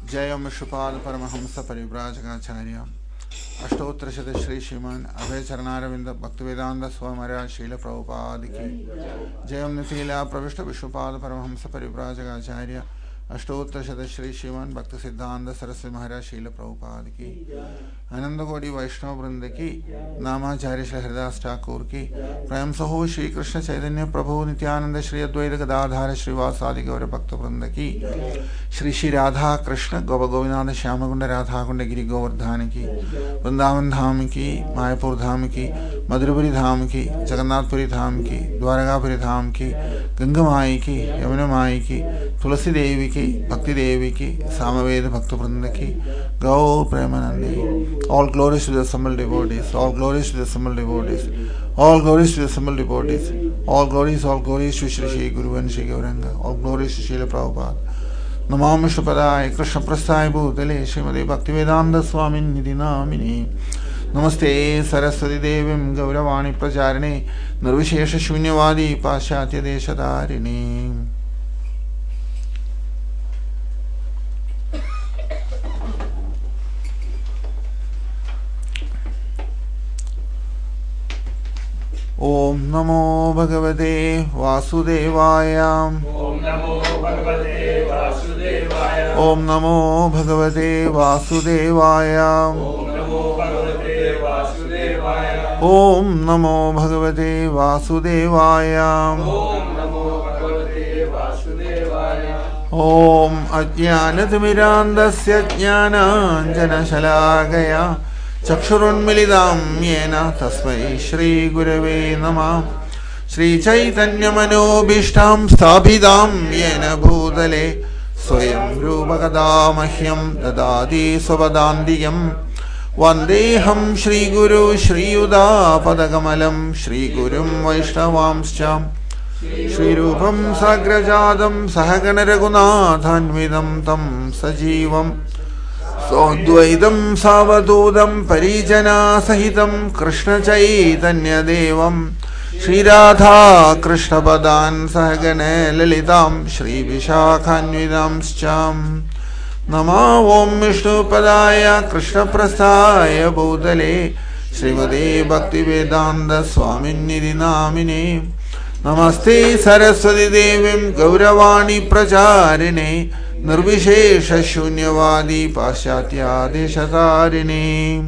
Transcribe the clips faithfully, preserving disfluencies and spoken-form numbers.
जय विष्णुपाद परमहंस परिव्राजकाचार्य अष्टोत्तर शत श्री श्रीमान अभय चरणारविंद भक्तिवेदांत स्वामर्या शील प्रभुपाद की जय नितीला प्रविष्ट विष्णुपाद परमहंस परिव्राजकाचार्य अष्टोत्तर शत श्री श्रीमान भक्ति सिद्धांत सरस्वती महाराज शील प्रभुपाद की आनंद कोटि वैष्णव वृंद की नामाचार्य श्री हरिदास ठाकुर की प्रेम सहो श्री कृष्ण चैतन्य प्रभु नित्यानंद श्री अद्वैत गदाधार श्रीवासादि गौर भक्त वृंद की श्री श्री राधा कृष्ण गोप गोविंद श्यामकुंड राधा कुंड गिरी गोवर्धन की वृंदावन धाम की मायापुर धाम की मधुरपुरी धाम की जगन्नाथपुरी धाम की द्वारकापुरी धाम की गंगा माई की यमुना माई की तुलसी देवी की भक्ति देवी की सामवेद भक्त वृंद की गौ Premanandi all glories to the assembled devotees, all glories to the assembled devotees, all glories to the assembled devotees, all glories, all glories to Shri Shri Guru and Shri Gauranga, all glories to Srila Prabhupada. Namo Vishnupadaya Krishna Prasthaya Bhutale Srimate Bhaktivedanta Swamin Nidhi Namini Namaste Saraswati Devim Gauravani Prajarine Nirvishesha Shunyavadi Paschatya Deshatarini. Om Namo Bhagavate Vasudevaya. Om Namo Bhagavate Vasudevaya. Om Namo Bhagavate Vasudevaya. Om Namo Bhagavate Vasudevaya. Om Namo Bhagavate Vasudevaya. Om Namo Bhagavate Vasudevaya. Om Ajnanatirmirandasya Jnananjanashalakaya चक्षुरुन्मिलितं येन तस्मै श्री गुरवे नमः श्री चैतन्य मनोभीष्टं स्थापितं येन भूतले स्वयं रूपकदा मह्यं ददाति स्वपदान्तिकं वन्देऽहं श्रीगुरु श्रीयुतापदकमलं श्रीगुरुं वैष्णवांश्च श्रीरूपं साग्रजातं सहगणरघुनाथान्वितं तं सजीवं सोऽद्वैतं सावधूतं परिजनासहितं कृष्णचैतन्यदेवं श्रीराधा कृष्णपदान् सहगण ललितां श्रीविशाखान्वितांश्च नमो ॐ विष्णुपदाय कृष्णप्रस्थाय भूतले श्रीमते भक्तिवेदान्त स्वामिन्निधि नामिने नमस्ते सरस्वती देवीं गौरवाणी प्रचारिणे निर्विशेष शून्यवादी पाश्चात्यादेशतारिणे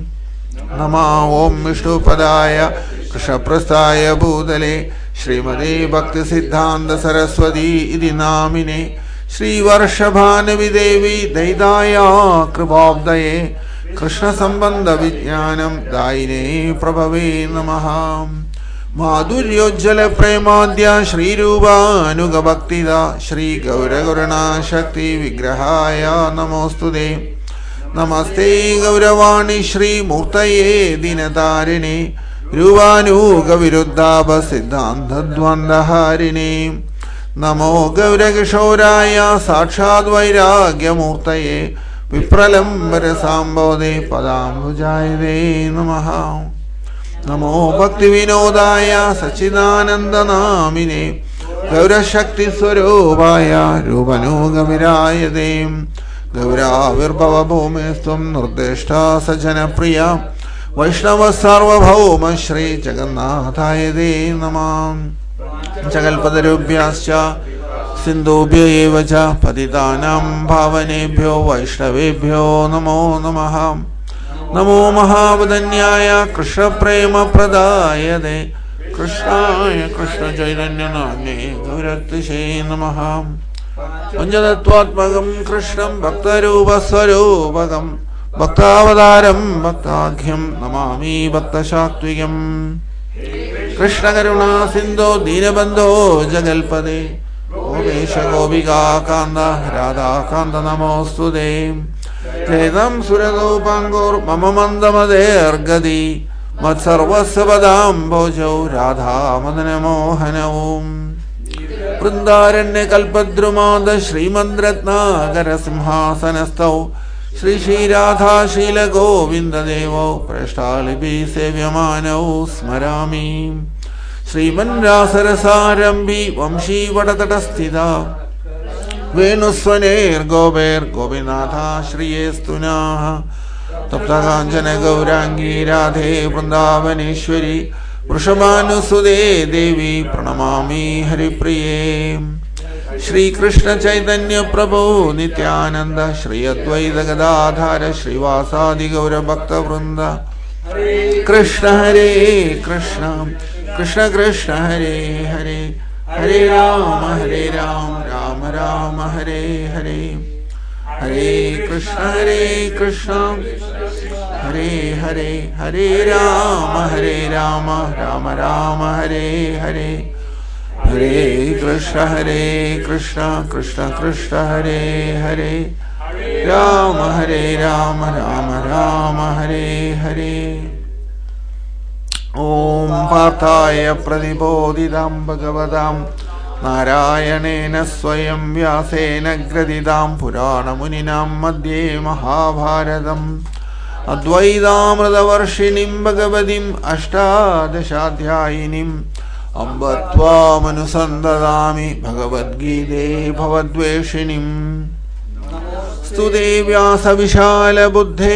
नमो ॐ विष्णुपदाय कृष्णप्रस्थाय भूतले श्रीमते भक्ति सिद्धांत सरस्वती इति नामिने श्रीवर्षभानुवि देवी दैताया कृपाब्दये कृष्ण संबंध विज्ञानं दायिने प्रभवे नमः माधुर्योज्जल प्रेमाद्य श्रीरूपानुग भक्तिदा श्री गौरगुरुणा शक्ति विग्रहाय नमोस्तुते नमस्ते गौरवाणी श्री मूर्तये दीनतारिणे रूपानुग विरुद्धाभ सिद्धांत द्वंद्वहारिणे नमो गौरकिशोराय साक्षात् वैराग्यमूर्तये विप्रलम्बर सांबोधे पदाम्बुजायते नमः नमो भक्ति विनोदाय सच्चिदानंदनामिने गौरशक्ति स्वरूपाय रूपनुगविरायते गौराविर्भव भूमिस्त्वं निर्दिष्टा सज्जनप्रिया वैष्णव सार्वभौम श्री जगन्नाथाय ते नमः जगल्पतरुभ्यश्च सिन्धुभ्यो एव च पतितानां पावनेभ्यो वैष्णवेभ्यो नमो नमः नमो महावदन्याय कृष्ण प्रेम प्रदायते कृष्णाय कृष्ण चैतन्य नाम्ने गौरतिशे नमः पंचतत्वात्मकं कृष्णं भक्तरूपस्वरूपकं भक्तावतारं भक्ताख्यं नमामि भक्तसात्विकं कृष्ण करुणा सिन्धो दीनबन्धो जगल्पदे गोपेश गोपिका कान्त राधा कान्त नमोस्तुते चेदं सुरगोपाङ्गोर्मम मन्दमदेर्गति मत्सर्वस्य पदाम्भोजौ राधा मदनमोहनौ वृन्दारण्यकल्पद्रुमाद श्रीमद्रत्नाकरसिंहासनस्थौ श्री श्रीराधा शीलगोविन्ददेवौ प्रेष्ठालिभिः सेव्यमानौ स्मरामि श्रीमन्रासरसारम्भि वंशीवटतटस्थिता वेणुस्वनेर्गोपैर्गोपीनाथाश्रिये स्तुनाः तप्तकाञ्चन गौराङ्गी राधे वृन्दावनेश्वरी वृषभानुसुते देवी प्रणमामि हरिप्रिये श्रीकृष्ण चैतन्य प्रभो नित्यानंद श्री अद्वैत गदाधर श्रीवासादि गौर भक्त वृंद कृष्ण हरे कृष्ण कृष्ण कृष्ण हरे हरे हरे राम हरे राम राम राम हरे हरे हरे कृष्ण हरे कृष्ण हरे हरे हरे राम हरे राम राम राम हरे हरे हरे कृष्ण हरे कृष्ण कृष्ण कृष्ण हरे हरे राम हरे राम राम राम हरे हरे ओम पार्थाय प्रतिबोधितां भगवतां नारायणेन स्वयं व्यासेन ग्रथितां पुराणमुनिनां मध्ये महाभारतम् अद्वैतामृतवर्षिणीं भगवतीम् अष्टादशाध्यायिनीम् अम्ब त्वामनुसन्ददामि भगवद्गीते भवद्वेषिणीम् स्तुते व्यासविशालबुद्धे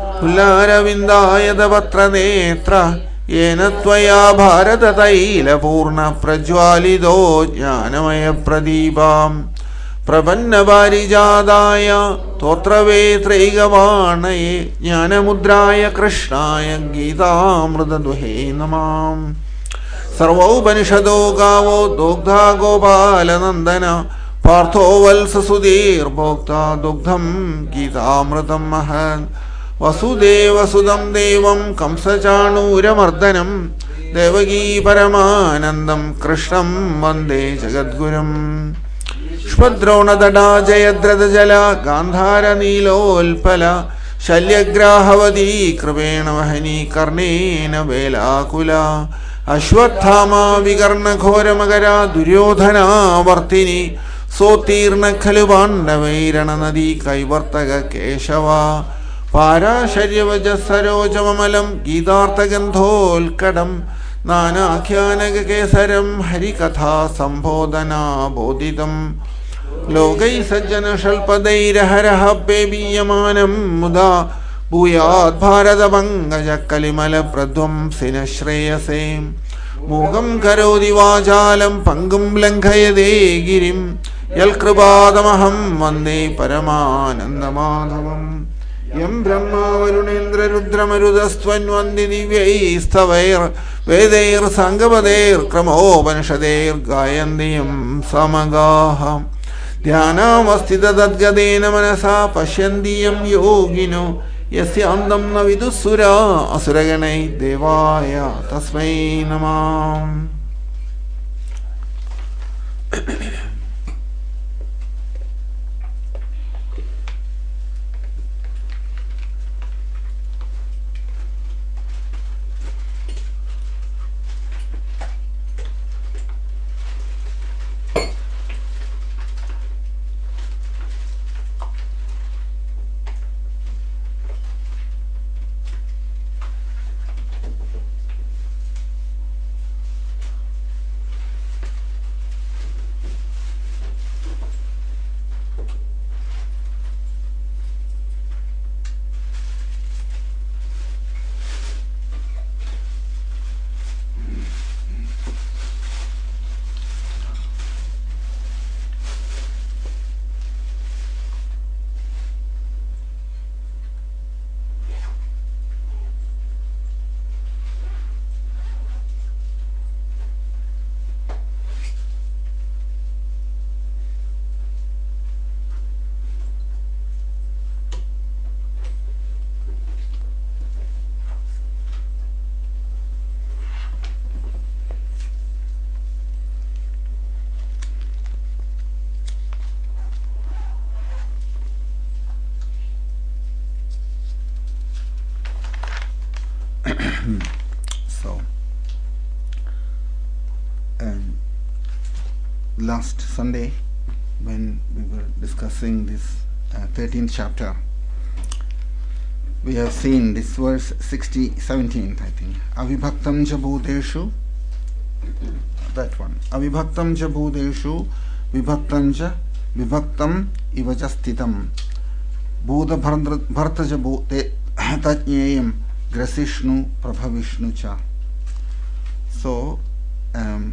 कुलारविन्दायतपत्रनेत्र येन त्वया भारततैलपूर्णप्रज्वालितो ज्ञानमयप्रदीपाम् प्रपन्नपारिजाताय स्तोत्रवेत्रैकपाणये ज्ञानमुद्राय कृष्णाय गीतामृतदुहे नमः सर्वोपनिषदो गावो दोग्धा गोपालनन्दन पार्थो वत्ससुधीर्भोक्ता दुग्धं गीतामृतं महत् वसुदेवसुतं देवं कंसचाणूरमर्दनं देवकी परमानन्दं कृष्णं वन्दे जगद्गुरुम् श्वद्रोणतटा जयद्रथजला गान्धारनीलोत्पला शल्यग्राहवती कृपेण वहनी कर्णेन वेलाकुला अश्वत्थामा विकर्णघोरमकरा दुर्योधनावर्तिनी सोत्तीर्ण खलु पाण्डवैरणनदी कैवर्तक केशवा पाराशर्यवजसरोजममलं गीतार्थगन्धोल्कटं नानाख्यानकेसरं हरिकथा सम्बोधना बोधितं लोकै सज्जनशल्पदैरहरः पेबीयमानं मुदा भूयात् भारतपङ्कजकलिमलप्रध्वंसिन श्रेयसे मूकं करोति वाचालं पङ्गुं लङ्घयते गिरिं यल्कृपादमहं वन्दे परमानन्दमाधवम् यं ब्रह्मा वरुणेन्द्ररुद्रमरुदस्त्वन्वन्ति दिव्यैस्तवैर्वेदैर्साङ्गपदैर्क्रमोपनिषदैर्गायन्ति यं समगाः ध्यानावस्थिततद्गतेन मनसा पश्यन्ति यं योगिनो यस्यान्तं न विदुःसुरा असुरगणैः देवाय तस्मै नमः। So, um, last Sunday when we were discussing this uh, thirteenth chapter, we have seen this verse sixty, seventeenth I think. Avibhaktam cha bhuteshu, that one. Avibhaktam cha bhuteshu, vibhaktam cha vibhaktam ivacha sthitam bhuta bhartaja bhute tajñeyam grasishnu prabhavishnu cha. So um,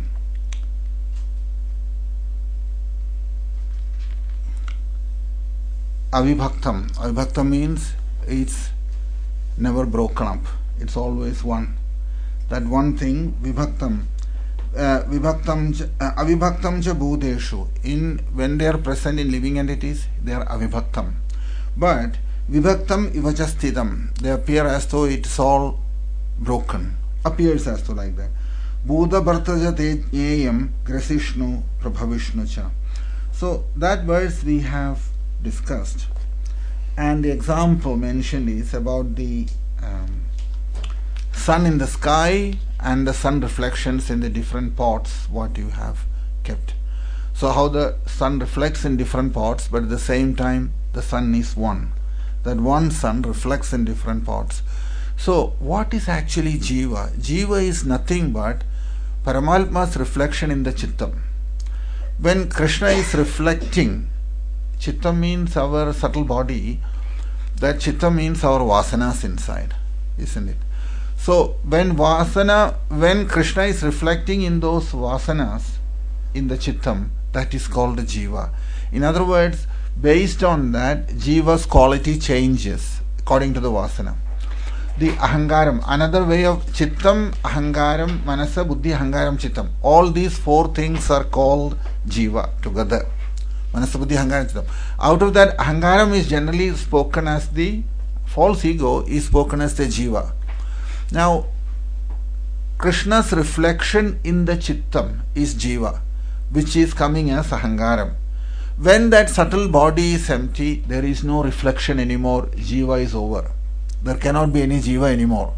avibhaktam avibhaktam means it's never broken up, it's always one. That one thing, vibhaktam uh, vibhaktam uh, avibhaktam cha bhuteshu, in when they are present in living entities they are avibhaktam, but vibhaktam ivacha sthitam, they appear as though it's all broken, appears as though like that. Bhuta bhartaja tejneyam grasishnu prabhavishnu cha. So that verse we have discussed, and the example mentioned is about the um, sun in the sky and the sun reflections in the different pots what you have kept. So how the sun reflects in different pots, but at the same time the sun is one. That one sun reflects in different pots. So what is actually Jiva? Jiva is nothing but Paramatma's reflection in the Chittam. When Krishna is reflecting, Chittam means our subtle body, that Chittam means our vasanas inside, isn't it? So when vasana, when Krishna is reflecting in those vasanas in the Chittam, that is called Jiva. In other words, based on that, Jiva's quality changes according to the vasana. The ahangaram, another way of Chittam, ahangaram, manasa, buddhi, ahangaram, Chittam. All these four things are called Jiva together. Manasa, buddhi, ahangaram, Chittam. Out of that, ahangaram is generally spoken as the false ego, is spoken as the Jiva. Now, Krishna's reflection in the Chittam is Jiva, which is coming as ahangaram. When that subtle body is empty, there is no reflection anymore, Jiva is over. There cannot be any Jiva anymore.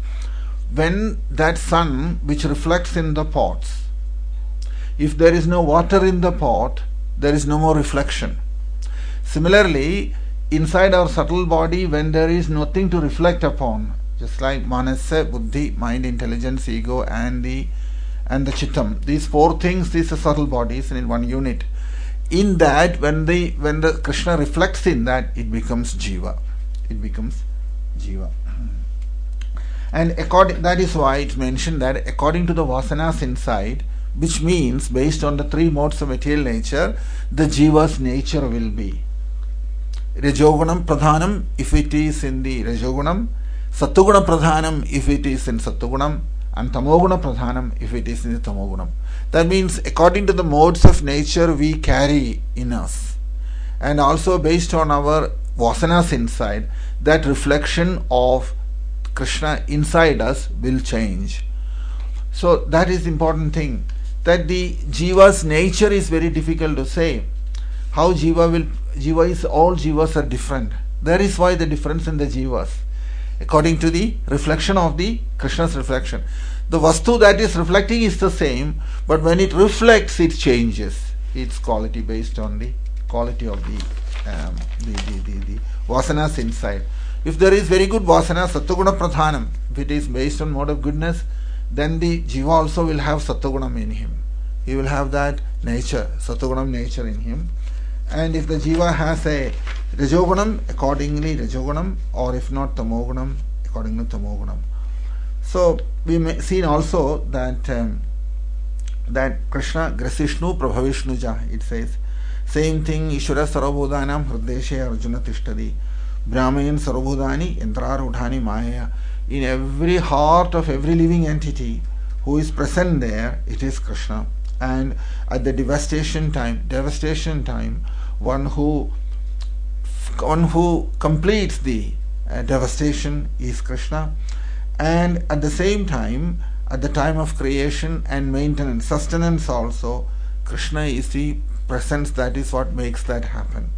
When that sun which reflects in the pots, if there is no water in the pot, there is no more reflection. Similarly, inside our subtle body, when there is nothing to reflect upon, just like manasa, buddhi, mind, intelligence, ego, and the and the Chittam, these four things, these are subtle bodies in one unit. In that, when the when the Krishna reflects in that, it becomes Jiva. It becomes Jiva. And according, that is why it's mentioned that according to the vasanas inside, which means based on the three modes of material nature, the Jiva's nature will be Rajogunam Pradhanam if it is in the Rajogunam, Sattoguna Pradhanam if it is in Sattvagunam, and Tamoguna Pradhanam if it is in the Tamogunam. That means according to the modes of nature we carry in us, and also based on our vasanas inside, that reflection of Krishna inside us will change. So that is the important thing, that the Jiva's nature is very difficult to say. How Jiva will, Jiva is, all Jivas are different. That is why the difference in the Jivas, according to the reflection of the Krishna's reflection. The Vastu that is reflecting is the same, but when it reflects, it changes its quality based on the quality of the um, the, the, the, the vasanas inside. If there is very good vasana, Sattoguna Pradhanam, if it is based on mode of goodness, then the Jiva also will have Sattvagunam in him. He will have that nature, Sattvagunam nature in him. And if the Jiva has a Rajogunam, accordingly Rajogunam, or if not Tamogunam, according to Tamogunam. So we may seen also that um, that Krishna Grasishnu Prabhavishnuja, it says. Same thing, Ishvara Sarvabhudanam Hrideshe Arjuna Tishtadi Brahmayan Sarvabhudani Yantrarudhani Maya. In every heart of every living entity who is present there, it is Krishna. And at the devastation time, devastation time, one who one who completes the uh, devastation is Krishna. And at the same time, at the time of creation and maintenance, sustenance also, Krishna is the presence, that is what makes that happen.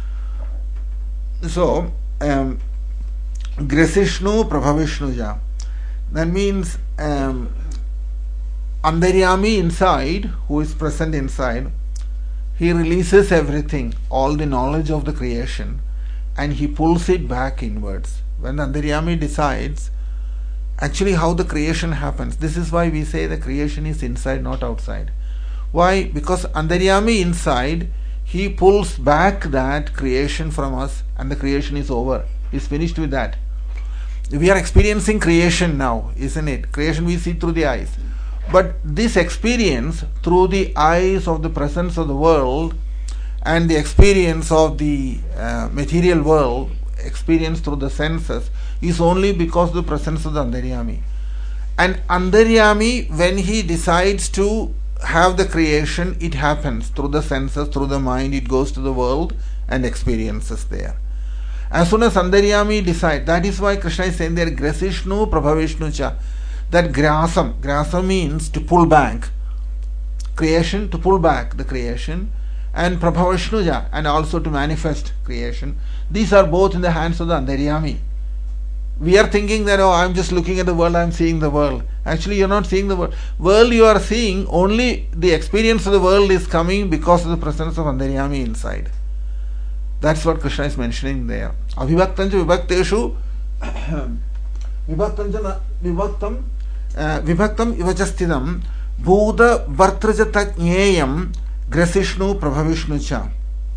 So, um, Grasishnu Prabhavishnuja, that means um, Andaryami inside, who is present inside, he releases everything, all the knowledge of the creation, and he pulls it back inwards. When the Andaryami decides actually how the creation happens, this is why we say the creation is inside, not outside. Why? Because Andaryami inside he pulls back that creation from us and the creation is over. He's finished with that. We are experiencing creation now, isn't it? Creation we see through the eyes. But this experience through the eyes of the presence of the world and the experience of the uh, material world, experience through the senses, is only because of the presence of the Antaryami. And Antaryami, when he decides to have the creation, it happens through the senses, through the mind, it goes to the world and experiences there. As soon as Antaryami decides, that is why Krishna is saying there, Grasishnu Prabhavishnu Cha. That grasam, grasam means to pull back. Creation, to pull back the creation, and Prabhavishnu Ja, and also to manifest creation. These are both in the hands of the Antaryami. We are thinking that, oh, I'm just looking at the world, I'm seeing the world. Actually, you're not seeing the world. World you are seeing, only the experience of the world is coming because of the presence of Antaryami inside. That's what Krishna is mentioning there. Avibhaktancha vibhakteshu vibhaktancha vibhaktam vibhaktam ivachastidam bhuda vartraja tajneyam grasishnu prabhavishnu cha.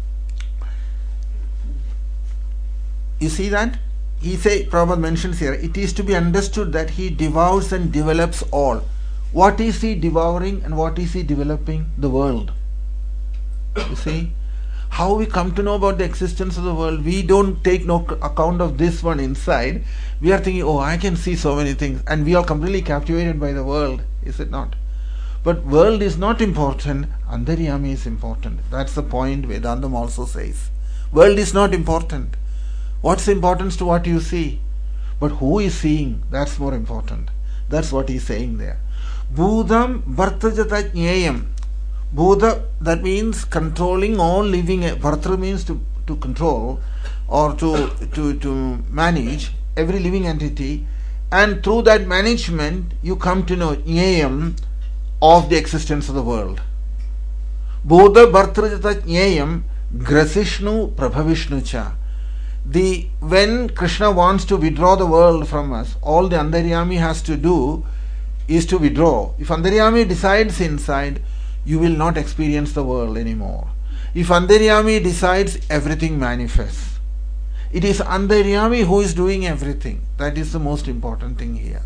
You see that? He say, Prabhupada mentions here, it is to be understood that he devours and develops all. What is he devouring and what is he developing? The world. You see? How we come to know about the existence of the world, we don't take no account of this one inside. We are thinking, oh, I can see so many things, and we are completely captivated by the world. Is it not? But world is not important, Antaryami is important. That's the point Vedantam also says. World is not important. What's importance to what you see? But who is seeing? That's more important. That's what he's saying there. Budham Vartajata Jneyam. Buddha, that means controlling all living. Vartra means to, to control or to, to, to manage every living entity, and through that management you come to know Jneyam of the existence of the world. Buddha Vartrajata Jneyam Grasishnu Prabhavishnu Cha. The, when Krishna wants to withdraw the world from us, all the Antaryami has to do is to withdraw. If Antaryami decides inside, you will not experience the world anymore. If Antaryami decides, everything manifests. It is Antaryami who is doing everything. That is the most important thing here.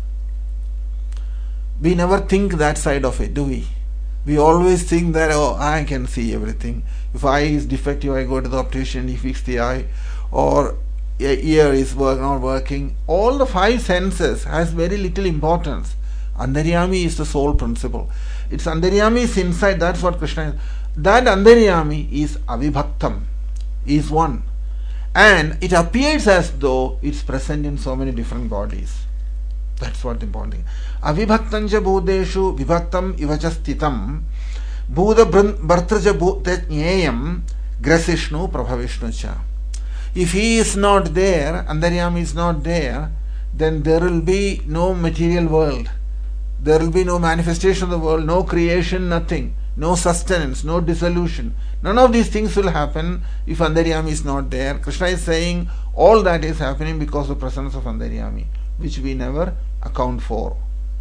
We never think that side of it, do we? We always think that, oh, I can see everything. If eye is defective, I go to the optician, he fixes the eye. Or ear is work, not working. All the five senses has very little importance. Antaryami is the sole principle. It's Antaryami is inside, that's what Krishna is. That Antaryami is Avibhaktam, is one. And it appears as though it's present in so many different bodies. That's what the important thing. Avibhaktanja bhudeshu vibhaktam ivachastitam bhuda bhartraja bhutejneyam grasishnu prabhavishnu cha. If he is not there, Antaryami is not there, then there will be no material world. There will be no manifestation of the world, no creation, nothing, no sustenance, no dissolution. None of these things will happen if Antaryami is not there. Krishna is saying all that is happening because of the presence of Antaryami, which we never account for.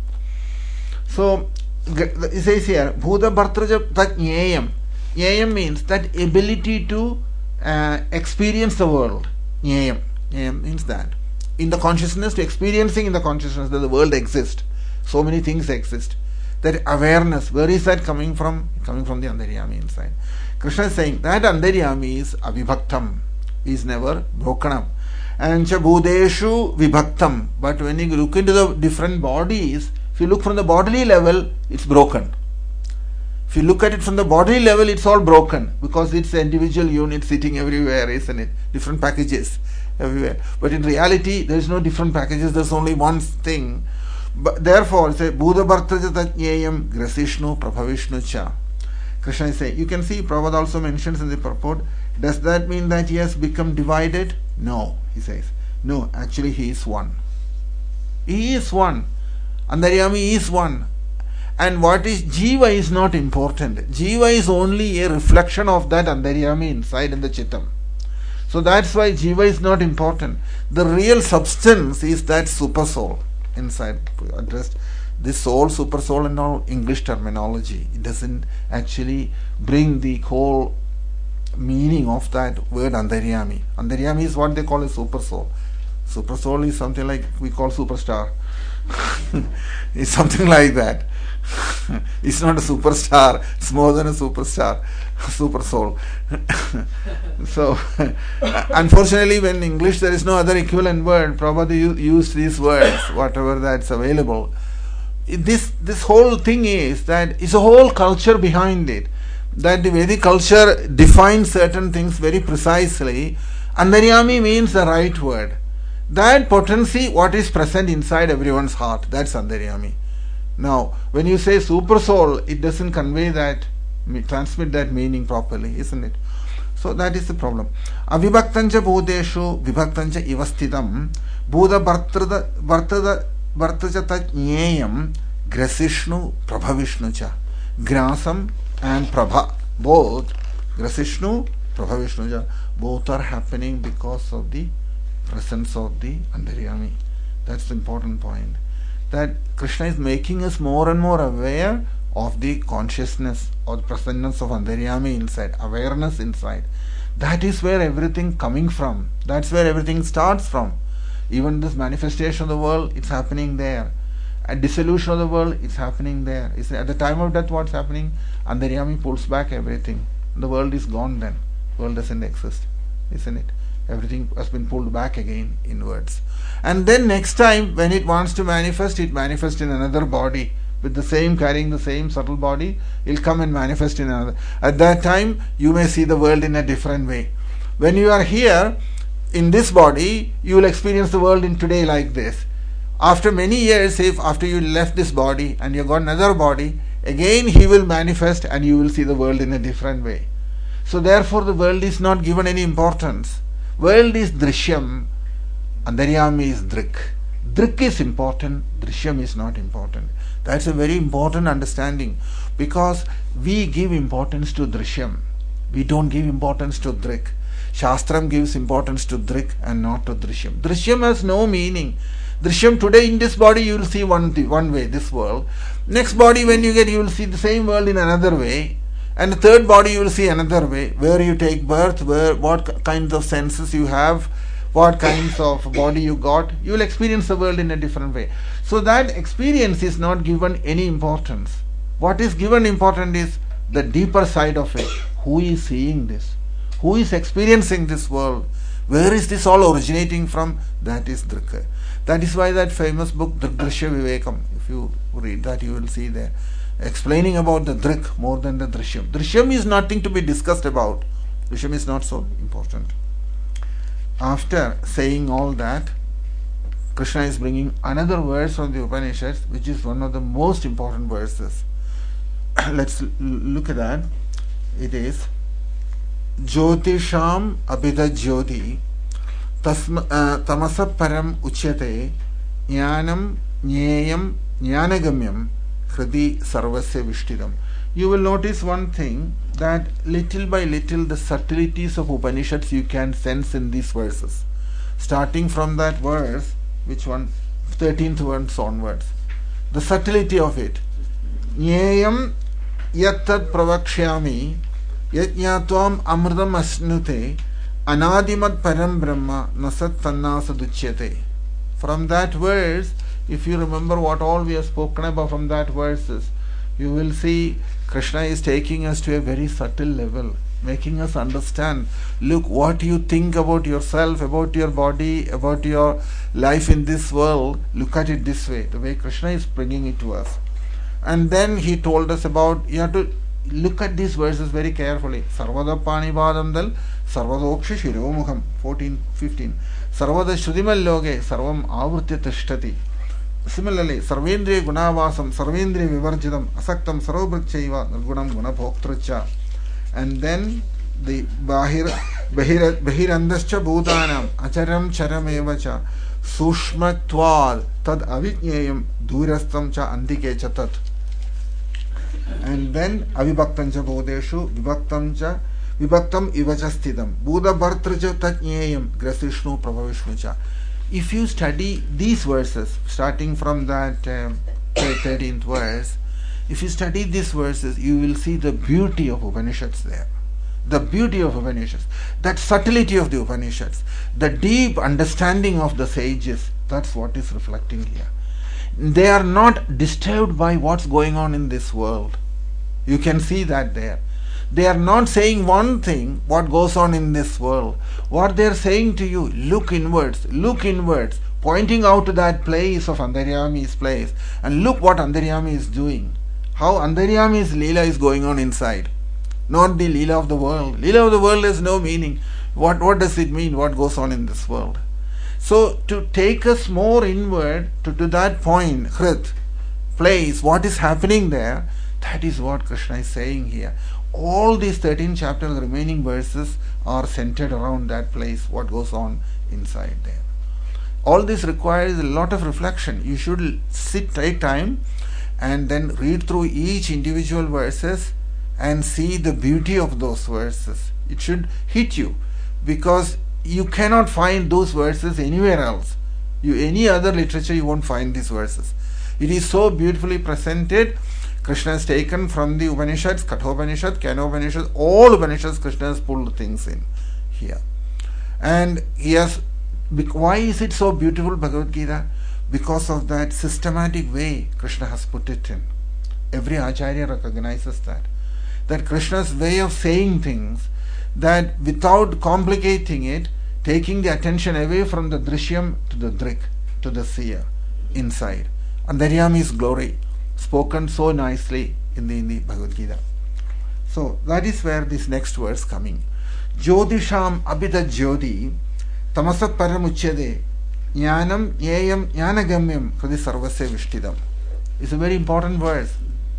So, it says here, Bhuta Bhartraja Tat Jneyam. Jneyam means that ability to Uh, experience the world. Jneyam. Jneyam means that. In the consciousness, to experiencing in the consciousness that the world exists. So many things exist. That awareness, where is that coming from? Coming from the Antaryami inside. Krishna is saying that Antaryami is Avibhaktam. He is never broken up. And Chabudeshu Vibhaktam. But when you look into the different bodies, if you look from the bodily level, it's broken. If you look at it from the bodily level, it's all broken because it's an individual unit sitting everywhere, isn't it? Different packages everywhere. But in reality, there is no different packages, there's only one thing. But therefore, it's a Bhuda Bhartraja Tajneyam Grasishnu Prabhavishnu Cha. Krishna is saying, you can see Prabhupada also mentions in the purport, does that mean that he has become divided? No, he says. No, actually he is one. He is one. Antaryami is one. And what is Jiva is not important. Jiva is only a reflection of that Antaryami inside in the Chittam. So that's why Jiva is not important. The real substance is that super soul inside. Addressed this soul, super soul and all English terminology. It doesn't actually bring the whole meaning of that word Antaryami. Antaryami is what they call a super soul. Super soul is something like we call superstar. It's something like that. It's not a superstar, it's more than a superstar, super soul. So, unfortunately, when in English there is no other equivalent word, Prabhupada used these words, whatever that's available. This, this whole thing is that it's a whole culture behind it. That the Vedic culture defines certain things very precisely. Antaryami means the right word. That potency, what is present inside everyone's heart, that's Antaryami. Now, when you say super soul, it doesn't convey that, transmit that meaning properly, isn't it? So that is the problem. Avibhaktancha bhuteshu vibhaktancha ivasthitam bhuta bhartada bhartada bhartaja tajñeyam grasishnu prabhavishnu cha. Grasam and prabha, both grasishnu prabhavishnu cha, both are happening because of the presence of the Antaryami. That's the important point. That Krishna is making us more and more aware of the consciousness or the presence of Antaryami inside, awareness inside. That is where everything coming from. That's where everything starts from. Even this manifestation of the world, it's happening there. A dissolution of the world, it's happening there. It's at the time of death, what's happening? Antaryami pulls back everything. The world is gone then. The world doesn't exist, isn't it? Everything has been pulled back again inwards. And then next time when it wants to manifest, it manifests in another body with the same, carrying the same subtle body. It will come and manifest in another. At that time you may see the world in a different way. When you are here in this body, you will experience the world in today like this. After many years, if after you left this body and you got another body, again he will manifest and you will see the world in a different way. So therefore the world is not given any importance. World is drishyam, Antaryami is drik. Drik is important, drishyam is not important. That's a very important understanding, because we give importance to drishyam. We don't give importance to drik. Shastram gives importance to drik and not to drishyam. Drishyam has no meaning. Drishyam, today in this body you will see one, one way, this world. Next body when you get, you will see the same world in another way. And the third body you will see another way, where you take birth, where what kinds of senses you have, what kinds of body you got, you will experience the world in a different way. So that experience is not given any importance. What is given important is the deeper side of it. Who is seeing this? Who is experiencing this world? Where is this all originating from? That is Drika. That is why that famous book Drishya Vivekam, if you read that you will see there, explaining about the Drik more than the Drishyam. Drishyam is nothing to be discussed about. Drishyam is not so important. After saying all that, Krishna is bringing another verse from the Upanishads, which is one of the most important verses. Let's l- look at that. It is Jyotisham abhida jyoti tasma uh, tamasa param uchyate jnanam jneyam jnanagamyam hridi sarvasya vishtidam. You will notice one thing, that little by little the subtleties of Upanishads you can sense in these verses. Starting from that verse, which one? thirteenth verse onwards. The subtlety of it. Jneyam yattat pravakshyami yajñatvam amridam asnute anadimat param brahma nasat tannasaduchyate. From that verse, if you remember what all we have spoken about from that verses, you will see Krishna is taking us to a very subtle level, making us understand, look, what you think about yourself, about your body, about your life in this world, look at it this way, the way Krishna is bringing it to us. And then he told us about, you have to look at these verses very carefully. Sarvada panibadamdal sarvadokshi shiromukham, fourteen, fifteen. Sarvada shrudimal loge sarvam avritya tishtati. Similarly, sarvendriya gunavasam sarvendriya vivarjidam asaktam sarvabhrichaiva nirgunam gunabhoktracha. And then the bahir bahir bahirandascha bhutanam acharam charam evacha sushmatvad tad avijñeyam durastam cha andike cha tat. And then avibhaktam cha bodeshu vibhaktam cha vibhaktam ivacha sthidam buddha bhartraja tatñeyam grasishnu prabhavishnu cha. If you study these verses, starting from that um, thirteenth verse, if you study these verses, you will see the beauty of Upanishads there. the beauty of Upanishads, that subtlety of the Upanishads, the deep understanding of the sages, that's what is reflecting here. They are not disturbed by what's going on in this world. You can see that there. They are not saying one thing, what goes on in this world. What they are saying to you, look inwards, look inwards, pointing out to that place of Antaryami's place, and look what Antaryami is doing. How Antaryami's Leela is going on inside. Not the Leela of the world. Leela of the world has no meaning. What, what does it mean, what goes on in this world? So, to take us more inward to, to that point, Hrit, place, what is happening there, that is what Krishna is saying here. All these thirteen chapters, remaining verses are centered around that place, what goes on inside there. All this requires a lot of reflection. You should sit, take time, and then read through each individual verses and see the beauty of those verses. It should hit you, because you cannot find those verses anywhere else. You, any other literature, you won't find these verses. It is so beautifully presented. Krishna has taken from the Upanishads, Kathopanishad, Kenopanishad, all Upanishads, Krishna has pulled things in here. And he has, why is it so beautiful, Bhagavad Gita? Because of that systematic way Krishna has put it in. Every Acharya recognizes that. That Krishna's way of saying things, that without complicating it, taking the attention away from the Drishyam to the Drik, to the seer, inside. Antaryami's glory, spoken so nicely in the, in the Bhagavad Gita. So that is where this next verse coming. Jyotisham abhida jyoti tamasat paramuchyade jnanam jneyam jnanagamyam hridi sarvasya vishtidam. It's a very important verse.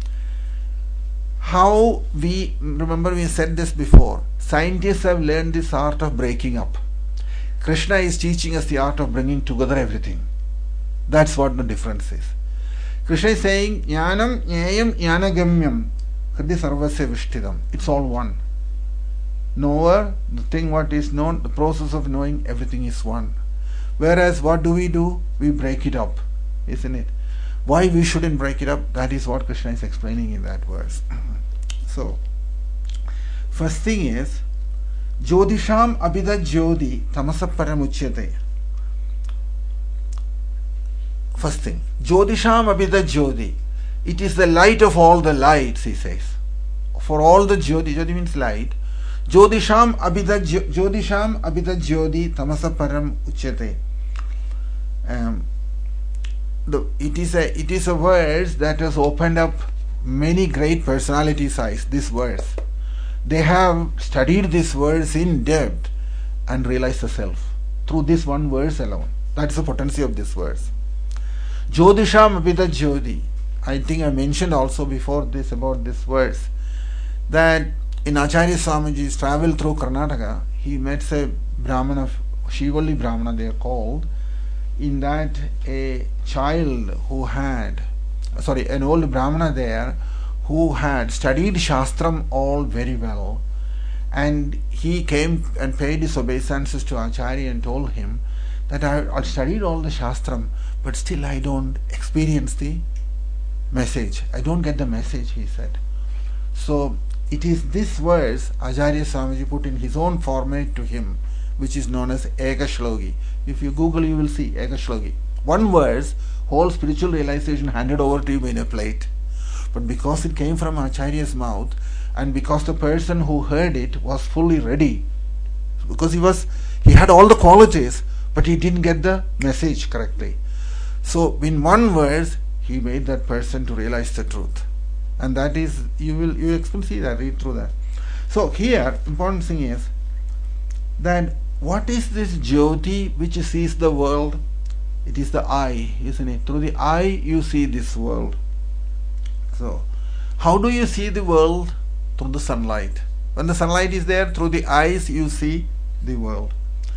How we, remember we said this before, scientists have learned this art of breaking up. Krishna is teaching us the art of bringing together everything. That's what the difference is. Krishna is saying, Jnanam, Jnayam, Jnanagamyam, Hridi Sarvasya Vishtidam. It's all one. Knower, the thing what is known, the process of knowing, everything is one. Whereas what do we do? We break it up, isn't it? Why we shouldn't break it up? That is what Krishna is explaining in that verse. So, first thing is, Jyotisham abhida jyoti tamasa paramuchyate. First thing, Jyotisham abhida jyoti. It is the light of all the lights, he says. For all the jyoti, jyoti means light. Jyotisham abhida Jyotisham abhida jyoti tamasa param uchyate. Um, the, it is a it is a verse that has opened up many great personalities' eyes. This verse, they have studied this verse in depth and realized the self through this one verse alone. That is the potency of this verse. Jyotisham abhida jyoti. I think I mentioned also before this about this verse that in Acharya Swamiji's travel through Karnataka, he met a Brahmana, Shivalli Brahmana they are called. In that a child who had, sorry, an old Brahmana there who had studied Shastram all very well, and he came and paid his obeisances to Acharya and told him that I, I studied all the Shastram, but still I don't experience the message. I don't get the message, he said. So it is this verse Acharya Swamiji put in his own format to him, which is known as Eka Shloki. If you Google, you will see Eka Shloki. One verse, whole spiritual realization handed over to you in a plate. But because it came from Acharya's mouth, and because the person who heard it was fully ready, because he was, he had all the qualities, but he didn't get the message correctly. So in one verse, he made that person to realize the truth. And that is, you will you will see that, read through that. So here, important thing is that what is this Jyoti which sees the world? It is the eye, isn't it? Through the eye you see this world. So, how do you see the world? Through the sunlight. When the sunlight is there, through the eyes you see the world.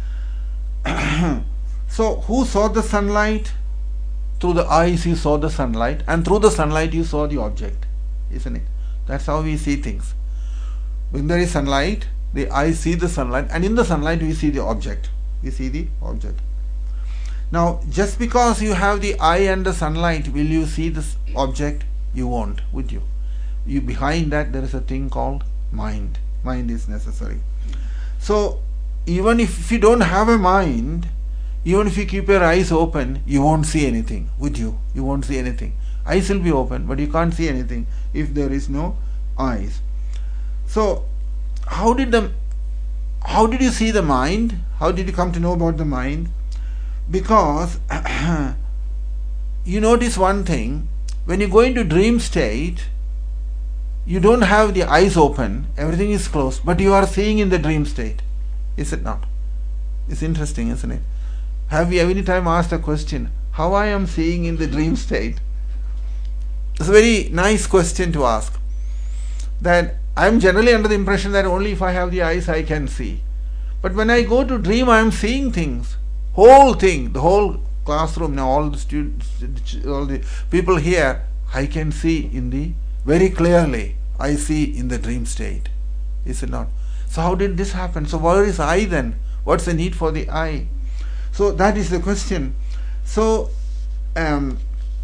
So, who saw the sunlight? Through the eyes you saw the sunlight, and through the sunlight you saw the object, isn't it? That's how we see things. When there is sunlight, the eye see the sunlight, and in the sunlight we see the object. We see the object. Now, just because you have the eye and the sunlight, will you see this object? You won't, would you? You behind that there is a thing called mind. Mind is necessary. So even if you don't have a mind, even if you keep your eyes open, you won't see anything, would you? You won't see anything. Eyes will be open, but you can't see anything if there is no eyes. So how did the how did you see the mind? How did you come to know about the mind? Because you notice one thing, when you go into dream state, you don't have the eyes open, everything is closed, but you are seeing in the dream state. Is it not? It's interesting, isn't it? Have you any time asked a question, how I am seeing in the dream state? It's a very nice question to ask. That I am generally under the impression that only if I have the eyes I can see. But when I go to dream, I am seeing things. Whole thing, the whole classroom, now all the students, all the people here, I can see in the, very clearly, I see in the dream state. Is it not? So how did this happen? So where is I then? What's the need for the I? So that is the question. So um,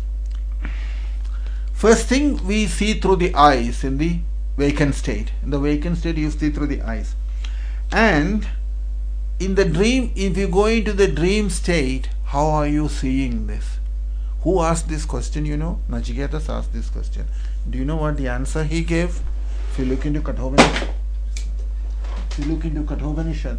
first thing we see through the eyes in the vacant state. In the vacant state you see through the eyes. And in the dream, if you go into the dream state, how are you seeing this? Who asked this question, you know? Nachiketas asked this question. Do you know what the answer he gave? If you look into Kathopanishad, if you look into Kathopanishad,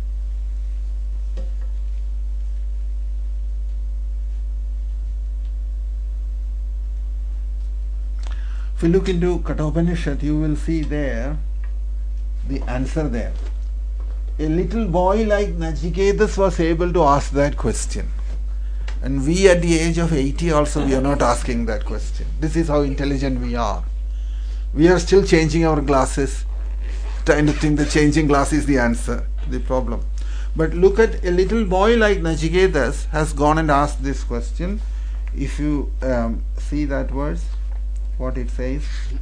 if you look into Kathopanishad, you will see there the answer there. A little boy like Nachiketas was able to ask that question. And we at the age of eighty also, we are not asking that question. This is how intelligent we are. We are still changing our glasses, trying to think the changing glass is the answer, the problem. But look at a little boy like Nachiketas has gone and asked this question. If you um, see that verse, what it says,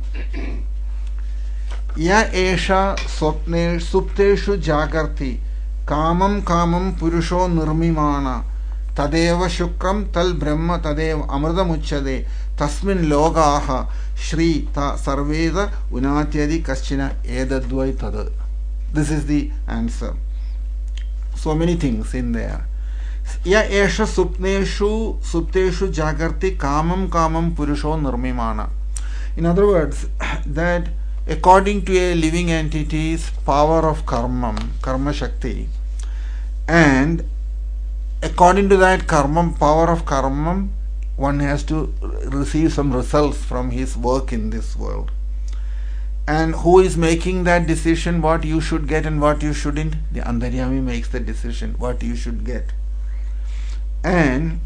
Ya esha swapne supteshu jagarti kamam kamam purusho nirmimana tadeva shukram tal brahma tadeva amrudam uchyade tasmin logaha shri ta sarveda unatyadi kaschina edadvai tad. This is the answer. So many things in there. Ya esha supneshu supteshu jagarti kamam kamam purusho nirmimana. In other words, that according to a living entity's power of karma, karma shakti, and according to that karma, power of karma, one has to receive some results from his work in this world. And who is making that decision, what you should get and what you shouldn't? The Antaryami makes the decision, what you should get. And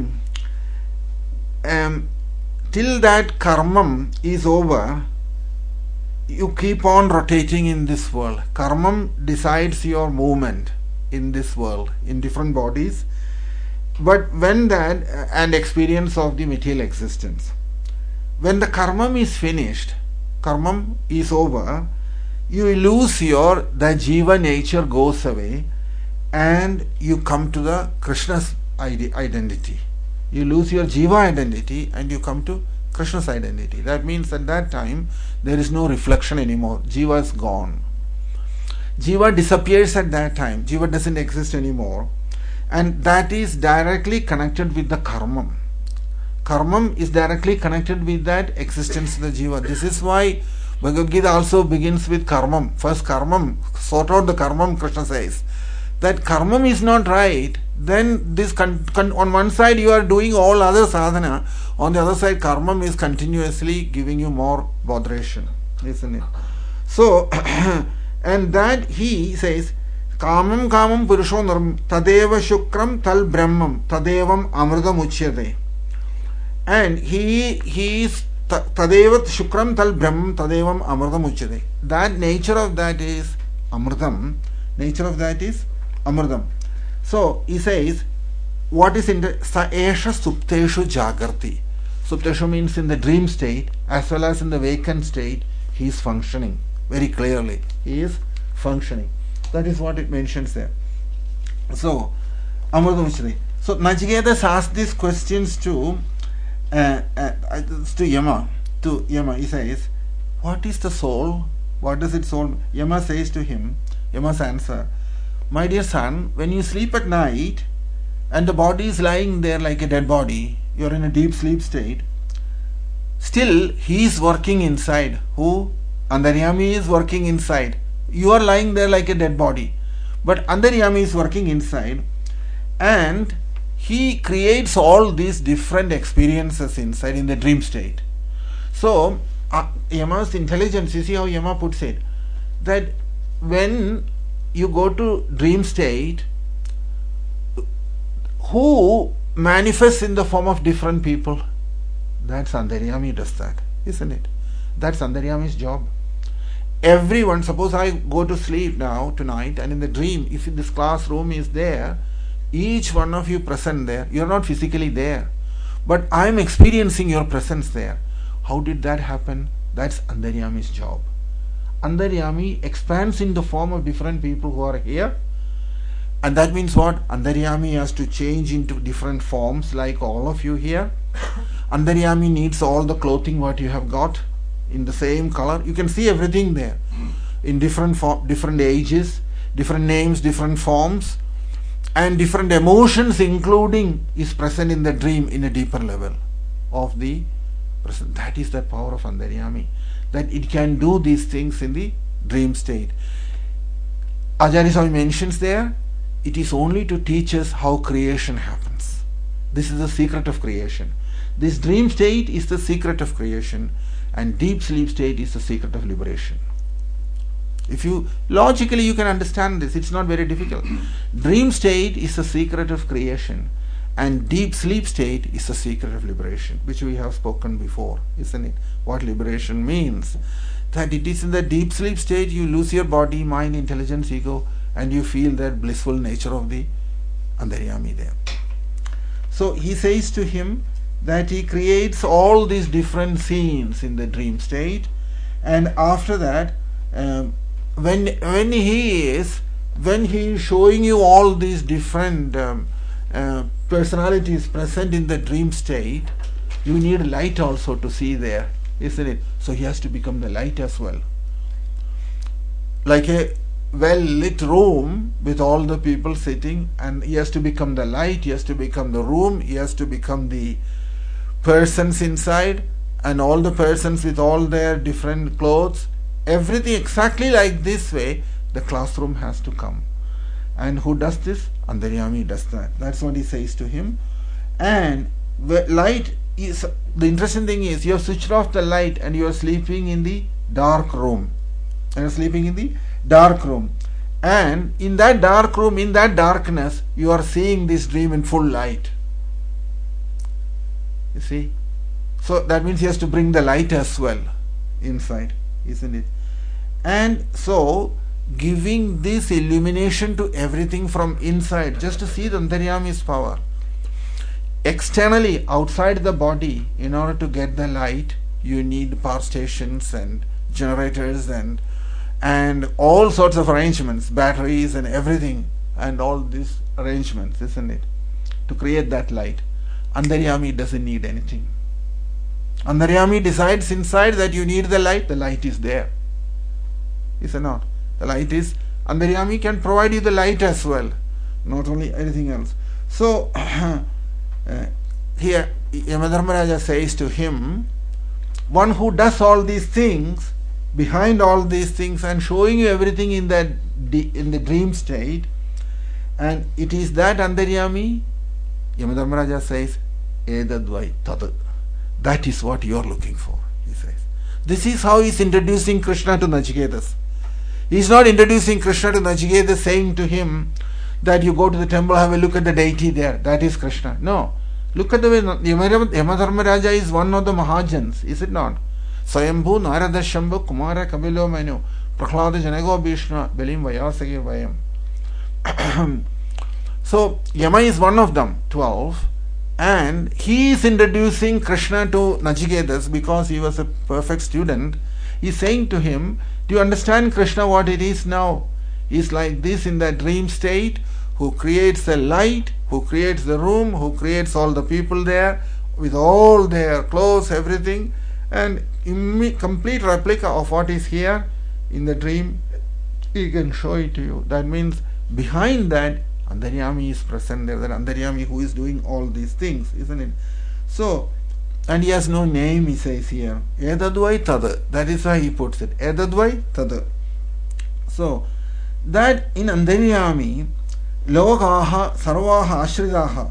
um, till that karma is over, you keep on rotating in this world. Karma decides your movement in this world, in different bodies. But when that, and experience of the material existence. When the karma is finished, karma is over, you lose your, the jiva nature goes away and you come to the Krishna's identity. You lose your jiva identity and you come to Krishna's identity. That means at that time there is no reflection anymore. Jiva is gone. Jiva disappears at that time. Jiva doesn't exist anymore. And that is directly connected with the karma. Karma is directly connected with that existence of the jiva. This is why Bhagavad Gita also begins with karma. First karma, sort out the karma, Krishna says. That karma is not right, then this con- con- on one side you are doing all other sadhana, on the other side karma is continuously giving you more botheration, isn't it? So, and that he says, kamam kamam purusho nirm tadeva shukram tal brahmam tadevam amrudam uchyate. And he, he is tadeva shukram tal brahmam tadevam amrudam uchyate. That nature of that is amrudam, nature of that is amrudam. So he says, what is in the sa esha supteshu jagarti. Supteshu means in the dream state as well as in the vacant state, he is functioning very clearly. He is functioning. That is what it mentions there. So, amrudam uchyate. So Nachiketas asked these questions to uh, uh, to Yama. To Yama, he says, what is the soul? What does its soul? Yama says to him, Yama's answer, my dear son, when you sleep at night and the body is lying there like a dead body, you are in a deep sleep state, still he is working inside. Who? Antaryami is working inside. You are lying there like a dead body, but Antaryami is working inside, and he creates all these different experiences inside in the dream state. So uh, Yama's intelligence, you see how Yama puts it, that when you go to dream state, who manifests in the form of different people? That's Antaryami does that, isn't it? That's Antaryami's job. Everyone, suppose I go to sleep now tonight, and in the dream, if this classroom is there, each one of you present there, you are not physically there, but I am experiencing your presence there. How did that happen? That's Antaryami's job. Antaryami expands in the form of different people who are here, and that means what? Antaryami has to change into different forms like all of you here. Antaryami needs all the clothing what you have got in the same color. You can see everything there in different form, different ages, different names, different forms, and different emotions, including is present in the dream in a deeper level of the present. That is the power of Antaryami, that it can do these things in the dream state. Acharya Swami mentions there, it is only to teach us how creation happens. This is the secret of creation. This dream state is the secret of creation, and deep sleep state is the secret of liberation. If you logically you can understand this, it's not very difficult. Dream state is the secret of creation, and deep sleep state is the secret of liberation, which we have spoken before, isn't it? What liberation means, that it is in the deep sleep state you lose your body, mind, intelligence, ego, and you feel that blissful nature of the Antaryami there. So he says to him that he creates all these different scenes in the dream state, and after that, um, when when he is when he is showing you all these different um, uh, personalities present in the dream state, you need light also to see there, isn't it? So he has to become the light as well. Like a well lit room with all the people sitting, and he has to become the light, he has to become the room, he has to become the persons inside, and all the persons with all their different clothes, everything exactly like this way the classroom has to come. And who does this? Antaryami does that. That's what he says to him. And light is, the interesting thing is, you have switched off the light and you are sleeping in the dark room. You are sleeping in the dark room, and in that dark room, in that darkness, you are seeing this dream in full light. You see? So that means he has to bring the light as well inside, isn't it? And so giving this illumination to everything from inside, just to see the Antaryami's power. Externally, outside the body, in order to get the light, you need power stations and generators and and all sorts of arrangements, batteries and everything, and all these arrangements, isn't it, to create that light. Antaryami doesn't need anything. Antaryami decides inside that you need the light, the light is there. Is it not? The light is, Antaryami can provide you the light as well, not only anything else. So, uh, here Yamadharmaraja says to him, one who does all these things, behind all these things and showing you everything in that in the dream state, and it is that Antaryami, Yamadharmaraja says, Edadvai tad. That is what you are looking for, he says. This is how he is introducing Krishna to Nachiketas. He is not introducing Krishna to Nachiketas saying to him that you go to the temple, have a look at the deity there, that is Krishna. No. Look at the way Yamadharmaraja is one of the Mahajans, is it not? Swayambhu Narada Shambhu Kumara Kabilo Manu Prahlada Janago Bhishma Belim Vayasagir Vayam. So Yama is one of them, twelve, and he is introducing Krishna to Nachiketas because he was a perfect student. He is saying to him, do you understand Krishna what it is now? He is like this in the dream state, who creates the light, who creates the room, who creates all the people there with all their clothes, everything, and complete replica of what is here In the dream, he can show it to you. That means behind that, Antaryami is present there. That Antaryami who is doing all these things, isn't it? So, and he has no name, he says here. Edadvai Tada. That is why he puts it. Edadvai Tada. So, that in Antaryami, Logaha Sarvaha Ashridaha.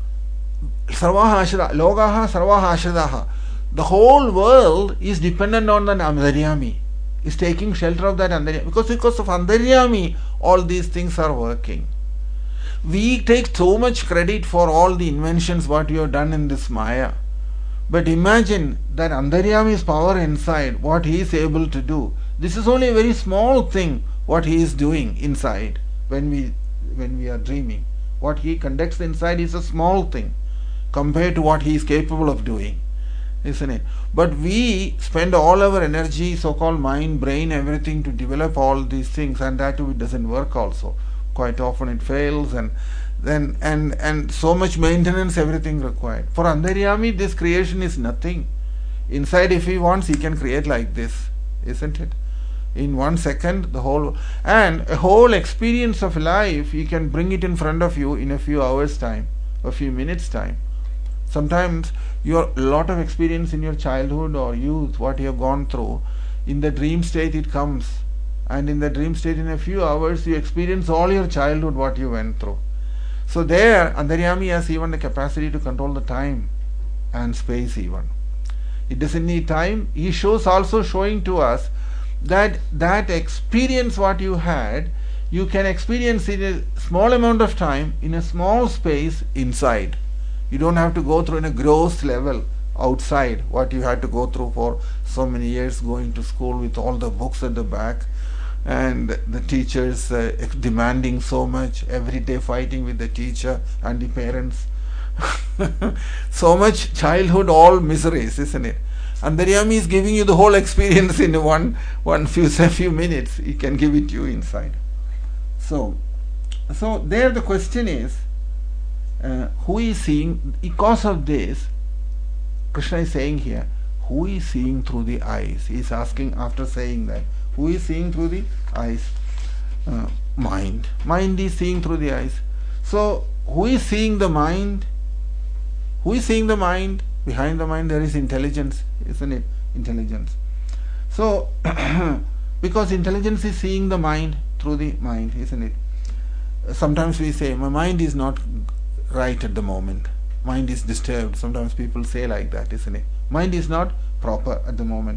Sarvaha Ashrida. Logaha Sarvaha Ashridaha. The whole world is dependent on that Antaryami. Is taking shelter of that Antaryami. Because because of Antaryami, all these things are working. We take so much credit for all the inventions what you have done in this Maya. But imagine that Antaryami's power inside, what he is able to do. This is only a very small thing what he is doing inside when we when we are dreaming. What he conducts inside is a small thing compared to what he is capable of doing, isn't it? But we spend all our energy, so-called mind, brain, everything to develop all these things, and that too it doesn't work also. Quite often it fails, and then and and so much maintenance, everything required. For Antaryami, this creation is nothing. Inside, if he wants, he can create like this, isn't it? In one second, the whole and a whole experience of life, he can bring it in front of you in a few hours' time, a few minutes' time. Sometimes your lot of experience in your childhood or youth, what you have gone through, in the dream state it comes. And in the dream state, in a few hours, you experience all your childhood, what you went through. So there, Antaryami has even the capacity to control the time and space even. It doesn't need time. He shows also showing to us that that experience what you had, you can experience it in a small amount of time, in a small space inside. You don't have to go through in a gross level outside, what you had to go through for so many years going to school with all the books at the back. And the teachers uh, demanding so much, every day fighting with the teacher and the parents. So much childhood, all miseries, isn't it? Antaryami is giving you the whole experience in one, one few, a few minutes. He can give it to you inside. So, so there the question is, uh, who is seeing? Because of this, Krishna is saying here, who is seeing through the eyes? He is asking after saying that. Who is seeing through the eyes? Uh, mind. Mind is seeing through the eyes. So, who is seeing the mind? Who is seeing the mind? Behind the mind there is intelligence, isn't it? Intelligence. So, because intelligence is seeing the mind through the mind, isn't it? Sometimes we say, my mind is not right at the moment. Mind is disturbed. Sometimes people say like that, isn't it? Mind is not proper at the moment.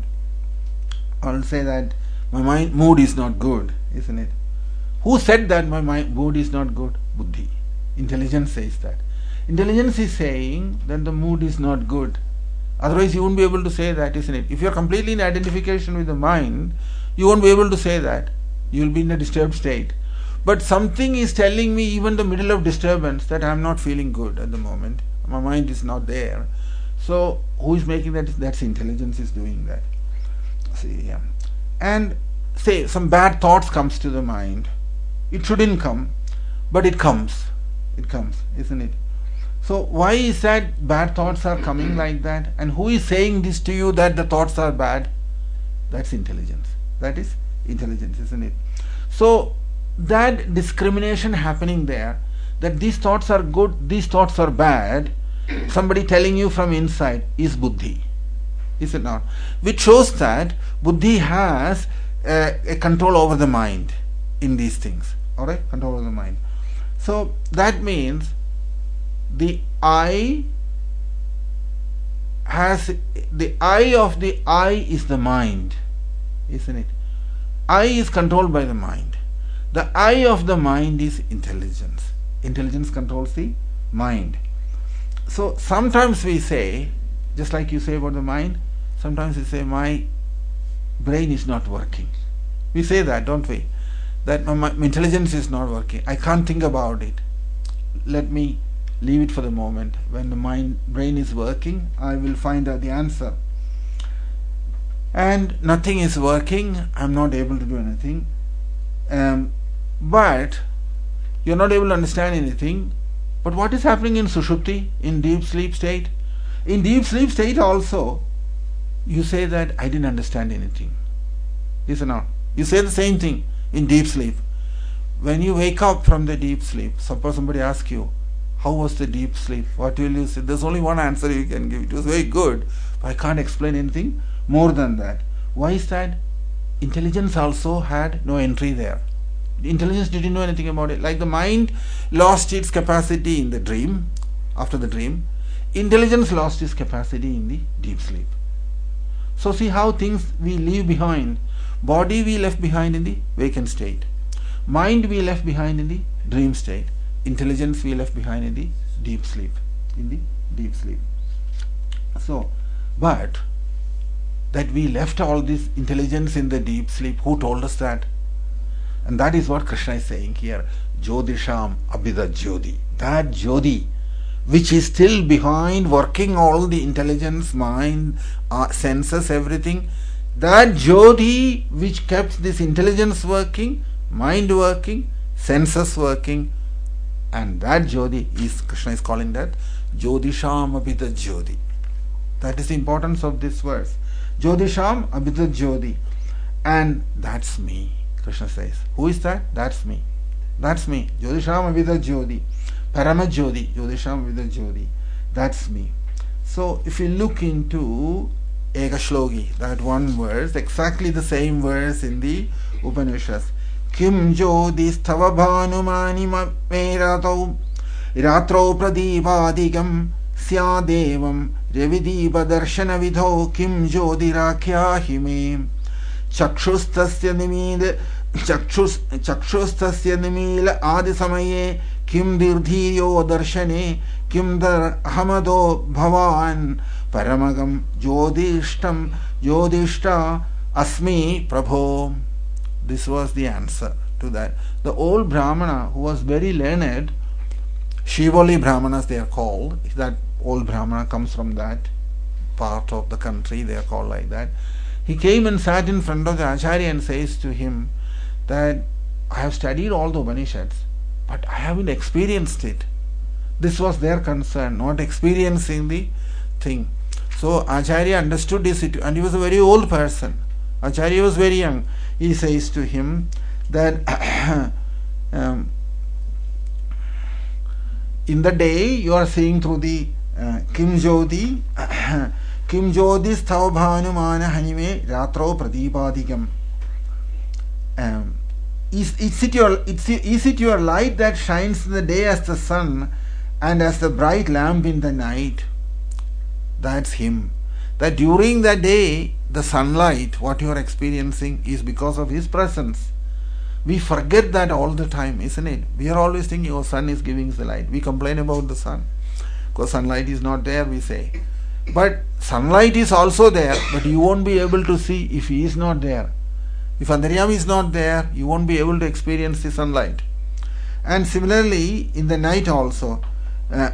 I'll say that my mind mood is not good, isn't it? Who said that my mind mood is not good? Buddhi. Intelligence says that. Intelligence is saying that the mood is not good. Otherwise you won't be able to say that, isn't it? If you are completely in identification with the mind, you won't be able to say that. You will be in a disturbed state. But something is telling me, even the middle of disturbance, that I am not feeling good at the moment. My mind is not there. So who is making that? That's intelligence is doing that. See, yeah. And say some bad thoughts comes to the mind. It shouldn't come, but it comes. It comes, isn't it? So why is that bad thoughts are coming like that? And who is saying this to you that the thoughts are bad? That's intelligence. That is intelligence, isn't it? So that discrimination happening there, that these thoughts are good, these thoughts are bad, somebody telling you from inside, is buddhi. Is it not? Which shows that buddhi has uh, a control over the mind in these things. Alright? Control over the mind. So that means the eye has, the eye of the eye is the mind, isn't it? Eye is controlled by the mind. The eye of the mind is intelligence. Intelligence controls the mind. So sometimes we say, just like you say about the mind, sometimes we say my brain is not working. We say that, don't we? That my, my intelligence is not working. I can't think about it. Let me leave it for the moment. When the mind brain is working, I will find out the answer. And nothing is working. I'm not able to do anything. Um, but you're not able to understand anything. But what is happening in Sushupti, in deep sleep state? In deep sleep state also, you say that I didn't understand anything. Is it not? You say the same thing in deep sleep. When you wake up from the deep sleep, suppose somebody asks you, how was the deep sleep? What will you say? There's only one answer you can give. It was very good. But I can't explain anything more than that. Why is that? Intelligence also had no entry there. Intelligence didn't know anything about it. Like the mind lost its capacity in the dream, after the dream, intelligence lost its capacity in the deep sleep. So see how things we leave behind. Body we left behind in the vacant state. Mind we left behind in the dream state. Intelligence we left behind in the deep sleep. In the deep sleep. So, but that we left all this intelligence in the deep sleep, who told us that? And that is what Krishna is saying here. Jyotisham abhida jyoti. That jyoti, which is still behind, working all the intelligence, mind, uh, senses, everything. That jyoti which kept this intelligence working, mind working, senses working, and that jyoti is, Krishna is calling that Jyotisham abhida jyoti. That is the importance of this verse. Jyotisham abhida jyoti. And that's me, Krishna says. Who is that? That's me. That's me. Jyotisham abhida jyoti. Parama jyoti. Jyotisham abhida jyoti. That's me. So if you look into Ekashloki, that one verse, exactly the same verse in the Upanishads. Kim jyotis tava bhanumani meratau ratro pradipādikam syadevam revidipa darshana vidho kim jyotirakyahi me chakshustasya nimid chakshus chakshustasya nimila adi samaye kim dirdhiyo darshane kim dar ahamado bhavan paramagam jyotishtam jyotishta asmi prabho. This was the answer to that. The old Brahmana who was very learned, Shivali Brahmanas they are called, that old Brahmana comes from that part of the country, they are called like that. He came and sat in front of the Acharya and says to him that I have studied all the Upanishads, but I haven't experienced it. This was their concern, not experiencing the thing. So Acharya understood this, and he was a very old person. Acharya was very young. He says to him that um, in the day you are seeing through the uh, Kim Jyoti, Kim Jyoti Sthavabhanumana Hanime Ratro Pradipādikam. Um, is, is, it your, it's, is it your light that shines in the day as the sun and as the bright lamp in the night? That's him. That during the day, the sunlight, what you are experiencing, is because of his presence. We forget that all the time, isn't it? We are always thinking, oh, sun is giving the light. We complain about the sun. Because sunlight is not there, we say. But sunlight is also there, but you won't be able to see if he is not there. If Antaryami is not there, you won't be able to experience the sunlight. And similarly, in the night also. Uh,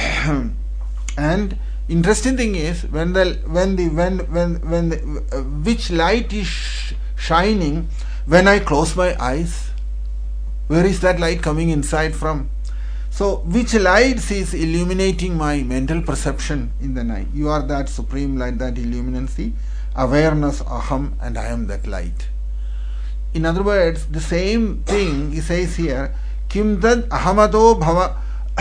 and interesting thing is, when the when the when when when the, uh, which light is sh shining when I close my eyes? Where is that light coming inside from? So which light is illuminating my mental perception in the night? You are that supreme light that illuminates the awareness, aham, and I am that light. In other words, the same thing he says here, kim tad ahamado bhava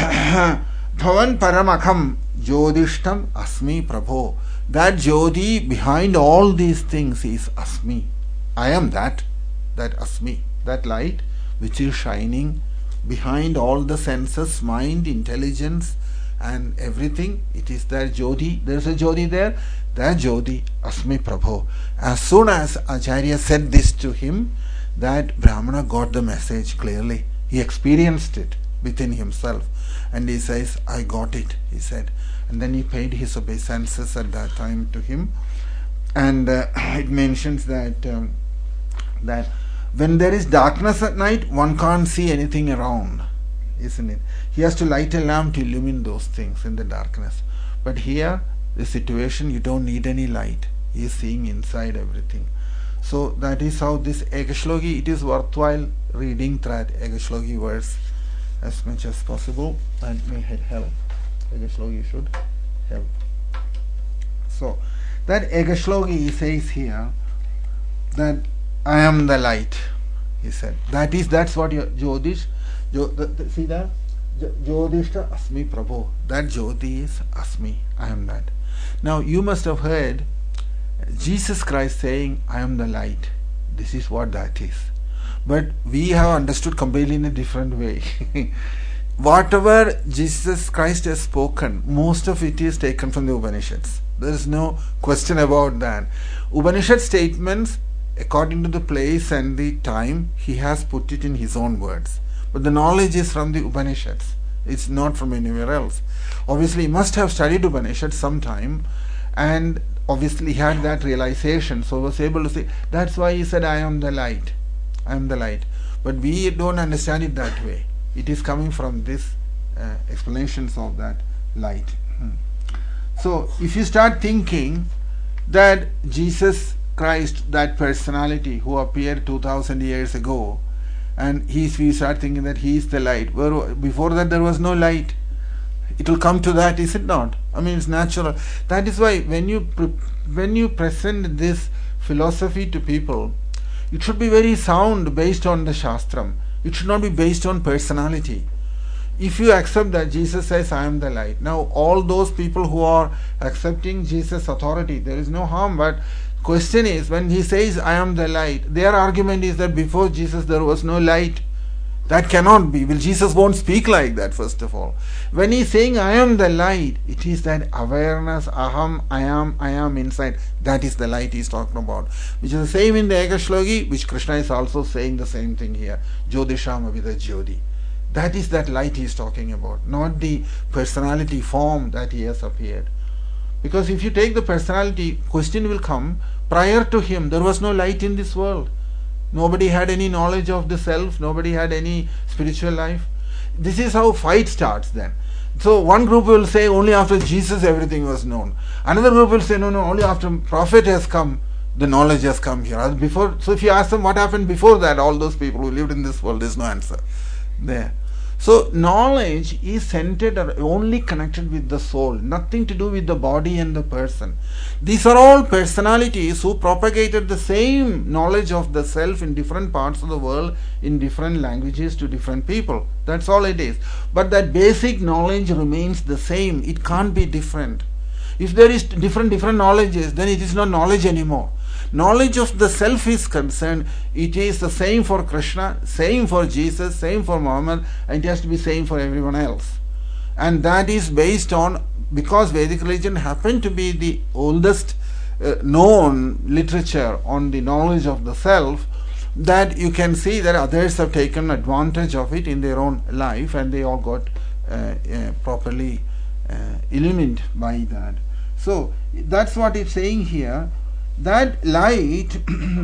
bhavan paramakham Jyotishtam asmi prabho. That jyoti behind all these things is asmi. I am that, that asmi, that light which is shining behind all the senses, mind, intelligence and everything. It is that jyoti. There is a jyoti there. That jyoti asmi prabho. As soon as Acharya said this to him, that Brahmana got the message clearly. He experienced it within himself. And he says, I got it, he said. And then he paid his obeisances at that time to him. And uh, it mentions that um, that when there is darkness at night, one can't see anything around, isn't it? He has to light a lamp to illumine those things in the darkness. But here, the situation, you don't need any light. He is seeing inside everything. So that is how this Ekashloki, it is worthwhile reading that Ekashloki verse as much as possible, and may help. Ekashloki should help. So that Ekashloki says here that I am the light, he said. That is, that's what your Jyotish, jo, the, the, see that? Jyotishta Asmi Prabhu. That Jyoti is Asmi. I am that. Now you must have heard Jesus Christ saying, I am the light. This is what that is. But we have understood completely in a different way. Whatever Jesus Christ has spoken, most of it is taken from the Upanishads. There is no question about that. Upanishad statements, according to the place and the time, he has put it in his own words. But the knowledge is from the Upanishads. It's not from anywhere else. Obviously, he must have studied Upanishads sometime, and obviously had that realization, so was able to say, that's why he said, I am the light. I am the light. But we don't understand it that way. It is coming from this uh, explanations of that light. Hmm. So, if you start thinking that Jesus Christ, that personality who appeared two thousand years ago, and he, we start thinking that he is the light. Where before that there was no light. It will come to that, is it not? I mean, it's natural. That is why when you pre- when you present this philosophy to people, it should be very sound, based on the Shastram. It should not be based on personality. If you accept that Jesus says, I am the light. Now, all those people who are accepting Jesus' authority, there is no harm. But question is, when he says, I am the light, their argument is that before Jesus there was no light. That cannot be. Well, Jesus won't speak like that, first of all. When he's saying, I am the light, it is that awareness, aham, I am, I am inside. That is the light he's talking about. Which is the same in the Ekashloki, which Krishna is also saying the same thing here. Jyotisham avida jyoti. That is that light he's talking about, not the personality form that he has appeared. Because if you take the personality, question will come, prior to him, there was no light in this world. Nobody had any knowledge of the self. Nobody had any spiritual life. This is how fight starts then. So one group will say only after Jesus everything was known. Another group will say no, no, only after Prophet has come, the knowledge has come here. Before, so if you ask them what happened before that, all those people who lived in this world, there is no answer there. So knowledge is centered or only connected with the soul, nothing to do with the body and the person. These are all personalities who propagated the same knowledge of the self in different parts of the world, in different languages to different people. That's all it is. But that basic knowledge remains the same. It can't be different. If there is different different knowledges, then it is not knowledge anymore. Knowledge of the self is concerned, it is the same for Krishna, same for Jesus, same for Muhammad, and it has to be same for everyone else. And that is based on, because Vedic religion happened to be the oldest uh, known literature on the knowledge of the self, that you can see that others have taken advantage of it in their own life, and they all got uh, uh, properly uh, illumined by that. So that's what it's saying here. That light,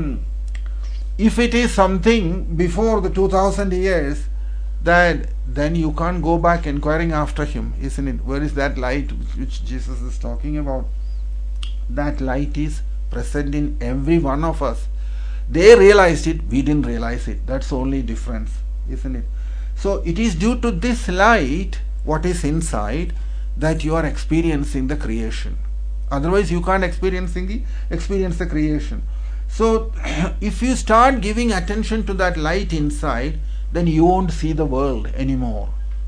if it is something before the two thousand years, that then you can't go back inquiring after him, isn't it? Where is that light which Jesus is talking about? That light is present in every one of us. They realized it, we didn't realize it. That's the only difference, isn't it? So it is due to this light, what is inside, that you are experiencing the creation. Otherwise you can't experiencing the, experience the creation. So if you start giving attention to that light inside, then you won't see the world anymore.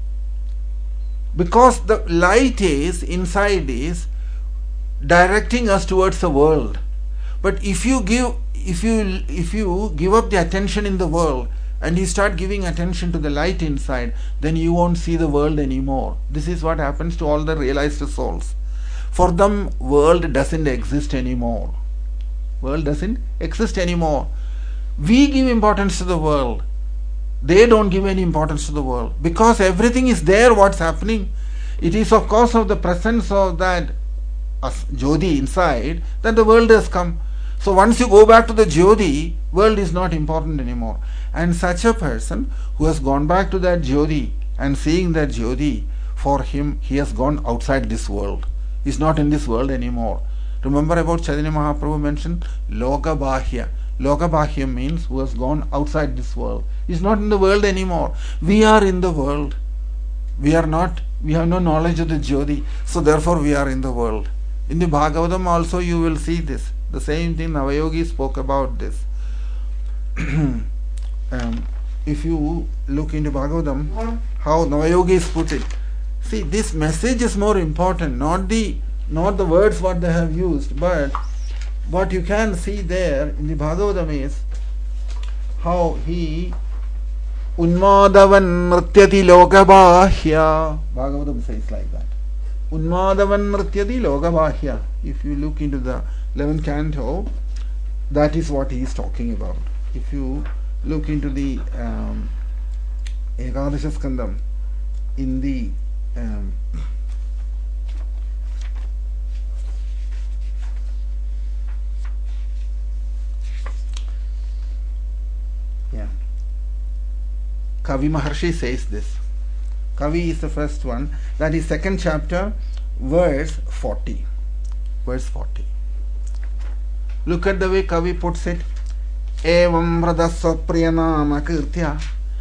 Because the light is, inside is, directing us towards the world. But if you give, if you, if you give up the attention in the world, and you start giving attention to the light inside, then you won't see the world anymore. This is what happens to all the realized souls. For them, world doesn't exist anymore. World doesn't exist anymore. We give importance to the world. They don't give any importance to the world. Because everything is there, what's happening. It is of course of the presence of that Jyoti inside that the world has come. So once you go back to the Jyoti, world is not important anymore. And such a person who has gone back to that Jyoti and seeing that Jyoti, for him, he has gone outside this world. He is not in this world anymore. Remember about Chaitanya Mahaprabhu mentioned Loka Bahya. Loka Bahya means who has gone outside this world. He is not in the world anymore. We are in the world. We are not, we have no knowledge of the Jyoti. So therefore we are in the world. In the Bhagavatam also you will see this. The same thing Navayogi spoke about this. um, if you look into Bhagavatam, how Navayogis put it, see, this message is more important, not the not the words what they have used, but what you can see there in the Bhagavatam is how he Unmadavan Nrityati Lokabahya. Bhagavatam says like that. Unmadavan Nrityati Lokabahya. If you look into the eleventh canto, that is what he is talking about. If you look into the um, Ekadasha Skandam, in the um, yeah, Kavi Maharshi says this. Kavi is the first one. That is second chapter, verse forty. Verse forty. Look at the way Kavi puts it. Evam vradasva priyanama kirtya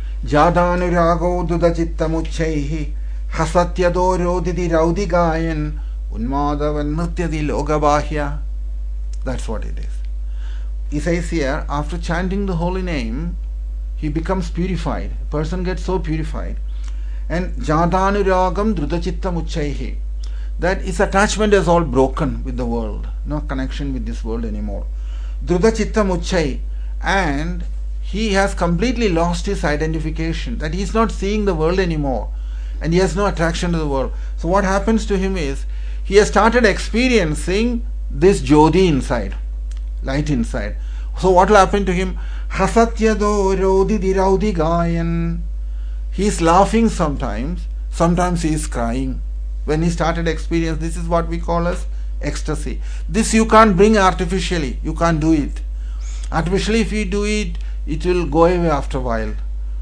jadanurago dudachittamuchaihi hasatyado rodidi raudigayan unmadavan nrityadi logabahya. That's what it is. He says here, after chanting the holy name, he becomes purified. A person gets so purified. And jadanuragam drudachittam that his attachment is all broken with the world. No connection with this world anymore. Drudachittam and he has completely lost his identification. That he is not seeing the world anymore. And he has no attraction to the world. So what happens to him is, he has started experiencing this Jyoti inside. Light inside. So what will happen to him? Hasatyado rodidi raudigayan. He is laughing sometimes, sometimes he is crying. When he started experience, this is what we call as ecstasy. This you can't bring artificially, you can't do it. Artificially if you do it, it will go away after a while.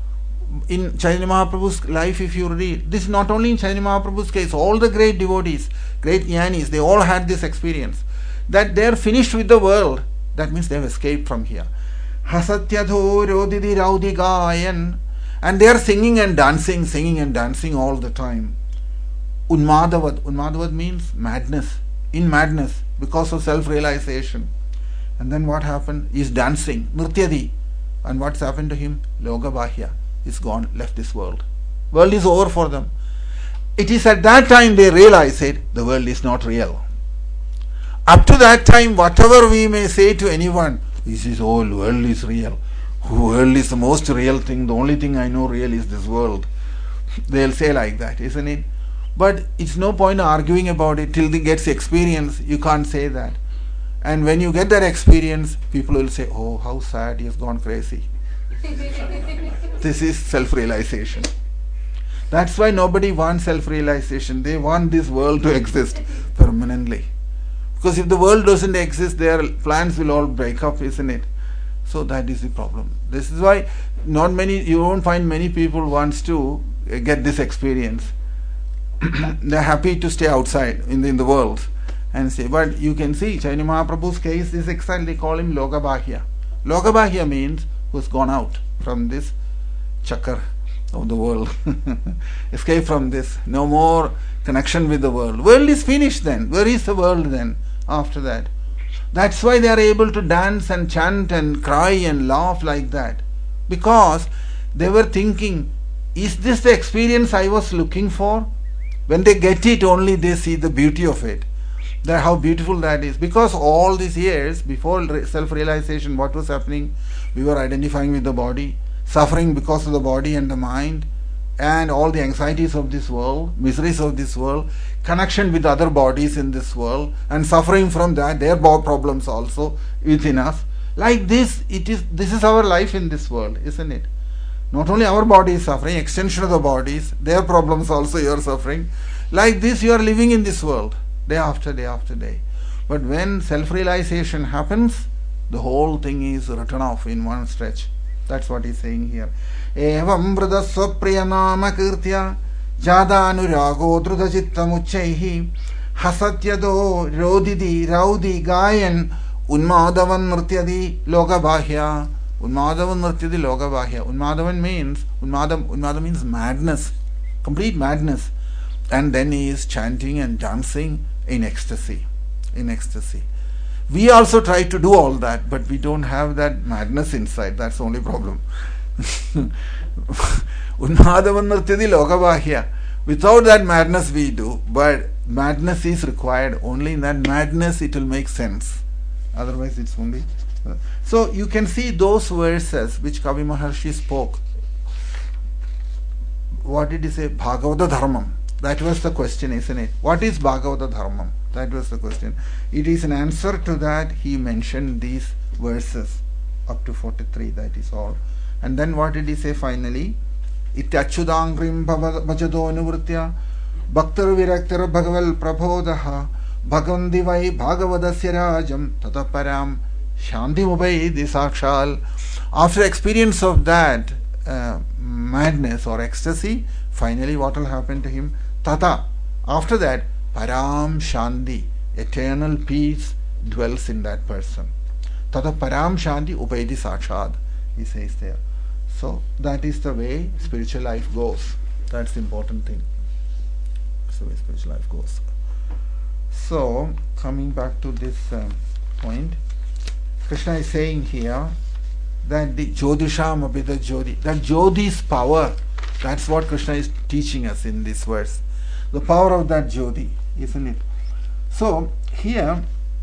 In Chaitanya Mahaprabhu's life, if you read, this is not only in Chaitanya Mahaprabhu's case, all the great devotees, great jnanis, they all had this experience. That they are finished with the world, that means they have escaped from here. Hasatyadho rodidi raudigayan. And they are singing and dancing, singing and dancing all the time. Unmadavad. Unmadavad means madness. In madness, because of self-realization. And then what happened? He is dancing. Nrityadi. And what's happened to him? Logabahya. He's gone, left this world. World is over for them. It is at that time they realize it, the world is not real. Up to that time, whatever we may say to anyone, this is all, world is real. World is the most real thing. The only thing I know real is this world. They'll say like that, isn't it? But it's no point arguing about it till they gets experience. You can't say that. And when you get that experience, people will say, oh, how sad, he has gone crazy. This is self-realization. That's why nobody wants self-realization. They want this world to exist permanently. Because if the world doesn't exist, their plans will all break up, isn't it? So that is the problem. This is why not many, you won't find many people wants to get this experience. They're happy to stay outside in the, in the world and say, but you can see Chaitanya Mahaprabhu's case is exactly, they call him Lokabahya. Lokabahya means who's gone out from this chakra of the world. Escape from this. No more connection with the world. World is finished then. Where is the world then after that? That's why they are able to dance and chant and cry and laugh like that. Because they were thinking, is this the experience I was looking for? When they get it, only they see the beauty of it. That how beautiful that is. Because all these years, before self-realization, what was happening? We were identifying with the body, suffering because of the body and the mind, and all the anxieties of this world, miseries of this world, connection with other bodies in this world, and suffering from that, their problems also within us. Like this, it is. This is our life in this world, isn't it? Not only our body is suffering, extension of the bodies, their problems also you are suffering. Like this, you are living in this world, day after day after day. But when self-realization happens, the whole thing is written off in one stretch. That's what he's saying here. Evam vradasva priyanama kirtya jadanurago drudachittam hasatyado rodidi raudi gayan unmadavan nrityadi logabahya. Unmadavan nrityadi logabahya. Unmadavan means, unmadam, unmadam means madness, complete madness. And then he is chanting and dancing in ecstasy. In ecstasy. We also try to do all that, but we don't have that madness inside. That's the only problem. Without that madness we do, but madness is required. Only in that madness it will make sense. Otherwise it's only... Uh, so you can see those verses which Kavi Maharshi spoke. What did he say? Bhagavata Dharmam. That was the question, isn't it? What is Bhagavata Dharmam? That was the question. It is an answer to that. He mentioned these verses up to forty-three, that is all. And then what did he say finally? Ityachudangrim bhajado nuvritya bhaktar viraktar bhagaval prabodha bhagavandi vai bhagavadasya rajam tataparam shanti mubai disakshal. After experience of that uh, madness or ecstasy, finally what will happen to him? Tata. After that, Param Shanti, eternal peace dwells in that person. Tata Param Shanti Upaidi Sakshad, he says there. So that is the way spiritual life goes. That's the important thing. That's the way spiritual life goes. So, coming back to this um, point, Krishna is saying here that the Jodisham Abhida Jodi, that Jodi's power, that's what Krishna is teaching us in this verse. The power of that Jodi, isn't it? So, here,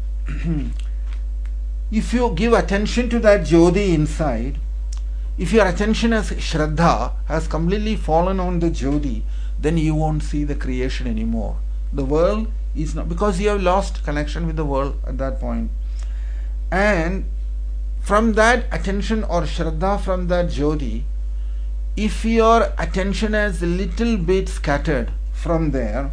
if you give attention to that Jodi inside, if your attention as Shraddha has completely fallen on the Jodi, then you won't see the creation anymore. The world is not, because you have lost connection with the world at that point. And from that attention or Shraddha from that Jodi, if your attention is a little bit scattered from there,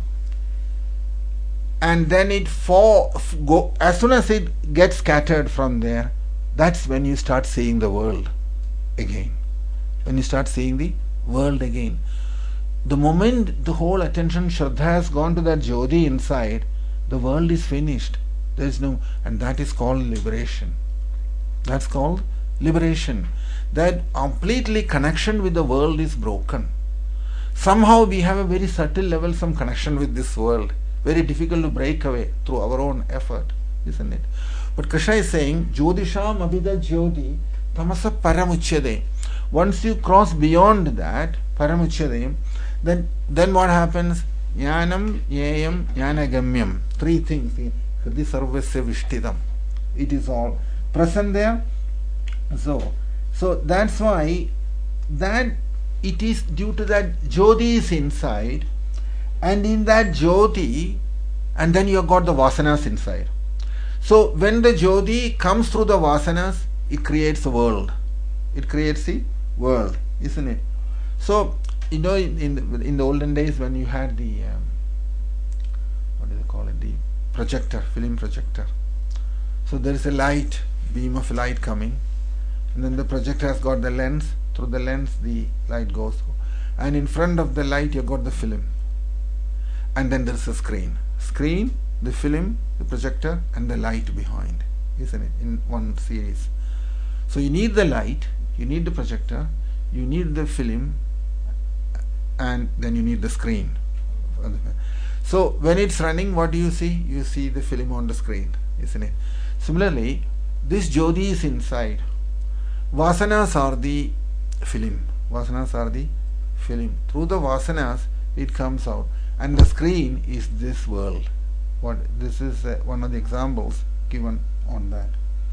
and then it fall, go, as soon as it gets scattered from there, that's when you start seeing the world again. When you start seeing the world again. The moment the whole attention Shraddha has gone to that Jodi inside, the world is finished. There is no, and that is called liberation. That's called liberation. That completely connection with the world is broken. Somehow we have a very subtle level, some connection with this world. Very difficult to break away through our own effort, isn't it? But Krishna is saying, Jodisham Abhida Jyoti Tamasa Paramuchyade. Once you cross beyond that, Paramuchyade, then then what happens? Jnanam, Jnayam, Jnanagamyam. Three things. Hridi Sarvasya Vishtidam. It is all present there. So, so that's why that it is due to that Jyoti is inside, and in that Jyoti, and then you have got the Vasanas inside. So when the Jyoti comes through the Vasanas, it creates a world. It creates the world, isn't it? So, you know, in, in, the, in the olden days when you had the, um, what do they call it, the projector, film projector. So there is a light, beam of light coming, and then the projector has got the lens. Through the lens the light goes, and in front of the light you got the film, and then there is a screen. Screen, the film, the projector, and the light behind, isn't it, in one series. So you need the light, you need the projector, you need the film, and then you need the screen. So when it's running, what do you see? You see the film on the screen, isn't it? Similarly, this Jyoti is inside. Vasanas are the film. Vasanas are the film. Through the Vasanas, it comes out, and the screen is this world. What this is uh, one of the examples given on that.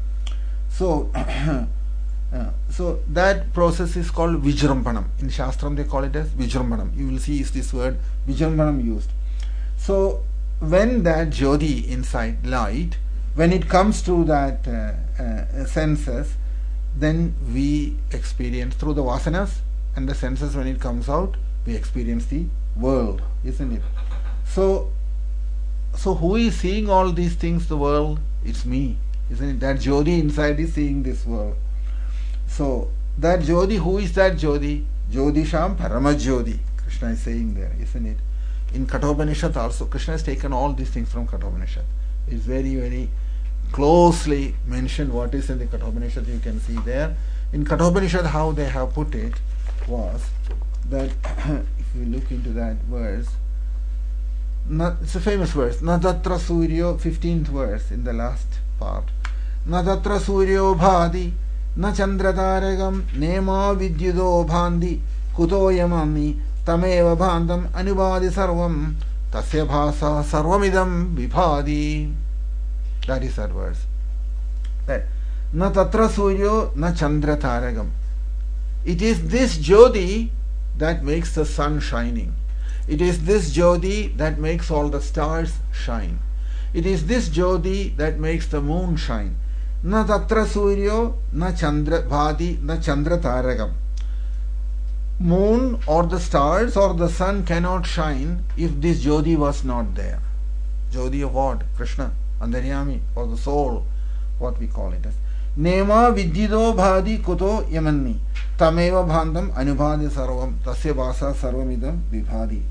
So, uh, so that process is called Vijrambanam. In Shastram they call it as Vijrambanam. You will see is this word Vijrambanam used. So when that Jyoti inside light, when it comes to that uh, uh, senses, then we experience through the Vasanas and the senses. When it comes out, we experience the world, isn't it? So, so who is seeing all these things? The world. It's me, isn't it? That Jyoti inside is seeing this world. So that Jyoti, who is that Jyoti? Jyotisham Parama Jyoti. Krishna is saying there, isn't it? In Kathopanishad also, Krishna has taken all these things from Kathopanishad. It's very, very closely mentioned what is in the Kathopanishad. You can see there. In Kathopanishad, how they have put it was that if you look into that verse, not, it's a famous verse, Nadatra Suryo, fifteenth verse in the last part. Na tatra suryo bhadi, na chandrataragam, nema vidyudo bhandi, kuto yamami, tameva bhandam anubhadi sarvam, tasya bhasa sarvamidam vibhadi. That is that verse. That na tatra suryo na chandrataragam. It is this Jyoti that makes the sun shining. It is this Jyoti that makes all the stars shine. It is this Jyoti that makes the moon shine. Na tatra suryo na chandra bhadi na chandra taragam. Moon or the stars or the sun cannot shine if this Jyoti was not there. Jyoti of what? Krishna, Antaryami, or the soul, what we call it as. Nema vidyido bhadi kuto yamanni tameva bhandam anubhadi sarvam tasya vasa sarvamidam vibhadi.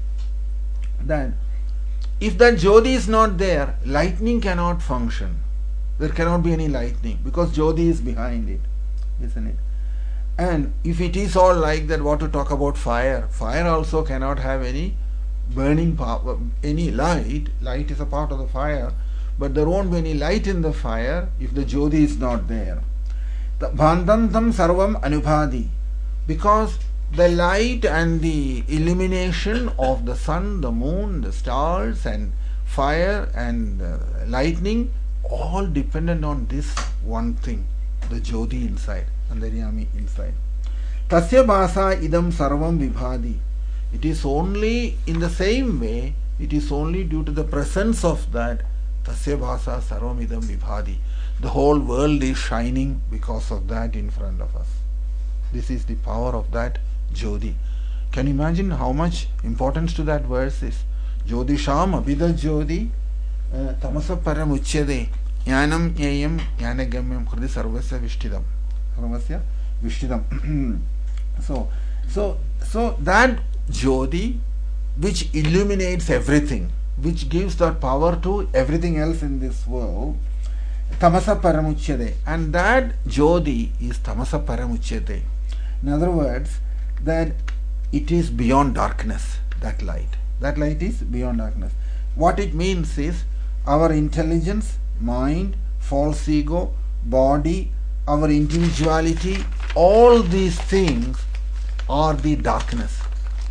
Then, if that Jyoti is not there, lightning cannot function. There cannot be any lightning because Jyoti is behind it, isn't it? And if it is all like that, what to talk about fire? Fire also cannot have any burning power, any light. Light is a part of the fire, but there won't be any light in the fire if the Jyoti is not there. The Bhandantam Sarvam Anubhadi, because the light and the illumination of the sun, the moon, the stars and fire and uh, lightning, all dependent on this one thing, the Jyoti inside, Antaryami inside. Tasya bhasa idam sarvam vibhadi. It is only in the same way, it is only due to the presence of that Tasya bhasa sarvam idam vibhadi. The whole world is shining because of that in front of us. This is the power of that Jyoti. Can you imagine how much importance to that verse is? Jyotisham abhida Jyoti tamasa param uchyade jnanam jnayam jnanagamyam kriti sarvasya vishtidam. Sarvasya vishtidam. So, so, so that Jyoti which illuminates everything, which gives that power to everything else in this world, tamasa paramuchyade, and that Jyoti is tamasa paramuchyade. In other words, that it is beyond darkness, that light. That light is beyond darkness. What it means is our intelligence, mind, false ego, body, our individuality, all these things are the darkness.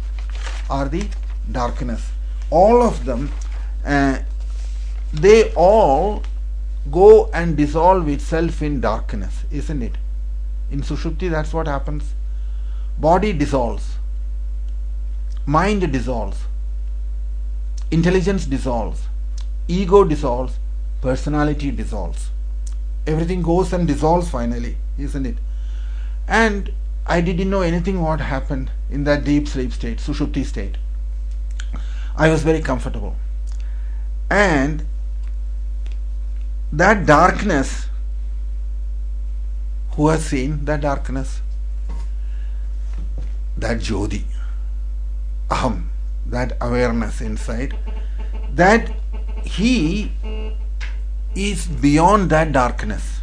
Are the darkness. All of them, uh, they all go and dissolve itself in darkness, isn't it? In Sushupti, that's what happens. Body dissolves, mind dissolves, intelligence dissolves, ego dissolves, personality dissolves. Everything goes and dissolves finally, isn't it? And I didn't know anything what happened in that deep sleep state, Sushupti state. I was very comfortable. And that darkness, who has seen that darkness? That Jyoti, Aham, that awareness inside, that he is beyond that darkness,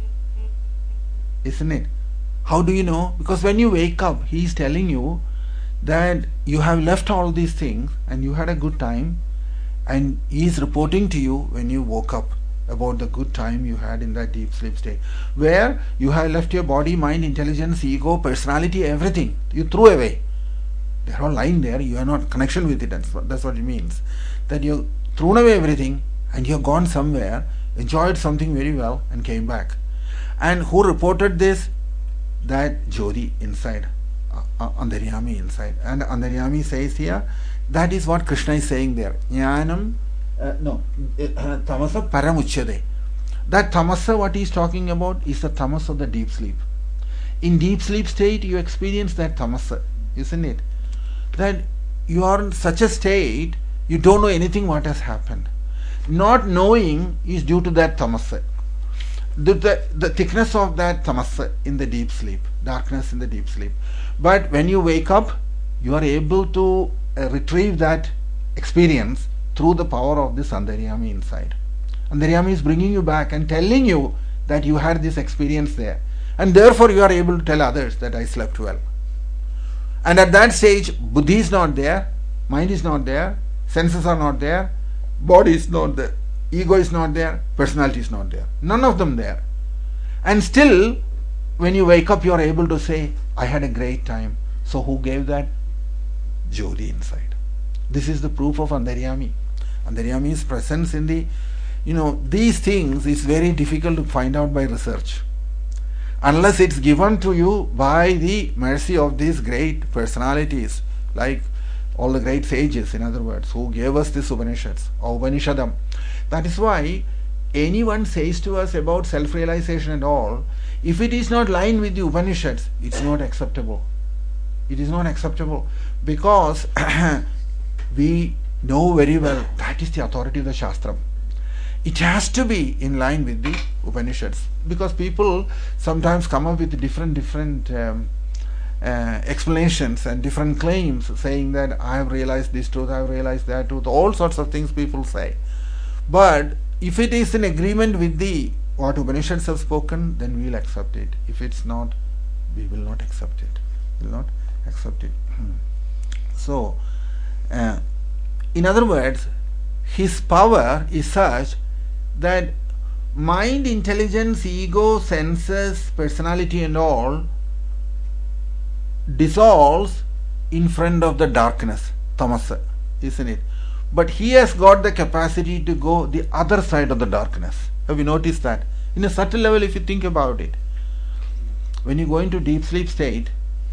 isn't it? How do you know? Because when you wake up, he is telling you that you have left all these things and you had a good time, and he is reporting to you when you woke up about the good time you had in that deep sleep state, where you have left your body, mind, intelligence, ego, personality, everything. You threw away. They are all lying there. You are not connection with it. That's what, that's what it means. That you thrown away everything and you have gone somewhere, enjoyed something very well and came back. And who reported this? That Jyoti inside, uh, Antaryami inside. And Antaryami says here, that is what Krishna is saying there. Jnanam, uh, no, uh, tamasa paramuchyade. That tamasa, what he is talking about, is the tamas of the deep sleep. In deep sleep state, you experience that tamasa, isn't it? That you are in such a state, you don't know anything what has happened. Not knowing is due to that tamasa. The, the, the thickness of that tamasa in the deep sleep, darkness in the deep sleep. But when you wake up, you are able to uh, retrieve that experience through the power of this Antaryami inside. Antaryami is bringing you back and telling you that you had this experience there. And therefore you are able to tell others that I slept well. And at that stage, buddhi is not there, mind is not there, senses are not there, body is not there. ego is not there, personality is not there. None of them there. And still, when you wake up, you are able to say, I had a great time. So who gave that? Jyoti inside. This is the proof of Antaryami. Antaryami's presence in the, you know, these things is very difficult to find out by research. Unless it's given to you by the mercy of these great personalities, like all the great sages, in other words, who gave us this Upanishads, or Upanishadam. That is why anyone says to us about self-realization and all, if it is not lined with the Upanishads, it's not acceptable. It is not acceptable because we know very well that is the authority of the Shastram. It has to be in line with the Upanishads, because people sometimes come up with different different um, uh, explanations and different claims, saying that I have realized this truth, I have realized that truth, all sorts of things people say. But if it is in agreement with the what Upanishads have spoken, then we will accept it. If it's not, we will not accept it. We will not accept it. So, uh, in other words, his power is such that mind, intelligence, ego, senses, personality and all dissolves in front of the darkness, tamasa, isn't it? But he has got the capacity to go the other side of the darkness. Have you noticed that? In a subtle level, if you think about it, when you go into deep sleep state,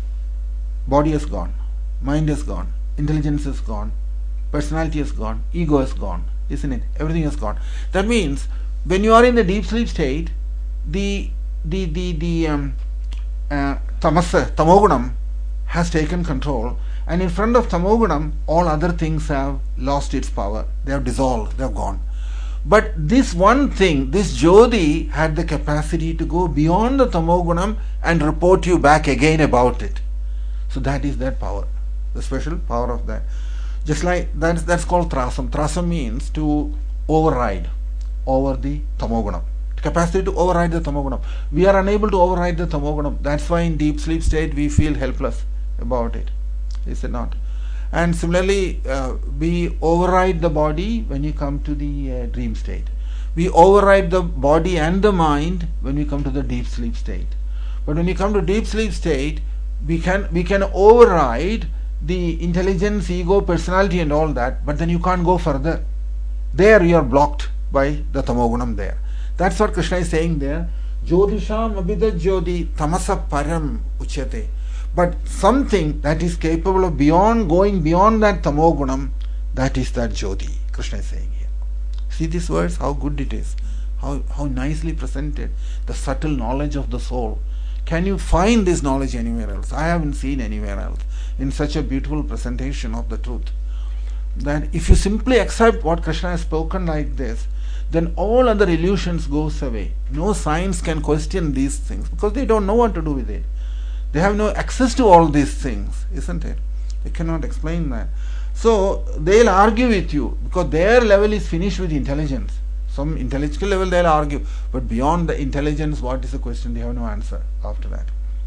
body is gone, mind is gone, intelligence is gone, personality is gone, ego is gone, isn't it? Everything is gone. That means when you are in the deep sleep state, the the the the um, uh, tamasa, tamogunam has taken control, and in front of tamogunam, all other things have lost its power. They have dissolved. They have gone. But this one thing, this Jyoti, had the capacity to go beyond the tamogunam and report you back again about it. So that is that power, the special power of that. Just like that's that's called trasam. Trasam means to override over the tamogunam. Capacity to override the tamogunam. We are unable to override the tamogunam. That's why in deep sleep state we feel helpless about it. Is it not? And similarly, uh, we override the body when you come to the uh, dream state. We override the body and the mind when we come to the deep sleep state. But when you come to deep sleep state, we can we can override the intelligence, ego, personality and all that, but then you can't go further. There you are blocked by the tamogunam there. That's what Krishna is saying there. Jyotisham abhida jyoti tamasa param uchyate. But something that is capable of beyond going beyond that tamogunam, that is that jyoti, Krishna is saying here. See these words, how good it is, how, how nicely presented, the subtle knowledge of the soul. Can you find this knowledge anywhere else? I haven't seen anywhere else in such a beautiful presentation of the truth. That if you simply accept what Krishna has spoken like this, then all other illusions goes away. No science can question these things because they don't know what to do with it. They have no access to all these things, isn't it? They cannot explain that. So they'll argue with you because their level is finished with intelligence. Some intellectual level they'll argue, but beyond the intelligence, what is the question? They have no answer after that.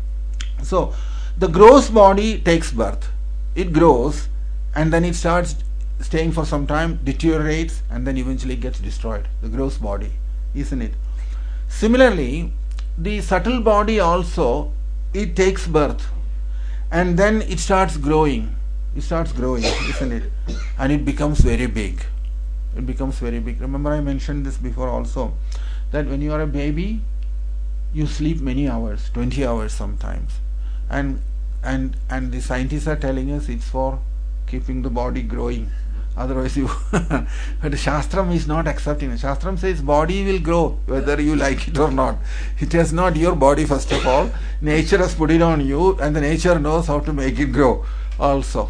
So the gross body takes birth. It grows and then it starts staying for some time, deteriorates and then eventually gets destroyed. The gross body, isn't it? Similarly, the subtle body also, it takes birth and then it starts growing. It starts growing, isn't it? And it becomes very big. It becomes very big. Remember I mentioned this before also, that when you are a baby, you sleep many hours, twenty hours sometimes. And and and the scientists are telling us it's for keeping the body growing. Otherwise you but the Shastram is not accepting it. Shastram says body will grow whether you like it or not. It is not your body first of all. Nature has put it on you and the nature knows how to make it grow also.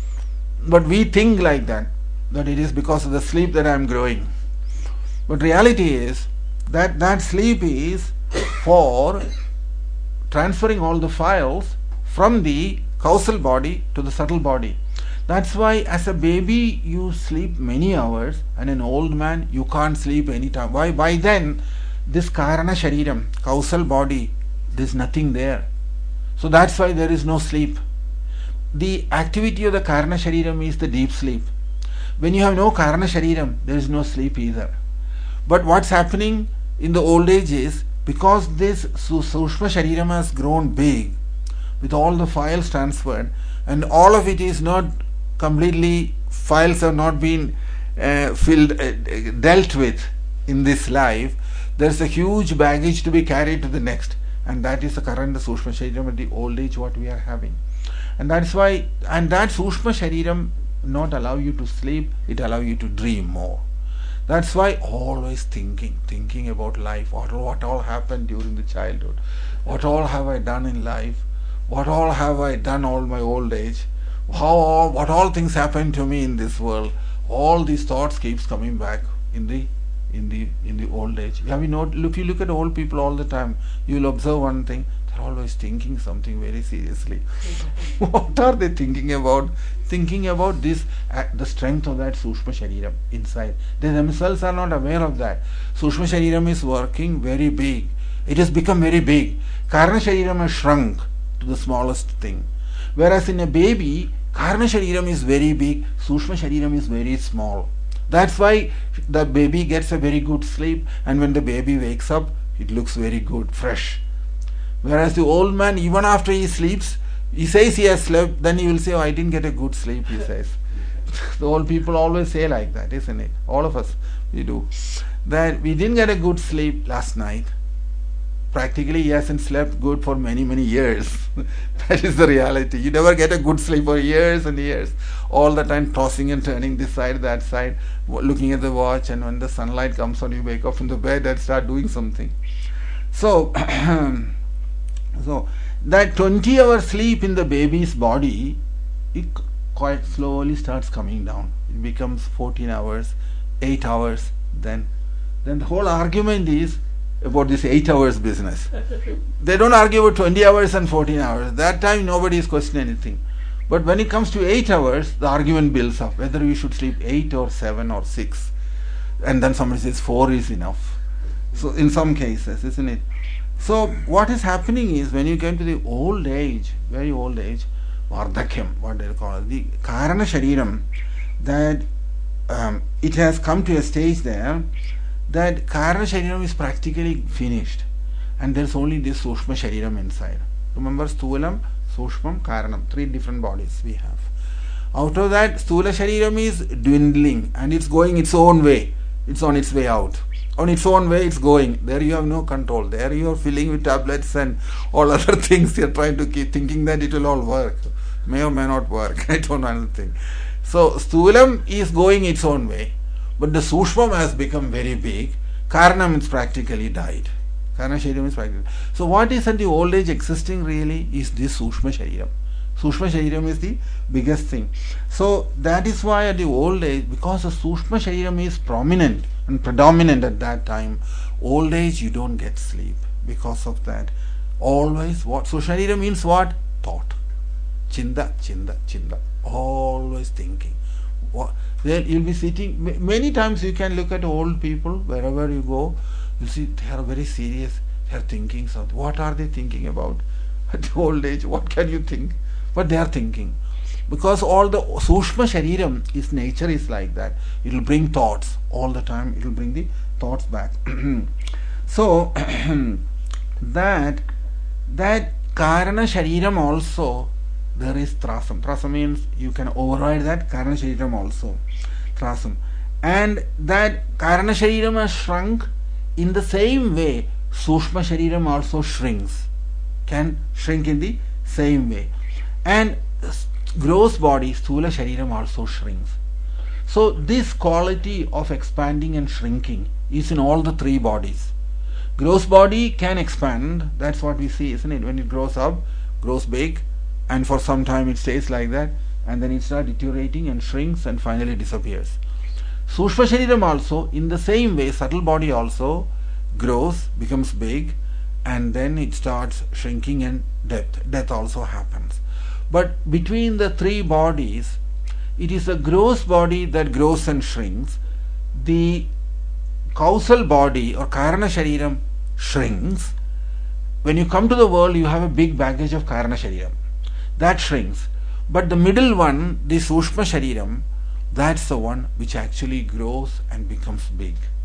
But we think like that, that it is because of the sleep that I am growing. But reality is that that sleep is for transferring all the files from the causal body to the subtle body. That's why as a baby you sleep many hours and an old man you can't sleep any time. Why? By then this karana shariram, causal body, there's nothing there. So that's why there is no sleep. The activity of the karana shariram is the deep sleep. When you have no karana shariram, there is no sleep either. But what's happening in the old age is, because this Sushma Shariram has grown big, with all the files transferred, and all of it is not completely, files have not been uh, filled, uh, dealt with in this life, there's a huge baggage to be carried to the next, and that is the current Sushma Shariram at the old age what we are having. And that's why, and that Sushma Shariram not allow you to sleep, it allow you to dream more. That's why always thinking, thinking about life, what, what all happened during the childhood, what all have I done in life, what all have I done all my old age, how all, what all things happened to me in this world. All these thoughts keeps coming back in the in the in the old age. Have you not, if you look at old people all the time, you will observe one thing, they're always thinking something very seriously. What are they thinking about? Thinking about this, uh, the strength of that Sushma Shariram inside. They themselves are not aware of that. Sushma Shariram is working very big. It has become very big. Karana Shariram has shrunk to the smallest thing. Whereas in a baby, Karana Shariram is very big, Sushma Shariram is very small. That's why the baby gets a very good sleep, and when the baby wakes up, it looks very good, fresh. Whereas the old man, even after he sleeps, he says he has slept, then he will say, oh, I didn't get a good sleep, he says. The old people always say like that, isn't it? All of us, we do. That we didn't get a good sleep last night. Practically he hasn't slept good for many, many years. That is the reality. You never get a good sleep for years and years. All the time tossing and turning this side, that side, looking at the watch, and when the sunlight comes on, you wake up from the bed and start doing something. So, so that twenty hour sleep in the baby's body, it quite slowly starts coming down. It becomes fourteen hours, eight hours, then then the whole argument is about this eight hours business. They don't argue about twenty hours and fourteen hours. That time nobody is questioning anything. But when it comes to eight hours, the argument builds up, whether we should sleep eight or seven or six. And then somebody says four is enough. So in some cases, isn't it? So what is happening is, when you get to the old age, very old age, Vardhakyam, what they call it, the Karana Shariram, that um, it has come to a stage there that Karana Shariram is practically finished, and there's only this Sushma Shariram inside. Remember, Sthulam, Sushmam, Karanam, three different bodies we have. Out of that, Sthula Shariram is dwindling, and it's going its own way. It's on its way out. On its own way it's going. There you have no control. There you are filling with tablets and all other things. You are trying to keep thinking that it will all work. May or may not work. I don't know anything. So Sthulam is going its own way. But the Sushmam has become very big. Karanam is practically died. Karana Shariram is practically. So what is at the old age existing really is this Sushma Shariram. Sushma Shariram is the biggest thing. So that is why at the old age, because the Sushma Shariram is prominent and predominant at that time, old age you don't get sleep because of that. Always what? Sushma Shariram means what? Thought. Chinda, chinda, chinda. Always thinking. What? Then you'll be sitting, many times you can look at old people, wherever you go, you see they are very serious, they are thinking something. What are they thinking about? At the old age, what can you think? But they are thinking. Because all the Sushma Shariram, its nature is like that. It will bring thoughts all the time, it will bring the thoughts back. So, that, that Karana Shariram also, there is Trasam. Trasam means you can override that Karana Shariram also. Trasam. And that Karana Shariram has shrunk, in the same way Sushma Shariram also shrinks. Can shrink in the same way. And gross body, Sthula Shariram also shrinks. So this quality of expanding and shrinking is in all the three bodies. Gross body can expand, that's what we see, isn't it? When it grows up, grows big, and for some time it stays like that, and then it starts deteriorating and shrinks and finally disappears. Sushma Shariram also, in the same way, subtle body also grows, becomes big, and then it starts shrinking and death. Death also happens. But between the three bodies, it is the gross body that grows and shrinks. The causal body or Karana Shariram shrinks. When you come to the world, you have a big baggage of Karana Shariram. That shrinks. But the middle one, the Sushma Shariram, that's the one which actually grows and becomes big.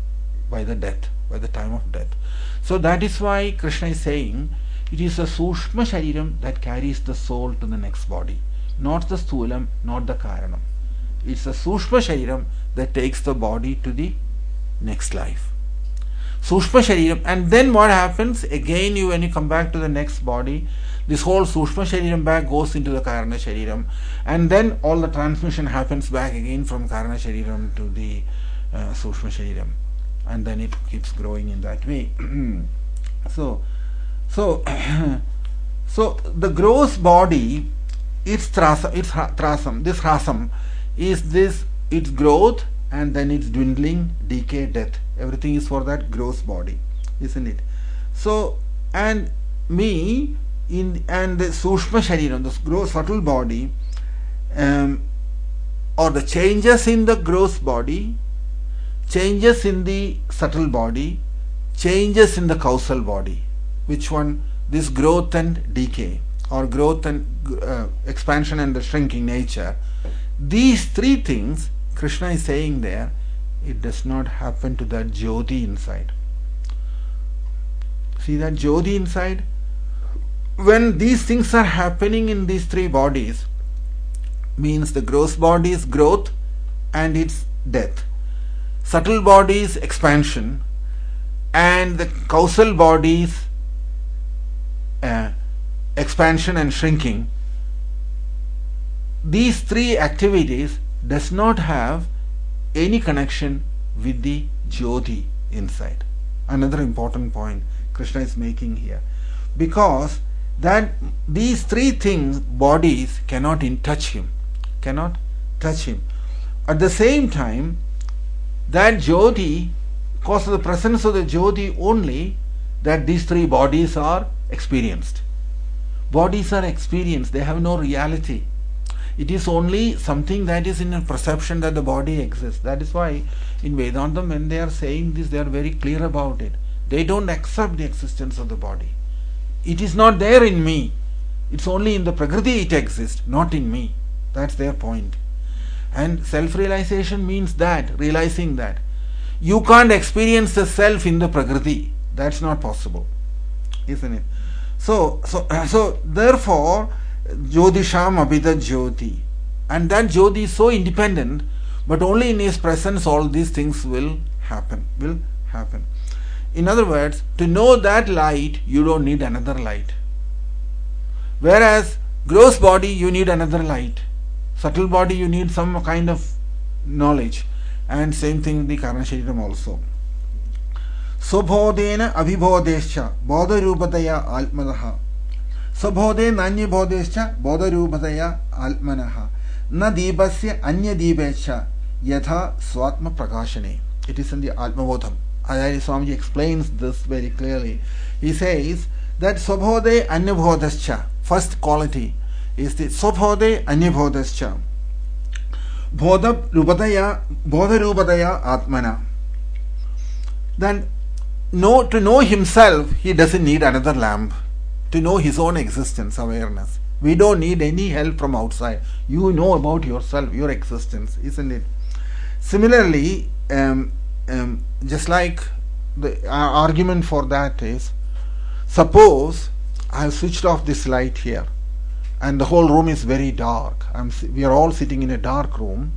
by the death, by the time of death. So that is why Krishna is saying it is a Sushma Shariram that carries the soul to the next body, not the Sthulam, not the Karanam. It's a Sushma Shariram that takes the body to the next life. Sushma Shariram, and then what happens? Again, you when you come back to the next body, this whole Sushma Shariram back goes into the Karana Shariram, and then all the transmission happens back again from Karana Shariram to the uh, Sushma Shariram, and then it keeps growing in that way. so, so, so the gross body, its trasa, its trasam, this rasam is this its growth, and then its dwindling, decay, death. Everything is for that gross body, isn't it? So, and me in and the Sushma Shariram, the gross subtle body, um, or the changes in the gross body, changes in the subtle body, changes in the causal body. Which one? This growth and decay, or growth and uh, expansion and the shrinking nature. These three things Krishna is saying there, it does not happen to that Jyoti inside. See that Jyoti inside? When these things are happening in these three bodies, means the gross body is growth and its death, subtle body is expansion, and the causal body is uh, expansion and shrinking. These three activities does not have any connection with the Jyoti inside. Another important point Krishna is making here, because that these three things, bodies, cannot in touch him, cannot touch him. At the same time, that Jyoti, because of the presence of the Jyoti only, that these three bodies are experienced. Bodies are experienced, they have no reality. It is only something that is in a perception that the body exists. That is why in Vedantam, when they are saying this, they are very clear about it. They don't accept the existence of the body. It is not there in me. It's only in the Prakriti it exists, not in me. That's their point. And self-realization means that, realizing that. You can't experience the self in the Prakriti. That's not possible. Isn't it? So, so, so therefore, Jyotisham Abhida Jyoti. And that Jyoti is so independent, but only in his presence all these things will happen. Will happen. In other words, to know that light, you don't need another light. Whereas, gross body, you need another light. Subtle body, you need some kind of knowledge. And same thing in the Karana Shariram also. Sobhodena abhibodescha bodha rupataya almanaha. Sobhode nanya bodescha bodha rupataya almanaha. Na dibasya anya dibecha yatha swatma prakashane. It is in the Atmabodham. Acharya Swamiji explains this very clearly. He says that Sobhode Anyabhodascha, first quality is the Sobhode Anyabhodascha. Bodha Rupataya, Bodha Rupataya Atmana. Then know, to know himself, he doesn't need another lamp. To know his own existence, awareness. We don't need any help from outside. You know about yourself, your existence, isn't it? Similarly, um, um, just like the uh, argument for that is, suppose I have switched off this light here and the whole room is very dark. I'm, we are all sitting in a dark room,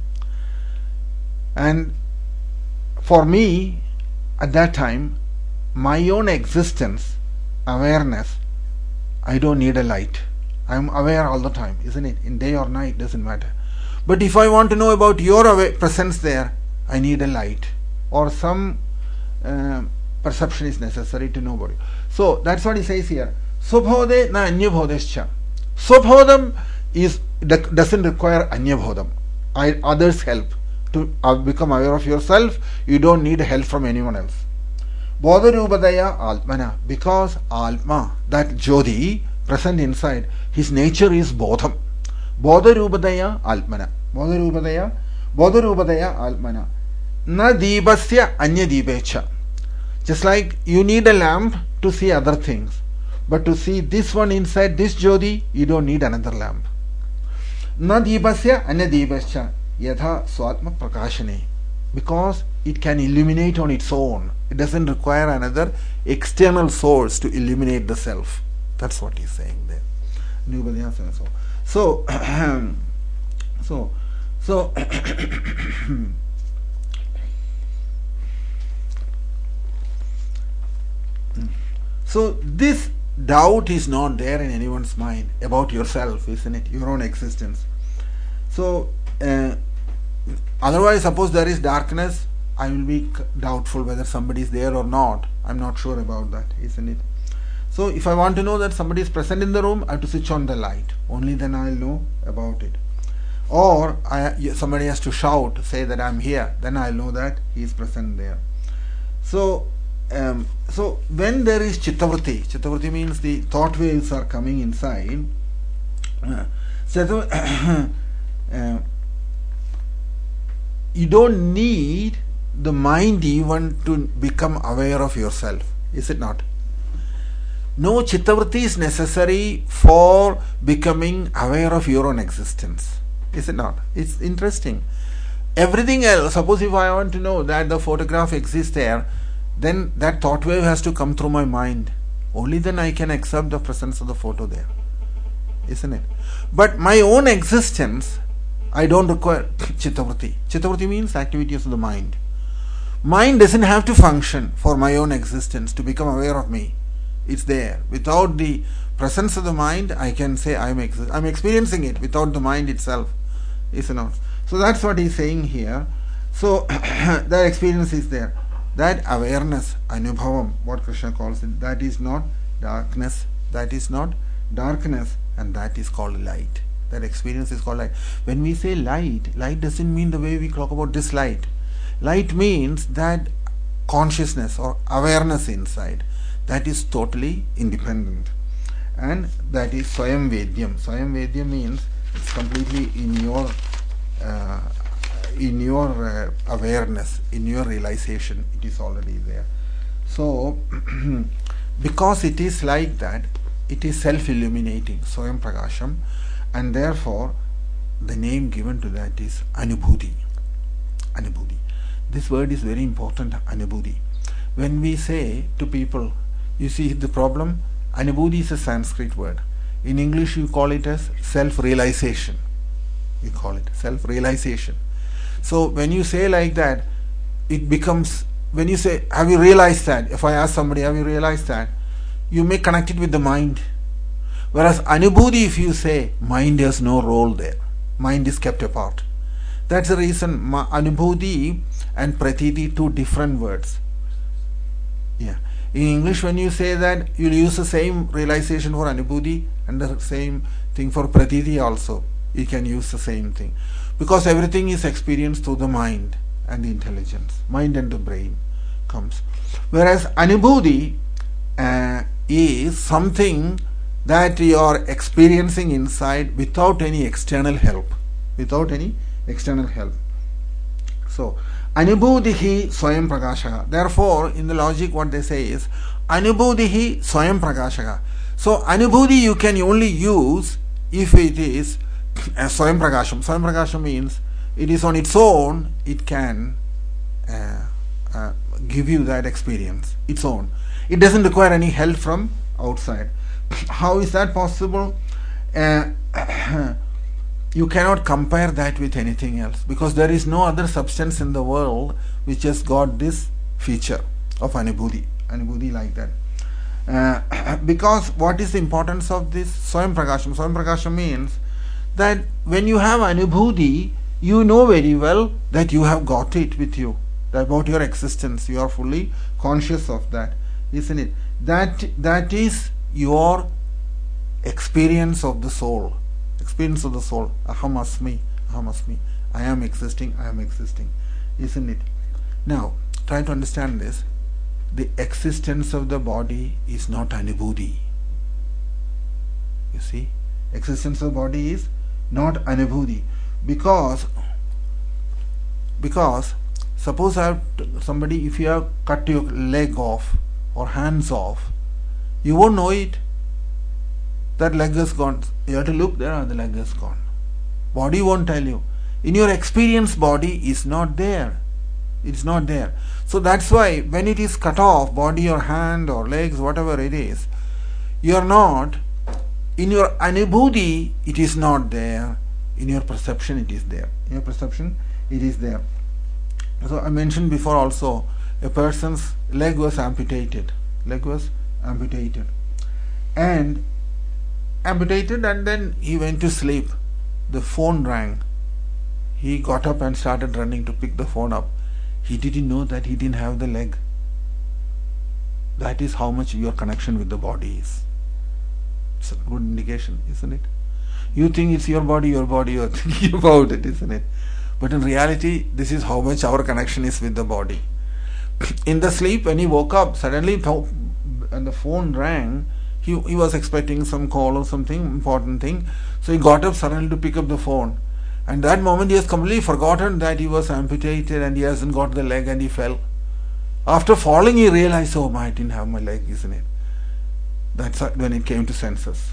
and for me at that time, my own existence, awareness, I don't need a light. I am aware all the time, isn't it? In day or night, doesn't matter. But if I want to know about your presence there, I need a light, or some uh, perception is necessary to know about it. So that's what he says here. Subhode na anyabhodescha. Subhodam is doesn't require anyabhodam. I, others help to uh, become aware of yourself. You don't need help from anyone else. Bodha rupataya almana, because alma, that Jyoti present inside, his nature is bodham. Bodha rupataya almana. Bodha rupataya, bodha rupataya almana. Na dibasya anya dibecha. Just like you need a lamp to see other things, but to see this one inside this Jyoti, you don't need another lamp. Na dibasya anya dibecha yatha swatma prakashane, because it can illuminate on its own. It doesn't require another external source to illuminate the self. That's what he's saying there. So, so, so, so this doubt is not there in anyone's mind about yourself, isn't it? Your own existence. So, uh, otherwise, suppose there is darkness, I will be doubtful whether somebody is there or not. I'm not sure about that, isn't it? So, if I want to know that somebody is present in the room, I have to switch on the light. Only then I'll know about it. Or I, somebody has to shout, say that I'm here. Then I'll know that he is present there. So, um, so when there is chittavritti, chittavritti means the thought waves are coming inside. Uh, so, uh, you don't need the mind even to become aware of yourself, is it not? No chittavritti is necessary for becoming aware of your own existence, is it not? It's interesting. Everything else, suppose if I want to know that the photograph exists there, then that thought wave has to come through my mind. Only then I can accept the presence of the photo there, isn't it? But my own existence, I don't require chittavritti. Chittavritti means activities of the mind. Mind doesn't have to function for my own existence to become aware of me. It's there. Without the presence of the mind, I can say I'm ex- I'm experiencing it without the mind itself. Is it not? So that's what he's saying here. So that experience is there. That awareness, anubhavam, what Krishna calls it, that is not darkness. That is not darkness, and that is called light. That experience is called light. When we say light, light doesn't mean the way we talk about this light. Light means that consciousness or awareness inside. That is totally independent. And that is Swayam Vedyam. Swayam Vedyam means it's completely in your uh, in your uh, awareness, in your realization. It is already there. So, because it is like that, it is self-illuminating, Swayam Prakasham, and therefore the name given to that is Anubhuti. Anubhuti. This word is very important, Anubhuti. When we say to people, you see the problem, Anubhuti is a Sanskrit word. In English you call it as self-realization. You call it self-realization. So when you say like that, it becomes, when you say, have you realized that? If I ask somebody, have you realized that? You may connect it with the mind. Whereas Anubhuti, if you say, mind has no role there. Mind is kept apart. That's the reason Anubhuti and Pratiti, two different words. Yeah. In English, when you say that, you'll use the same realization for Anubhuti and the same thing for Pratiti also. You can use the same thing. Because everything is experienced through the mind and the intelligence. Mind and the brain comes. Whereas Anubhuti uh, is something that you are experiencing inside without any external help. Without any external help. So, Anubhudihi Swayam Prakashaka. Therefore, in the logic what they say is, Anubhudihi Swayam Prakashaka. So, Anubhuti you can only use if it is uh, Swayam Prakasham. Swayam Prakasham means it is on its own, it can uh, uh, give you that experience, its own. It doesn't require any help from outside. How is that possible? Uh, you cannot compare that with anything else, because there is no other substance in the world which has got this feature of Anubhuti. Anubhuti like that. Uh, because what is the importance of this Swayam Prakasham? Swayam Prakasham means that when you have Anubhuti, you know very well that you have got it with you, that about your existence. You are fully conscious of that, isn't it? That that is your experience of the soul. Experience of the soul. Aham asmi, aham asmi. I am existing, I am existing. Isn't it? Now, try to understand this. The existence of the body is not Anubhuti. You see? Existence of the body is not Anubhuti. Because, because suppose I have to, somebody, if you have cut your leg off or hands off, you won't know it. That leg is gone. You have to look there, the leg is gone. Body won't tell you. In your experience, body is not there. It's not there. So that's why when it is cut off, body or hand or legs, whatever it is, you are not, in your anubhuti, it is not there. In your perception, it is there. In your perception, it is there. So I mentioned before also, a person's leg was amputated. Leg was amputated. And amputated and then he went to sleep. The phone rang. He got up and started running to pick the phone up. He didn't know that he didn't have the leg. That is how much your connection with the body is. It's a good indication, isn't it? You think it's your body, your body, you're thinking about it, isn't it? But in reality, this is how much our connection is with the body. In the sleep, when he woke up, suddenly and the phone rang, he, he was expecting some call or something, important thing. So he got up suddenly to pick up the phone. And that moment he has completely forgotten that he was amputated and he hasn't got the leg and he fell. After falling, he realized, oh, I didn't have my leg, isn't it? That's when it came to senses.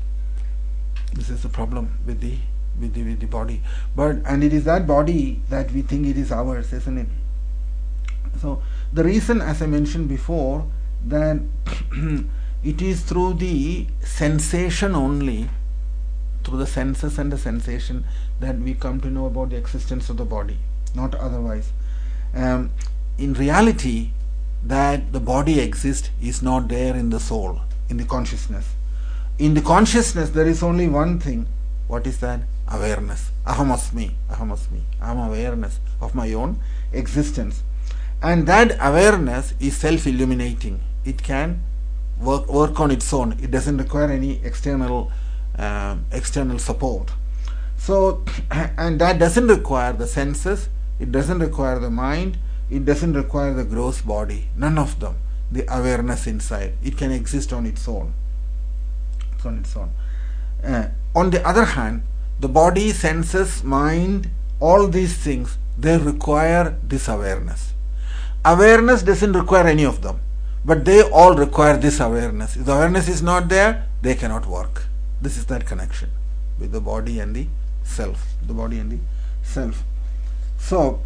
This is the problem with the with the with the body. But and it is that body that we think it is ours, isn't it? So the reason, as I mentioned before, that it is through the sensation only, through the senses and the sensation, that we come to know about the existence of the body, not otherwise. Um, in reality, that the body exists is not there in the soul, in the consciousness. In the consciousness, there is only one thing. What is that? Awareness. Ahamasmi. Ahamasmi. I am awareness of my own existence. And that awareness is self-illuminating. It can work work on its own. It doesn't require any external um, external support. So, and that doesn't require the senses. It doesn't require the mind. It doesn't require the gross body. None of them. The awareness inside. It can exist on its own. It's on its own. Uh, on the other hand, the body, senses, mind, all these things, they require this awareness. Awareness doesn't require any of them, but they all require this awareness. If the awareness is not there, they cannot work. This is that connection with the body and the self. The body and the self. So,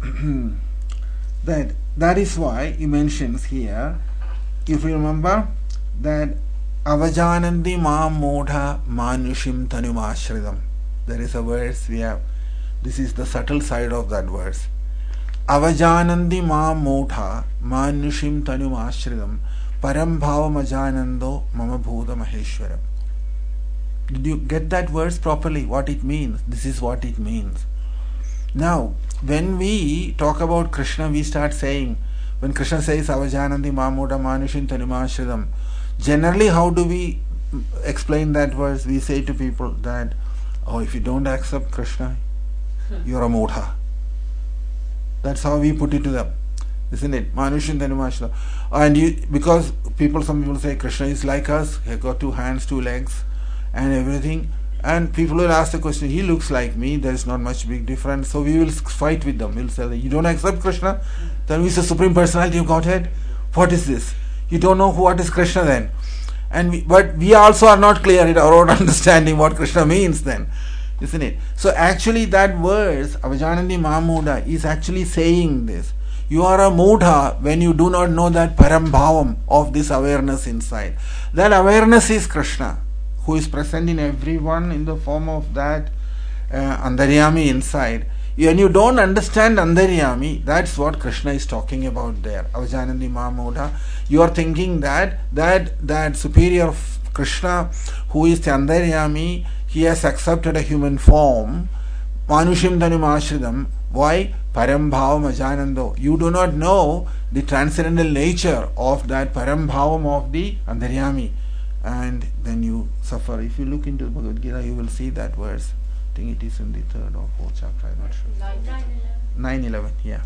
that that is why he mentions here, if you remember, that Avajanandi ma modha manushim tanumashridam. There is a verse we have. This is the subtle side of that verse. Avajanandi ma modha manushim tanumashridam param bhavam ajanando mama bhuta maheshwaram. Did you get that verse properly? What it means? This is what it means. Now, when we talk about Krishna, we start saying, when Krishna says Avajanandi ma modha manushim tanumashridam, generally, how do we explain that verse? We say to people that, oh, if you don't accept Krishna, you're a modha. That's how we put it to them, isn't it? Manushin Tanumashra. And you, because people, some people say Krishna is like us, he got two hands, two legs, and everything. And people will ask the question, he looks like me, there is not much big difference. So we will fight with them. We'll say, you don't accept Krishna? Then he's the Supreme Personality of Godhead? What is this? You don't know what is Krishna then. And we, but we also are not clear in our own understanding what Krishna means then, isn't it? So actually that verse, Avajanandi Mahamudha, is actually saying this. You are a mudha when you do not know that parambhavam of this awareness inside. That awareness is Krishna, who is present in everyone in the form of that uh, Antaryami inside. When you don't understand Antaryami, that's what Krishna is talking about there. Avajanandi Mahamudha. You are thinking that that that superior Krishna, who is the Antaryami, he has accepted a human form. Manushim Tanumashridam. Why? Parambhavam Ajanando. You do not know the transcendental nature of that Parambhavam of the Antaryami. And then you suffer. If you look into the Bhagavad Gita, you will see that verse. I think it is in the third or fourth chapter, I'm not sure. nine eleven, yeah.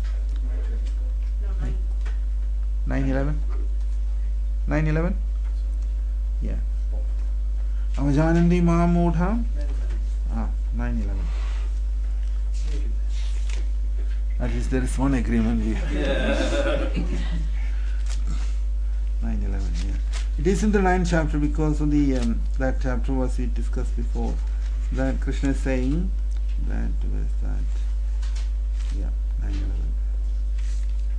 nine eleven? nine eleven? Yeah. Avajanandi Mahamudha? Ah, nine eleven. At least there is one agreement here. nine eleven, yeah. It is in the ninth chapter because of the um, that chapter was we discussed before. That Krishna is saying that was that yeah nine eleven.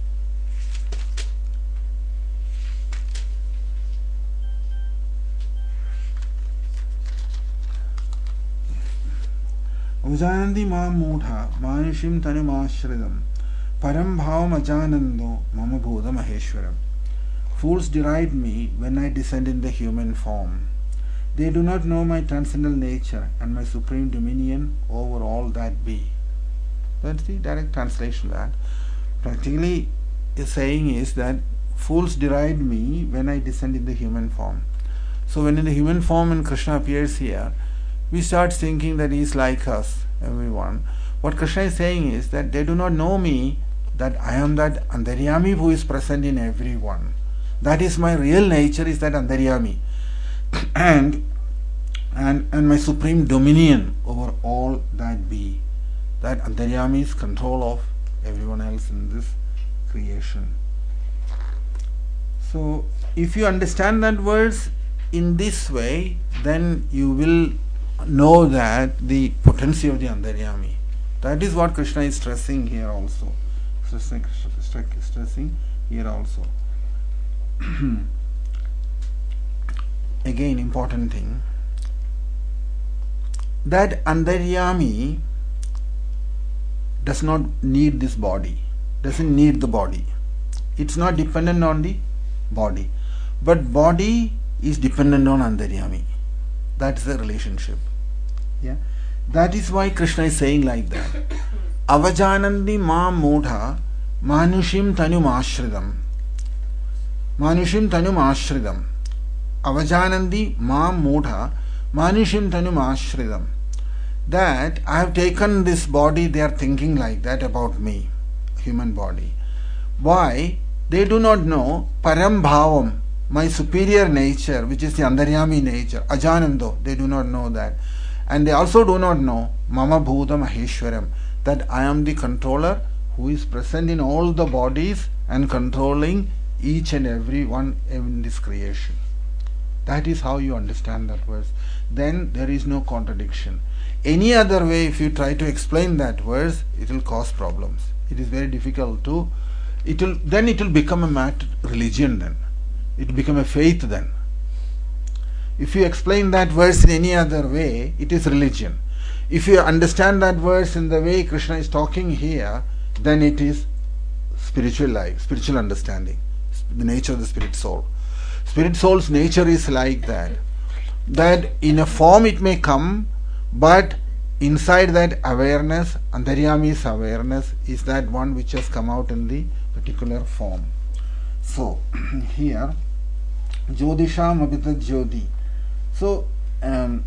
Avajananti ma mudha manishim tanumashridam param bhavam ajanando mama bhuta maheshwaram. Fools deride me when I descend in the human form. They do not know my transcendental nature and my supreme dominion over all that be. That's the direct translation of that. Practically, the saying is that fools deride me when I descend in the human form. So when in the human form and Krishna appears here, we start thinking that he is like us, everyone. What Krishna is saying is that they do not know me, that I am that Antaryami who is present in everyone. That is my real nature, is that Antaryami. and, and, and my supreme dominion over all that be. That Antaryami's control of everyone else in this creation. So, if you understand that verse in this way, then you will know that the potency of the Antaryami. That is what Krishna is stressing here also. Stressing, stressing here also. Again, important thing, that Antaryami does not need this body, doesn't need the body. It's not dependent on the body. But body is dependent on Antaryami. That's the relationship. Yeah. That is why Krishna is saying like that. Avajanandi ma mudha manushim tanum ashridam. Manushim tanum ashridam. Avajanandi ma mudha manushim tanum ashridam. That I have taken this body, they are thinking like that about me, human body. Why? They do not know Param Bhavam, my superior nature, which is the Antaryami nature, Ajanando, they do not know that. And they also do not know Mama Bhuta Maheshwaram, that I am the controller who is present in all the bodies and controlling each and every one in this creation. That is how you understand that verse. Then there is no contradiction. Any other way, if you try to explain that verse, it will cause problems. It is very difficult to, it will, then it will become a matter, religion then. It will become a faith then. If you explain that verse in any other way, it is religion. If you understand that verse in the way Krishna is talking here, then it is spiritual life, spiritual understanding, the nature of the spirit soul. Spirit soul's nature is like that. That in a form it may come, but inside that awareness, Antaryami's awareness, is that one which has come out in the particular form. So, here, Jodisham Abhitat Jyoti. So, um,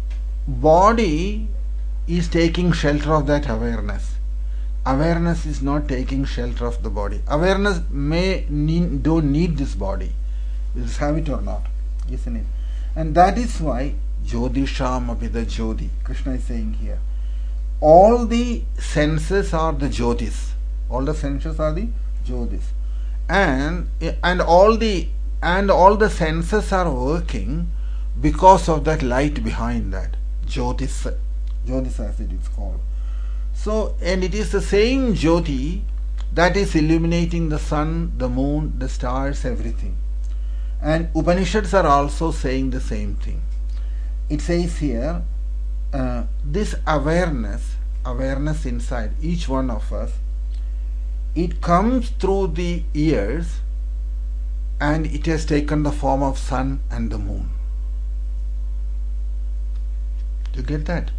body is taking shelter of that awareness. Awareness is not taking shelter of the body. Awareness may need, don't need this body. Just have it or not, isn't it? And that is why Jodisham Abhida Jyoti, Krishna is saying here. All the senses are the Jyotis. All the senses are the Jyotis. And and all the and all the senses are working because of that light behind that. Jyotis, Jyotis as it is called. So, and it is the same Jyoti that is illuminating the sun, the moon, the stars, everything. And Upanishads are also saying the same thing. It says here, uh, this awareness, awareness inside each one of us, it comes through the ears and it has taken the form of sun and the moon. Do you get that?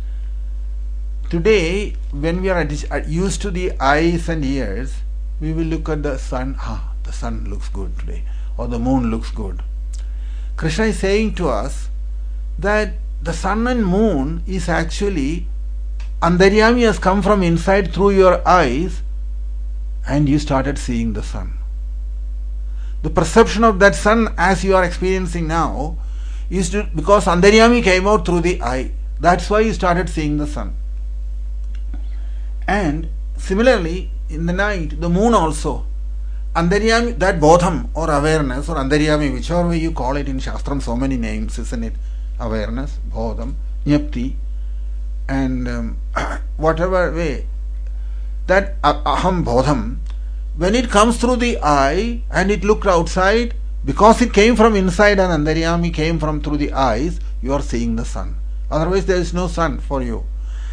Today, when we are used to the eyes and ears, we will look at the sun. Ah, the sun looks good today, or the moon looks good. Krishna is saying to us that the sun and moon is actually, Antaryami has come from inside through your eyes and you started seeing the sun. The perception of that sun as you are experiencing now is to, because Antaryami came out through the eye. That's why you started seeing the sun. And similarly, in the night, the moon also, Antaryami, that bodham or awareness or Antaryami, whichever way you call it in Shastram, so many names, isn't it? Awareness, bodham, jnapti, and um, whatever way, that aham bodham, when it comes through the eye and it looked outside, because it came from inside and Antaryami came from through the eyes, you are seeing the sun. Otherwise there is no sun for you.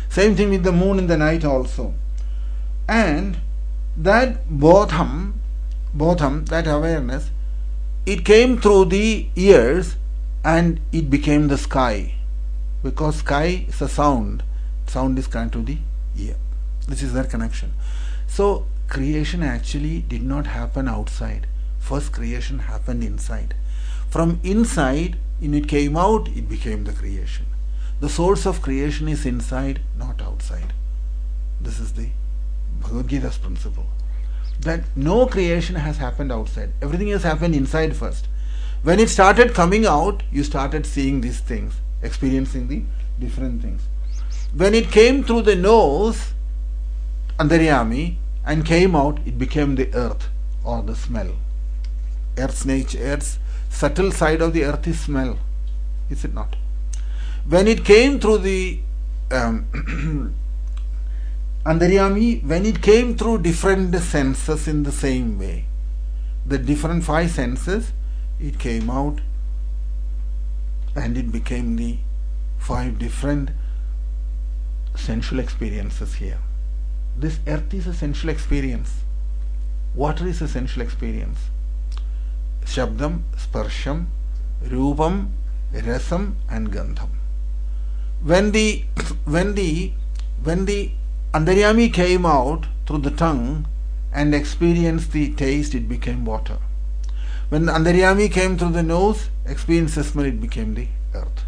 Same thing with the moon in the night also. And that bodham, bodham, that awareness, it came through the ears and it became the sky. Because sky is a sound. Sound is connected to the ear. This is their connection. So creation actually did not happen outside. First creation happened inside. From inside, when it came out, it became the creation. The source of creation is inside, not outside. This is the Bhagavad Gita's principle. That no creation has happened outside. Everything has happened inside first. When it started coming out, you started seeing these things, experiencing the different things. When it came through the nose, Antaryami, and came out, it became the earth or the smell. Earth's nature, Earth's subtle side of the earth is smell, is it not? When it came through the um, Antaryami, when it came through different senses in the same way, the different five senses, it came out and it became the five different sensual experiences here. This earth is a sensual experience. Water is a sensual experience. Shabdam, Sparsham, Rupam, Rasam and Gandham. When the when the when the Antaryami came out through the tongue and experienced the taste, it became water. When the Antaryami came through the nose, experienced the smell, it became the earth.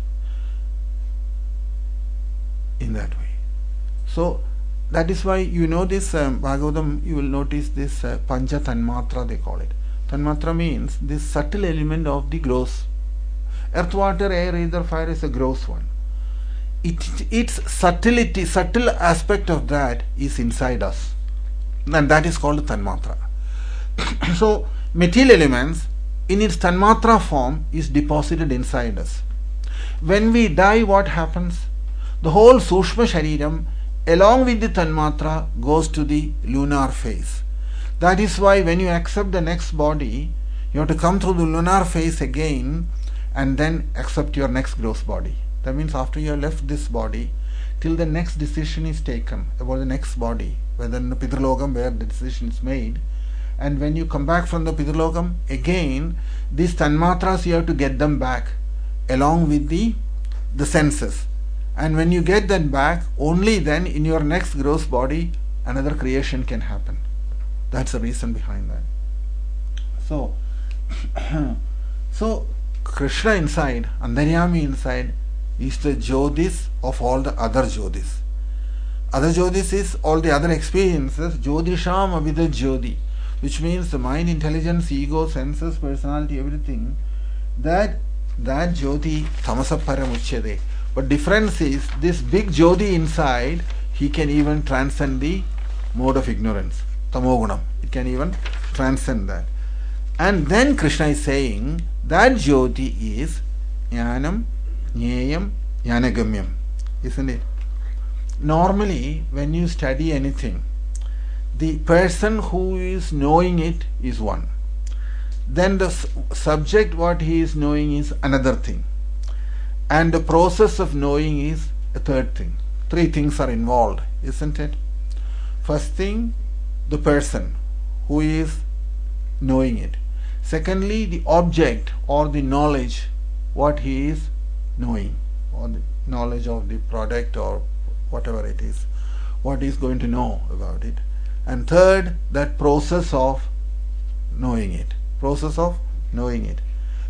In that way. So that is why you know this um, Bhagavatam, you will notice this uh, Pancha Tanmatra, they call it. Tanmatra means this subtle element of the gross. Earth, water, air, ether, fire is a gross one. It, its subtlety, subtle aspect of that is inside us. And that is called Tanmatra. So, material elements in its Tanmatra form is deposited inside us. When we die, what happens? The whole Sushma Shariram along with the Tanmatra goes to the lunar phase. That is why when you accept the next body, you have to come through the lunar phase again and then accept your next gross body. That means after you have left this body, till the next decision is taken about the next body, whether in the Pitralokam where the decision is made, and when you come back from the Pitralokam, again these Tanmatras you have to get them back along with the, the senses. And when you get them back, only then in your next gross body another creation can happen. That's the reason behind that. So, so Krishna inside, Antaryami inside, is the Jyotis of all the other Jyotis. Other Jyotis is all the other experiences, Jyotisham Abhida Jyoti, which means the mind, intelligence, ego, senses, personality, everything. That that Jyoti Tamasa Param Uchyate. But difference is this big Jyoti inside, he can even transcend the mode of ignorance. Tamogunam. It can even transcend that. And then Krishna is saying that Jyoti is Jnanam, Jneyam, Jnanagamyam. Isn't it? Normally, when you study anything, the person who is knowing it is one. Then the subject what he is knowing is another thing. And the process of knowing is a third thing. Three things are involved, isn't it? First thing, the person who is knowing it. Secondly, the object or the knowledge, what he is knowing, or the knowledge of the product or whatever it is, what he is going to know about it. And third, that process of knowing it. Process of knowing it.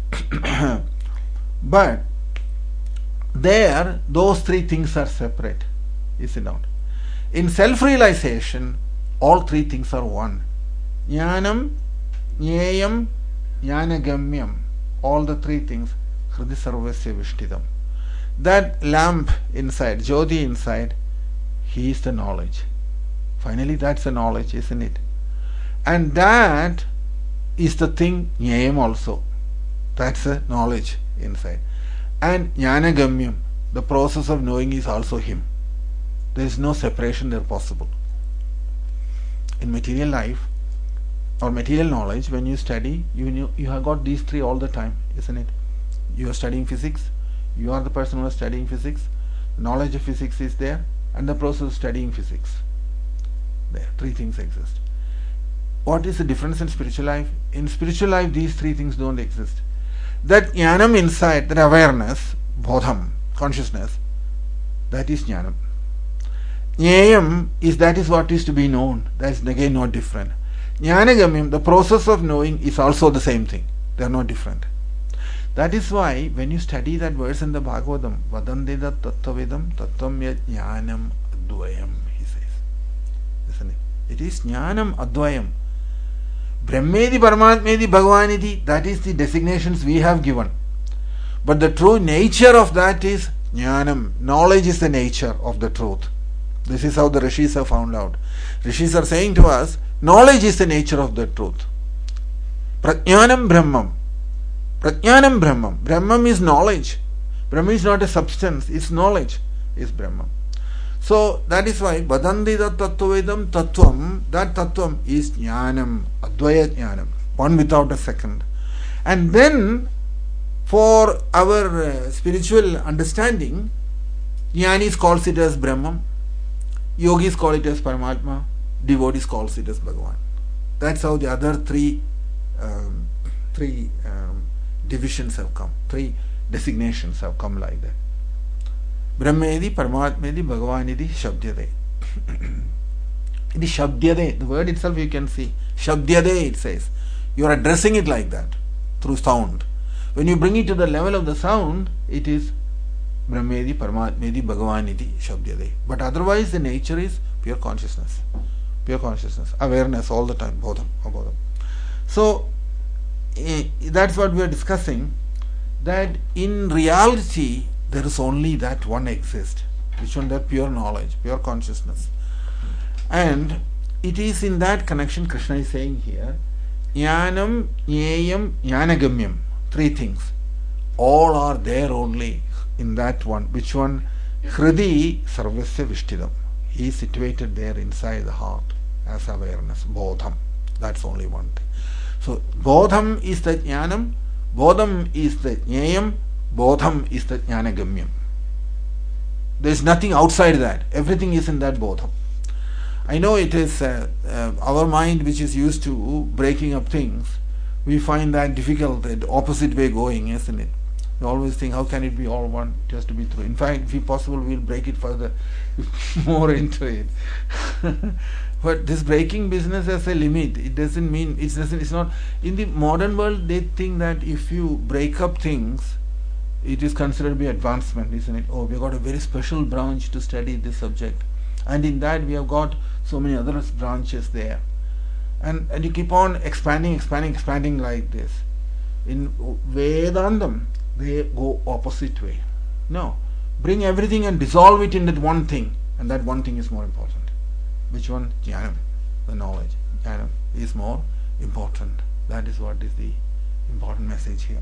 But there, those three things are separate, is it not? In self-realization, all three things are one. Jnanam, Jneyam, Jnanagamyam. All the three things, Hridi Sarvasya Vishtidam. That lamp inside, Jyoti inside, he is the knowledge. Finally, that's the knowledge, isn't it? And that is the thing, Jneyam also. That's the knowledge inside. And Jnanagamyam, the process of knowing is also him. There is no separation there possible. In material life or material knowledge, when you study, you know, you have got these three all the time, isn't it? You are studying physics, you are the person who is studying physics, knowledge of physics is there, and the process of studying physics. There, three things exist. What is the difference in spiritual life? In spiritual life, these three things don't exist. That jnanam inside, that awareness, bodham, consciousness, that is jnanam. Jnayam is that is what is to be known. That is again not different. Jnanagamyam, the process of knowing, is also the same thing. They are not different. That is why when you study that verse in the Bhagavatam, Vadandida tattvavedam tattvam yat jnanam advayam, he says. Isn't it? It is jnanam advayam. Brahmedi Paramatmedi Bhagavaniti, that is the designations we have given. But the true nature of that is jnanam. Knowledge is the nature of the truth. This is how the Rishis have found out. Rishis are saying to us, knowledge is the nature of the truth. Prajnanam Brahmam. Prajnanam Brahmam. Brahmam is knowledge. Brahma is not a substance, it's knowledge, is Brahmam. So that is why Vadandida tattvavedam tattvam, that tattvam is jnanam, advaya jnanam, one without a second. And then for our uh, spiritual understanding, jnanis calls it as Brahmam, yogis call it as Paramatma, devotees calls it as Bhagavan. That's how the other three um, three um, divisions have come, three designations have come like that. Brahmedi, Paramatmedi, Bhagavanidi, Shabdyade. It is Shabdyade, the word itself you can see. Shabdyade, it says. You are addressing it like that, through sound. When you bring it to the level of the sound, it is Brahmedi, Paramatmedi, Bhagavanidi, Shabdyade. But otherwise the nature is pure consciousness. Pure consciousness, awareness all the time, bodham, bodham. So, eh, that's what we are discussing, that in reality, there is only that one exists. Which one? That pure knowledge, pure consciousness. And it is in that connection Krishna is saying here, Jnanam, Jnayam, Jnanagamyam. Three things. All are there only in that one. Which one? Hridi Sarvasya Vishtidam. He is situated there inside the heart as awareness. Bodham. That's only one thing. So, Bodham is the Jnanam, Bodham is the Jnayam, Bodham is the Jnanagamyam. There is nothing outside that. Everything is in that Bodham. I know it is uh, uh, our mind which is used to breaking up things. We find that difficult, the opposite way going, isn't it? We always think, how can it be all one? It has to be true. In fact, if possible, we'll break it further, more into it. But this breaking business has a limit. It doesn't mean, it doesn't, it's not, in the modern world, they think that if you break up things, it is considered to be advancement, isn't it? Oh, we've got a very special branch to study this subject. And in that, we have got so many other branches there. And, and you keep on expanding, expanding, expanding like this. In Vedandam, they go opposite way. No. Bring everything and dissolve it in that one thing. And that one thing is more important. Which one? Jnanam, the knowledge. Jnanam is more important. That is what is the important message here.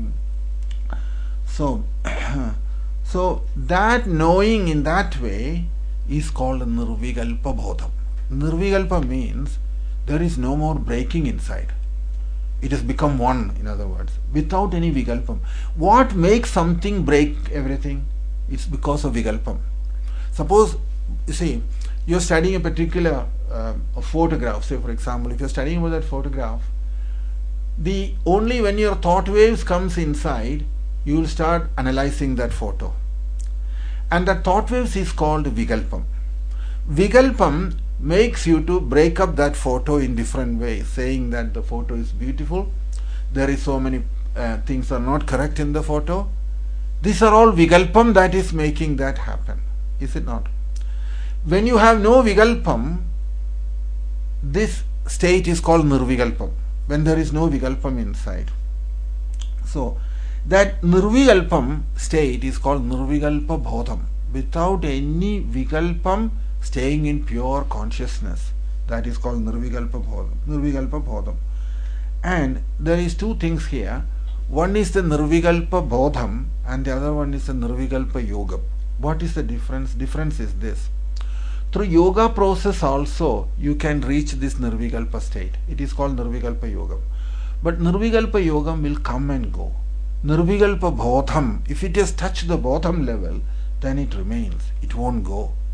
So, so that knowing in that way is called Nirvikalpa Bodham. Nirvikalpa means there is no more breaking inside. It has become one, in other words, without any Vikalpam. What makes something break everything? It's because of Vikalpam. Suppose, you see, you're studying a particular uh, a photograph, say for example, if you're studying about that photograph, the only when your thought waves comes inside, you will start analyzing that photo. And that thought waves is called Vikalpam. Vikalpam makes you to break up that photo in different ways, saying that the photo is beautiful, there is so many uh, things are not correct in the photo. These are all Vikalpam that is making that happen, is it not? When you have no Vikalpam, this state is called Nirvikalpam, when there is no Vikalpam inside. So, that Nirvikalpam state is called Nirvikalpa Bodham, without any Vikalpam staying in pure consciousness. That is called Nirvikalpa Bodham. Nirvikalpa Bodham. And there is two things here. One is the Nirvikalpa Bodham and the other one is the Nirvikalpa Yoga. What is the difference? Difference is this. Through yoga process also you can reach this Nirvikalpa state. It is called Nirvikalpa Yoga. But Nirvikalpa Yoga will come and go. Nirvikalpa Bodham, if it has touched the Bodham level, then it remains. It won't go.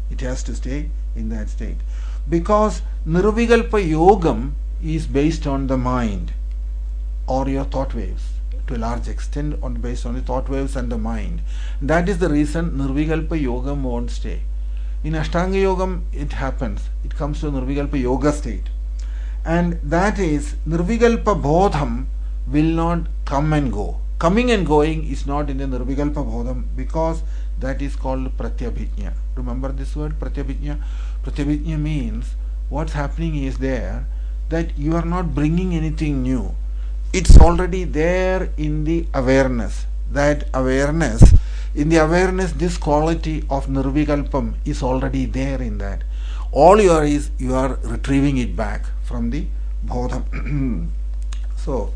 It has to stay in that state. Because Nirvikalpa Yogam is based on the mind or your thought waves to a large extent, on based on the thought waves and the mind. That is the reason Nirvikalpa Yogam won't stay. In Ashtanga Yogam it happens. It comes to Nirvikalpa Yoga state. And that is Nirvikalpa Bodham will not come and go. Coming and going is not in the Nirvikalpa Bodham because that is called Pratyabhijna. Remember this word Pratyabhijna? Pratyabhijna means what's happening is there that you are not bringing anything new. It's already there in the awareness. That awareness, in the awareness, this quality of Nirvikalpam is already there in that. All you are is you are retrieving it back from the Bodham. so,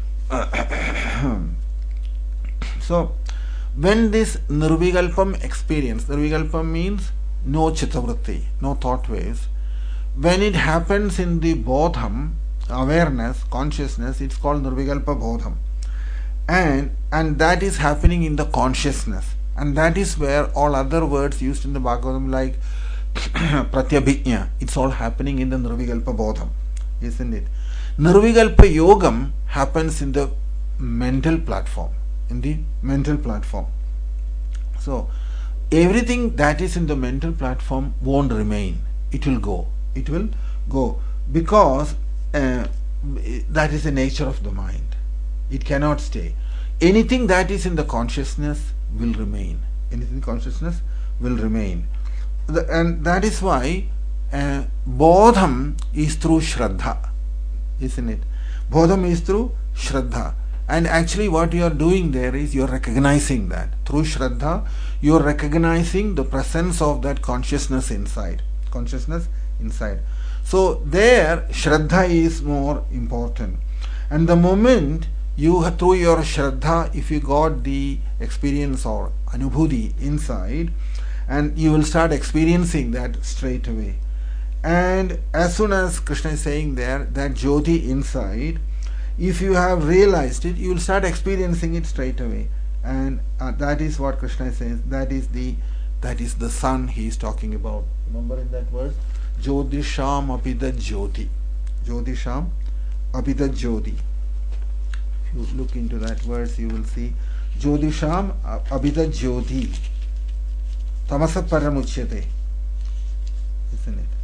so when this Nirvikalpam experience, Nirvikalpam means no chittavritti, no thought waves. When it happens in the Bodham, awareness, consciousness, it's called Nirvikalpa Bodham. And, and that is happening in the consciousness. And that is where all other words used in the Bhagavatam like Pratyabhijna, it's all happening in the Nirvikalpa Bodham, isn't it? Nirvikalpa Yogam happens in the mental platform, in the mental platform. So, everything that is in the mental platform won't remain. It will go. It will go because uh, that is the nature of the mind. It cannot stay. Anything that is in the consciousness will remain. Anything in consciousness will remain. The, and that is why uh, Bodham is through Shraddha, isn't it? Bodham is through Shraddha. And actually what you are doing there is you are recognizing that. Through Shraddha, you are recognizing the presence of that consciousness inside. Consciousness inside. So there, Shraddha is more important. And the moment you, through your Shraddha, if you got the experience or Anubhuti inside, and you will start experiencing that straight away. And as soon as Krishna is saying there, that Jyoti inside, if you have realized it, you will start experiencing it straight away. And uh, that is what Krishna says, that is the that is the sun he is talking about. Remember in that verse? Jyotisham apida Jyoti. Jyotisham apida Jyoti. If you look into that verse, you will see Jyotisham apida Jyoti. Tamasa paramuchyate. Isn't it?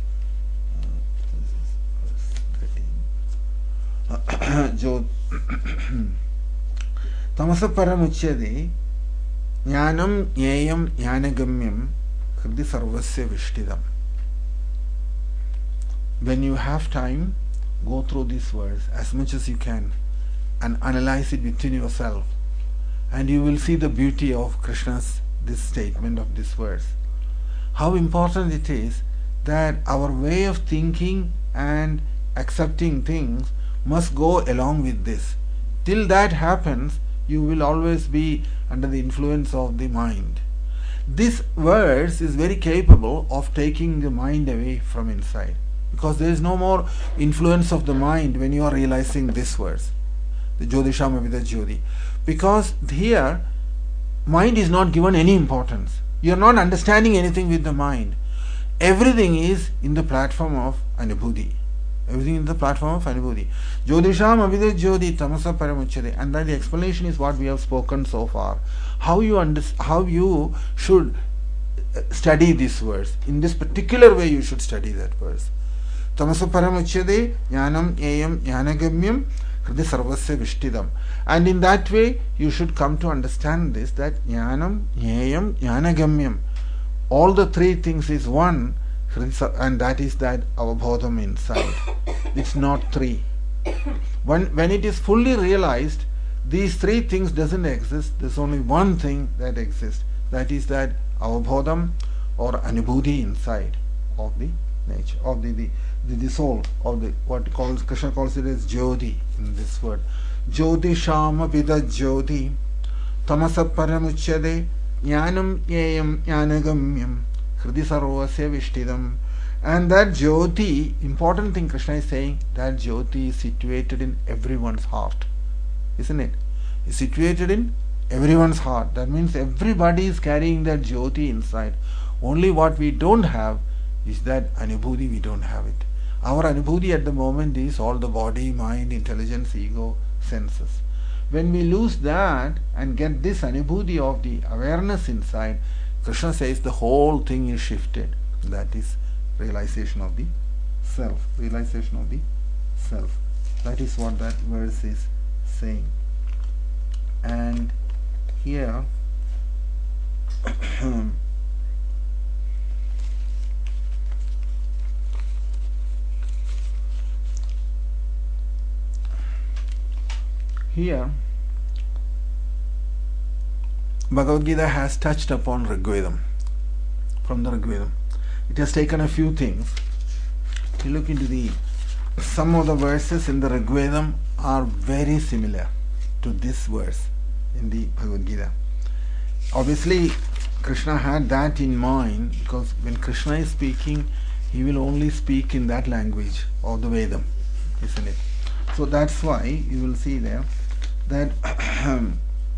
Uh, this is verse thirteen. Tamasa paramuchyate. Jnanam jneyam jnanagamyam hridi sarvasya vishtidam. When you have time, go through this verse as much as you can and analyze it within yourself, and you will see the beauty of Krishna's this statement of this verse. How important it is that our way of thinking and accepting things must go along with this. Till that happens, you will always be under the influence of the mind. This verse is very capable of taking the mind away from inside, because there is no more influence of the mind when you are realizing this verse, the Jyotisham apida Jyoti. Because here, mind is not given any importance. You are not understanding anything with the mind. Everything is in the platform of Anubhuti. Everything in the platform of Anubhuti. Jyotisham apida Jyoti tamasa paramuchyate. And that the explanation is what we have spoken so far. How you under, how you should study this verse. In this particular way you should study that verse. Tamasa paramuchyate jnanam jneyam jnanagamyam hridi sarvasya vishtidam. And in that way you should come to understand this, that jnanam, jneyam, jnanagamyam, all the three things is one, and that is that avabodham inside. It's not three. When, when it is fully realized, these three things doesn't exist. There's only one thing that exists. That is that avabodham or anubhuti inside of the nature, of the, the, the, the soul, of the what calls Krishna calls it as Jyoti in this word. Jyotisham apida Jyoti tamasa paramuchyate jnanam jneyam jnanagamyam hridi sarvasya vishtidam. And that Jyoti, important thing Krishna is saying, that Jyoti is situated in everyone's heart, isn't it? It's situated in everyone's heart. That means everybody is carrying that Jyoti inside. Only what we don't have is that anubhuti, we don't have it. Our anubhuti at the moment is all the body, mind, intelligence, ego, senses. When we lose that and get this anubhuti of the awareness inside, Krishna says the whole thing is shifted. That is realization of the self. Realization of the self. That is what that verse is saying. And here here Bhagavad Gita has touched upon Rigvedam. From the Rigvedam, it has taken a few things. You look into the some of the verses in the Rigvedam are very similar to this verse in the Bhagavad Gita. Obviously, Krishna had that in mind, because when Krishna is speaking, he will only speak in that language of the Vedam, isn't it? So that's why you will see there that um,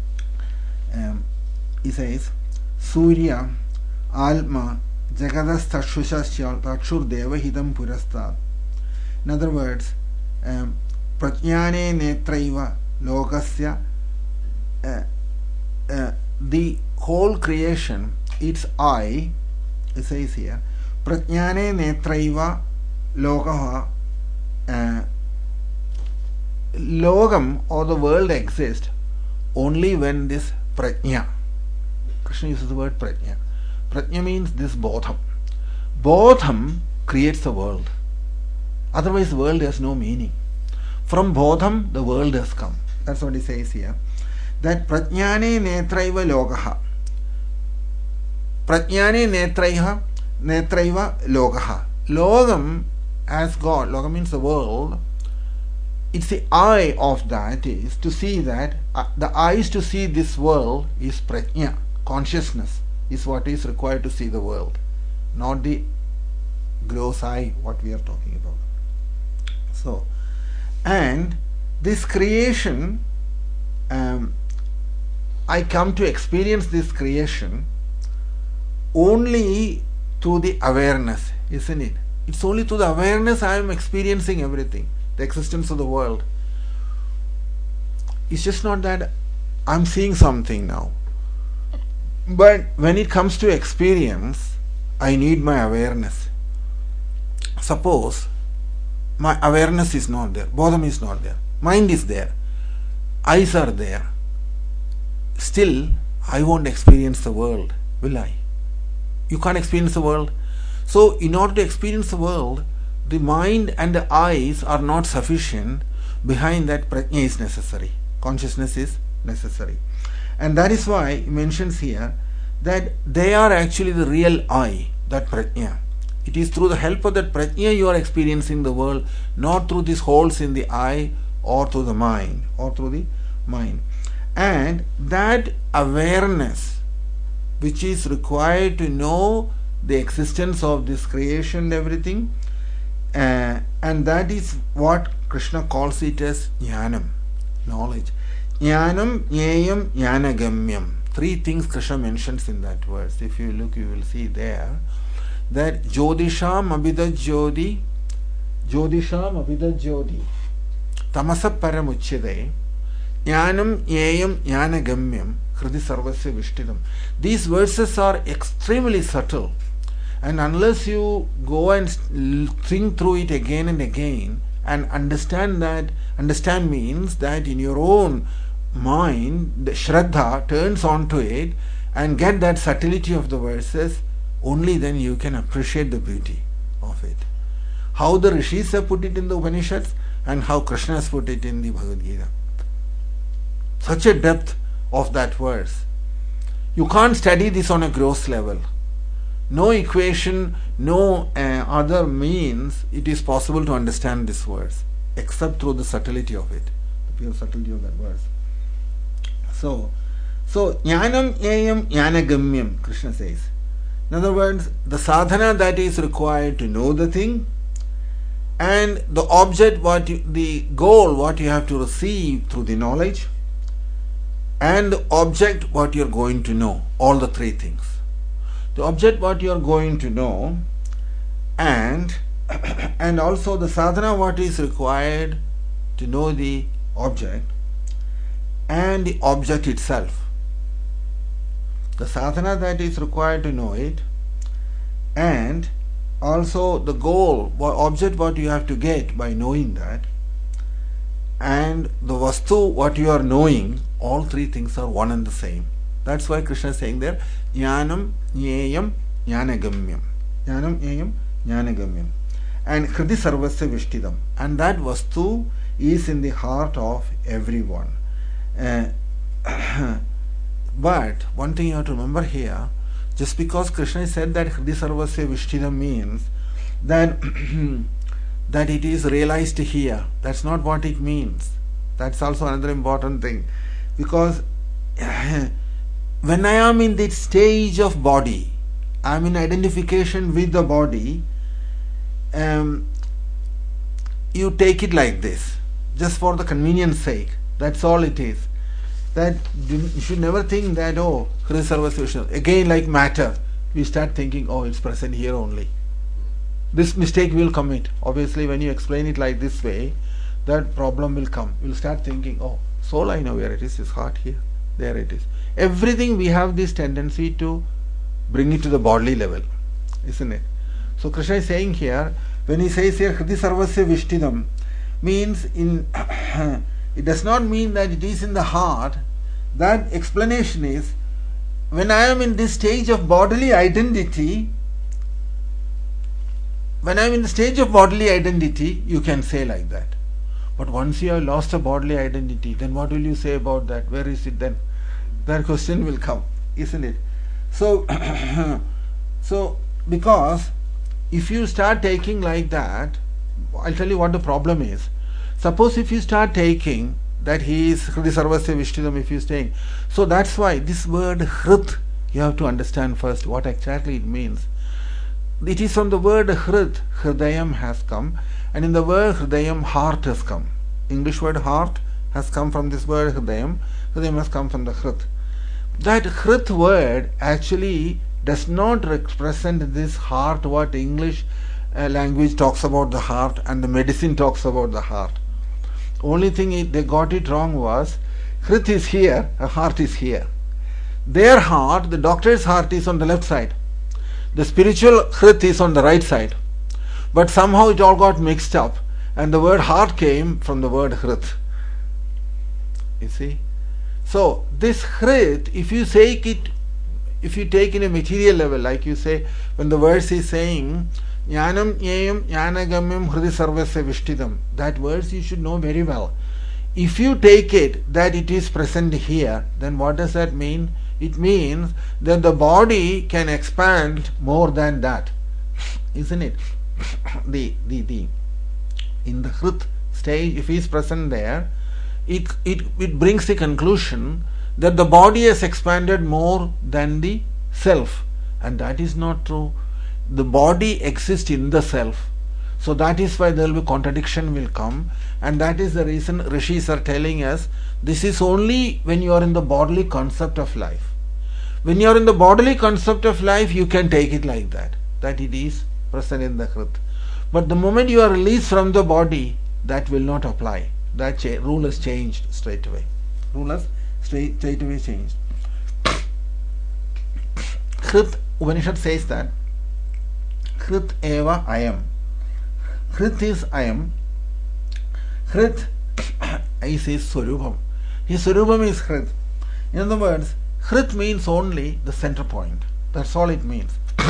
he says, Surya Alma Jagadas Tashusha Tashur Deva Hidam Purastad. In other words, um, Prajnane Netraiva Lokasya, uh, uh, the whole creation, its I, it says here, Prajnane Netraiva Lokaha, uh, Logam or the world exists only when this Prajna, Krishna uses the word Prajna. Prajna means this Bodham. Bodham creates the world. Otherwise the world has no meaning. From Bodham the world has come. That's what he says here. That Prajnane Netraiva Lokaha. Prajnane Netraiha Netraiva Lokaha. Logam as God, Logam means the world. It's the eye of that is to see that uh, the eyes to see this world is Prajna. Consciousness is what is required to see the world, not the gross eye what we are talking about. So, and this creation, um, I come to experience this creation only through the awareness, isn't it? It's only through the awareness I am experiencing everything, the existence of the world. It's just not that I'm seeing something now. But when it comes to experience, I need my awareness. Suppose my awareness is not there, bodham is not there, mind is there, eyes are there. Still, I won't experience the world, will I? You can't experience the world. So, in order to experience the world, the mind and the eyes are not sufficient. Behind that, prajna is necessary. Consciousness is necessary. And that is why he mentions here that they are actually the real I, that prajna. It is through the help of that prajna you are experiencing the world, not through these holes in the eye or through the mind, or through the mind. And that awareness which is required to know the existence of this creation and everything, uh, and that is what Krishna calls it as jnanam, knowledge. Jnanam, jnayam, jnanagamyam. Three things Krishna mentions in that verse. If you look, you will see there that Jodisham abhidad jodi, Jodisham abhidad jodi, Tamasa paramuchyade, Jnanam, jnayam, jnanagamyam, Hridi sarvasya vishtidam. These verses are extremely subtle, and unless you go and think through it again and again and understand that, understand means that in your own mind, the Shraddha turns onto it and get that subtlety of the verses, only then you can appreciate the beauty of it. How the Rishis have put it in the Upanishads and how Krishna has put it in the Bhagavad Gita. Such a depth of that verse. You can't study this on a gross level. No equation, no uh, other means it is possible to understand this verse except through the subtlety of it, the pure subtlety of that verse. So, so jnanam jnayam jnanagamyam, Krishna says. In other words, the sadhana that is required to know the thing, and the object, what you, the goal, what you have to receive through the knowledge, and the object, what you are going to know, all the three things. the object what you are going to know, and and also the sadhana what is required to know the object, and the object itself. The sadhana that is required to know it, and also the goal, what object what you have to get by knowing that, and the vastu what you are knowing, all three things are one and the same. That's why Krishna is saying there, Jnanam, Jneyam, Jnanagamyam. Jnanam, Jneyam, Jnanagamyam. And Hridi Sarvasya Vishtidam. And that vastu is in the heart of everyone. Uh, but one thing you have to remember here, just because Krishna said that Hridi Sarvasya Vishtidam means that that it is realized here. That's not what it means. That's also another important thing. Because when I am in the stage of body, I am in identification with the body, um, you take it like this, just for the convenience sake. That's all it is. That you should never think that, oh, Hridi Sarvasya Vishtidam. Again, like matter, we start thinking, oh, it's present here only. This mistake will commit. Obviously, when you explain it like this way, that problem will come. You will start thinking, oh, soul I know where it is, his heart here, there it is. Everything we have this tendency to bring it to the bodily level, isn't it? So Krishna is saying here, when he says here Hridi Sarvasya Vishtidam, means in it does not mean that it is in the heart. That explanation is, when I am in this stage of bodily identity, when I am in the stage of bodily identity, you can say like that. But once you have lost a bodily identity, then what will you say about that? Where is it then? That question will come, isn't it? So, so because if you start taking like that, I'll tell you what the problem is. Suppose if you start taking that he is Hridi Sarvasya Vishtidam, if you are saying, so that's why this word Hrit, you have to understand first what exactly it means. It is from the word Hrit, Hridayam has come, and in the word Hridayam, heart has come. English word heart has come from this word Hridayam. Hridayam has come from the Hrit. That Hrit word actually does not represent this heart what English uh, language talks about the heart and the medicine talks about the heart. Only thing it, they got it wrong was, Hrit is here, a heart is here. Their heart, the doctor's heart, is on the left side. The spiritual Hrit is on the right side. But somehow it all got mixed up, and the word heart came from the word Hrit. You see? So this Hrit, if you take it, if you take in a material level, like you say, when the verse is saying, Jnanam Jneyam Jnanagamyam Hridi Sarvasya Vishtidam, that verse you should know very well. If you take it that it is present here, then what does that mean? It means that the body can expand more than that, isn't it? The the the in the Hrit stage, if he is present there, it it it brings the conclusion that the body has expanded more than the self, and that is not true. The body exists in the self, so that is why there will be contradiction will come, and that is the reason Rishis are telling us this is only when you are in the bodily concept of life. When you are in the bodily concept of life, you can take it like that, that it is present in the Hrit. But the moment you are released from the body, that will not apply. That cha- rule has changed straight away. Rule has straight, straight away changed. Hrit, Upanishad says that Hrit eva ayam. Hrit is ayam. Hrit is his Swarupam. His Swarupam is Hrit. In other words, Hrit means only the center point. That's all it means.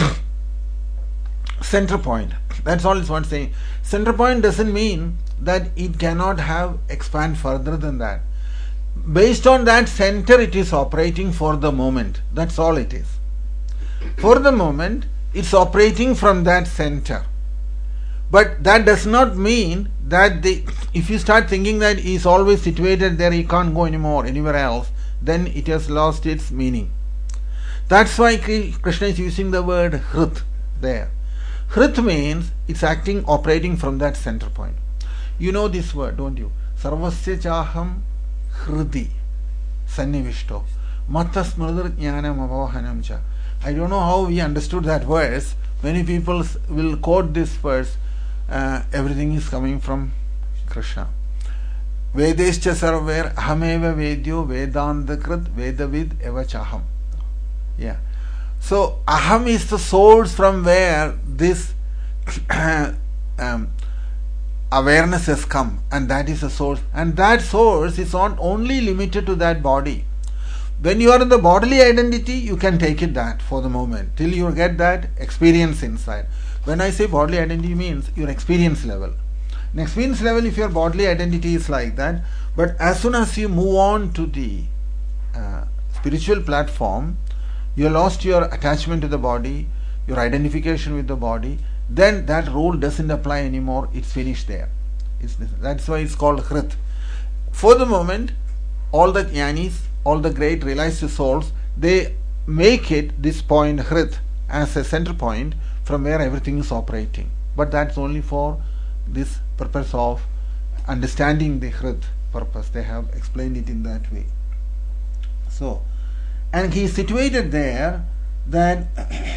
Center point. That's all it's one saying. Center point doesn't mean that it cannot have expand further than that. Based on that center, it is operating for the moment. That's all it is. For the moment, it's operating from that center. But that does not mean that the, if you start thinking that he is always situated there, he can't go anymore anywhere else, then it has lost its meaning. That's why Krishna is using the word Hrit there. Hrit means it's acting, operating from that center point. You know this word, don't you? Sarvasya chaham Hridi Sannivishto Matta Smrudar Jnanam Avahanam cha. I don't know how we understood that verse. Many people will quote this verse. Uh, everything is coming from Krishna. Vedescha sarver ahameva vedyo vedandakrit vedavid eva chaham. Yeah. So aham is the source from where this um, awareness has come, and that is the source. And that source is not only limited to that body. When you are in the bodily identity, you can take it that for the moment till you get that experience inside. When I say bodily identity, means your experience level. In experience level, if your bodily identity is like that, but as soon as you move on to the uh, spiritual platform, you lost your attachment to the body, your identification with the body, then that role doesn't apply anymore. It's finished there. It's, that's why it's called Hrit. For the moment, all the jnanis, all the great realized souls, they make it this point Hrit as a center point from where everything is operating. But that's only for this purpose of understanding the Hrit purpose. They have explained it in that way. So, and he is situated there. That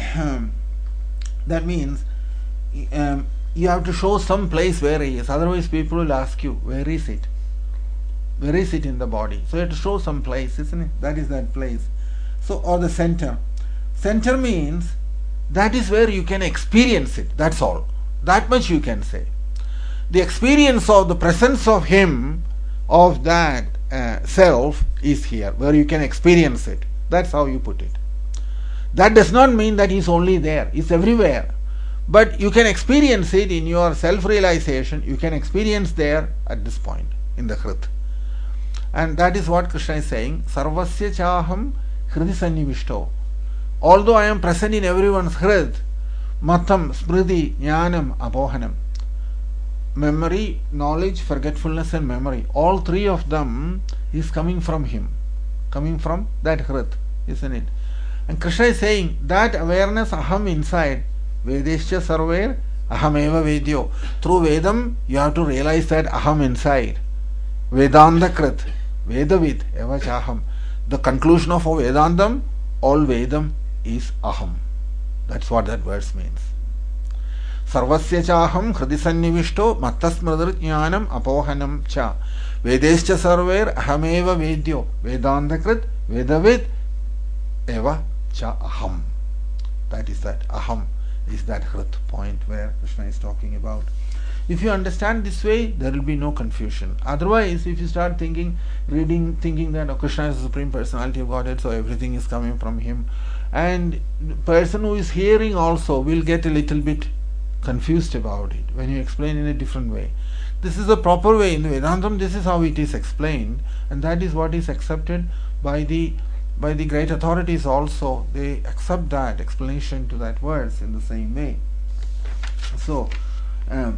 that means um, you have to show some place where he is. Otherwise, people will ask you, where is it? Where is it in the body? So you have to show some place, isn't it? That is that place. So, or the center. Center means that is where you can experience it. That's all. That much you can say. The experience of the presence of him, of that uh, self, is here, where you can experience it. That's how you put it. That does not mean that he's only there. He's everywhere. But you can experience it in your self-realization. You can experience there at this point, in the Hrit. And that is what Krishna is saying. Sarvasya chaham hridi sannivishto. Although I am present in everyone's Hrit, matam, smriti, jnanam, apohanam. Memory, knowledge, forgetfulness and memory. All three of them is coming from him. Coming from that Hrit, isn't it? And Krishna is saying that awareness aham inside, Vedescha sarver ahameva vedyo. Through Vedam, you have to realize that aham inside. Vedandakrit, Vedavid, eva chaham. The conclusion of Vedandam, all Vedam is aham. That's what that verse means. Sarvasya chaham hridisannivishto mattasmradrit jnanam apohanam cha. Vedescha sarver ahameva vedyo. Vedandakrit, Vedavid, eva cha aham. That is that. Aham is that Hrit point where Krishna is talking about. If you understand this way, there will be no confusion. Otherwise, if you start thinking, reading, thinking that oh, Krishna is the Supreme Personality of Godhead, so everything is coming from him, and the person who is hearing also will get a little bit confused about it when you explain in a different way. This is the proper way. In the Vedantam, this is how it is explained, and that is what is accepted by the by the great authorities also. They accept that explanation to that verse in the same way. So, um,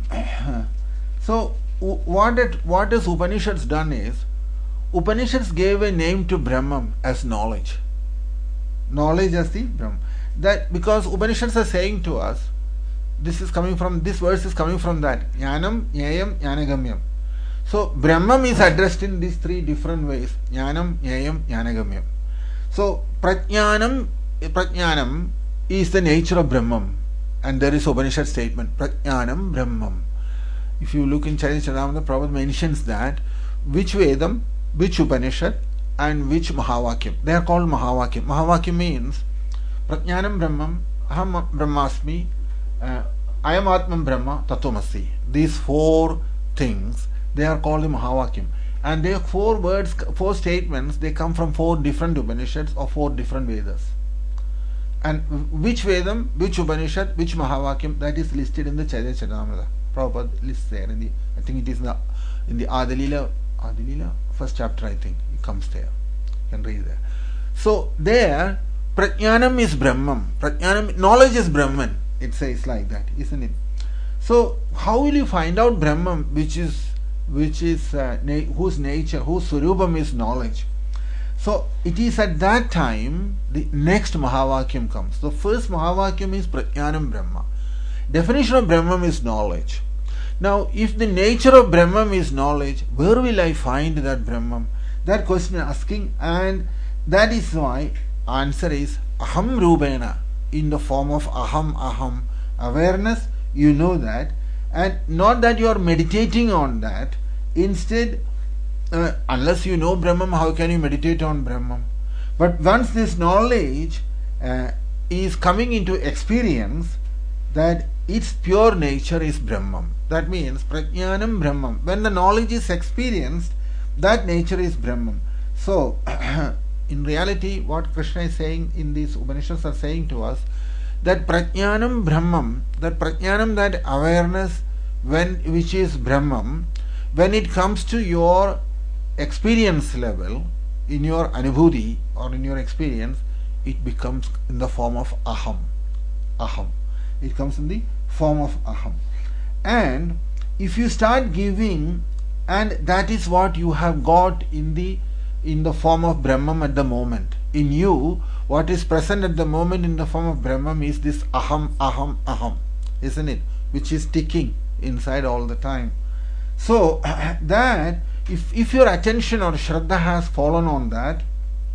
so what it, what is Upanishads done is, Upanishads gave a name to Brahman as knowledge. Knowledge as the Brahman. That because Upanishads are saying to us, this is coming from, this verse is coming from that. Jnanam, Jnayam, Jnanagamyam. So, Brahman is addressed in these three different ways. Jnanam, Jnayam, Jnanagamyam. So, Prajnanam, Prajnanam is the nature of Brahman. And there is Upanishad statement, Prajnanam Brahman. If you look in Chaitanya Charitamrita, Prabhupada mentions that which Vedam, which Upanishad, and which Mahavakyam. They are called Mahavakyam. Mahavakyam means Prajnanam Brahman, Aham Brahmasmi, uh, Ayam Atman Brahma, Tatvamasi. These four things, they are called the Mahavakyam. And they are four words, four statements, they come from four different Upanishads or four different Vedas. And which Vedam, which Upanishad, which Mahavakyam, that is listed in the Chaitanya Charitamrita. Prabhupada lists there. In the, I think it is in the, in the Adilila, Adilila, first chapter I think, it comes there. You can read there. So there, Prajnanam is Brahman. Prajnanam, knowledge is Brahman. It says like that, isn't it? So how will you find out Brahman, which is which is uh, na whose nature, whose Swarupam is knowledge? So it is at that time the next Mahavakyam comes. The first Mahavakyam is Prajnanam Brahma. Definition of Brahman is knowledge. Now, if the nature of Brahman is knowledge, where will I find that Brahman? That question asking, and that is why answer is aham rubena, in the form of aham aham awareness, you know that, and not that you are meditating on that. Instead, uh, unless you know Brahman, how can you meditate on Brahman? But once this knowledge uh, is coming into experience, that its pure nature is Brahman. That means prajnanam Brahman. When the knowledge is experienced, that nature is Brahman. So, in reality, what Krishna is saying in these Upanishads are saying to us, that prajnanam Brahman, that prajnanam, that awareness, when which is Brahman, when it comes to your experience level, in your anubhuti or in your experience, it becomes in the form of aham. Aham. It comes in the form of aham. And if you start giving, and that is what you have got in the in the form of Brahman at the moment. In you, what is present at the moment in the form of Brahman is this aham, aham, aham, isn't it? Which is ticking inside all the time. So that if if your attention or shraddha has fallen on that,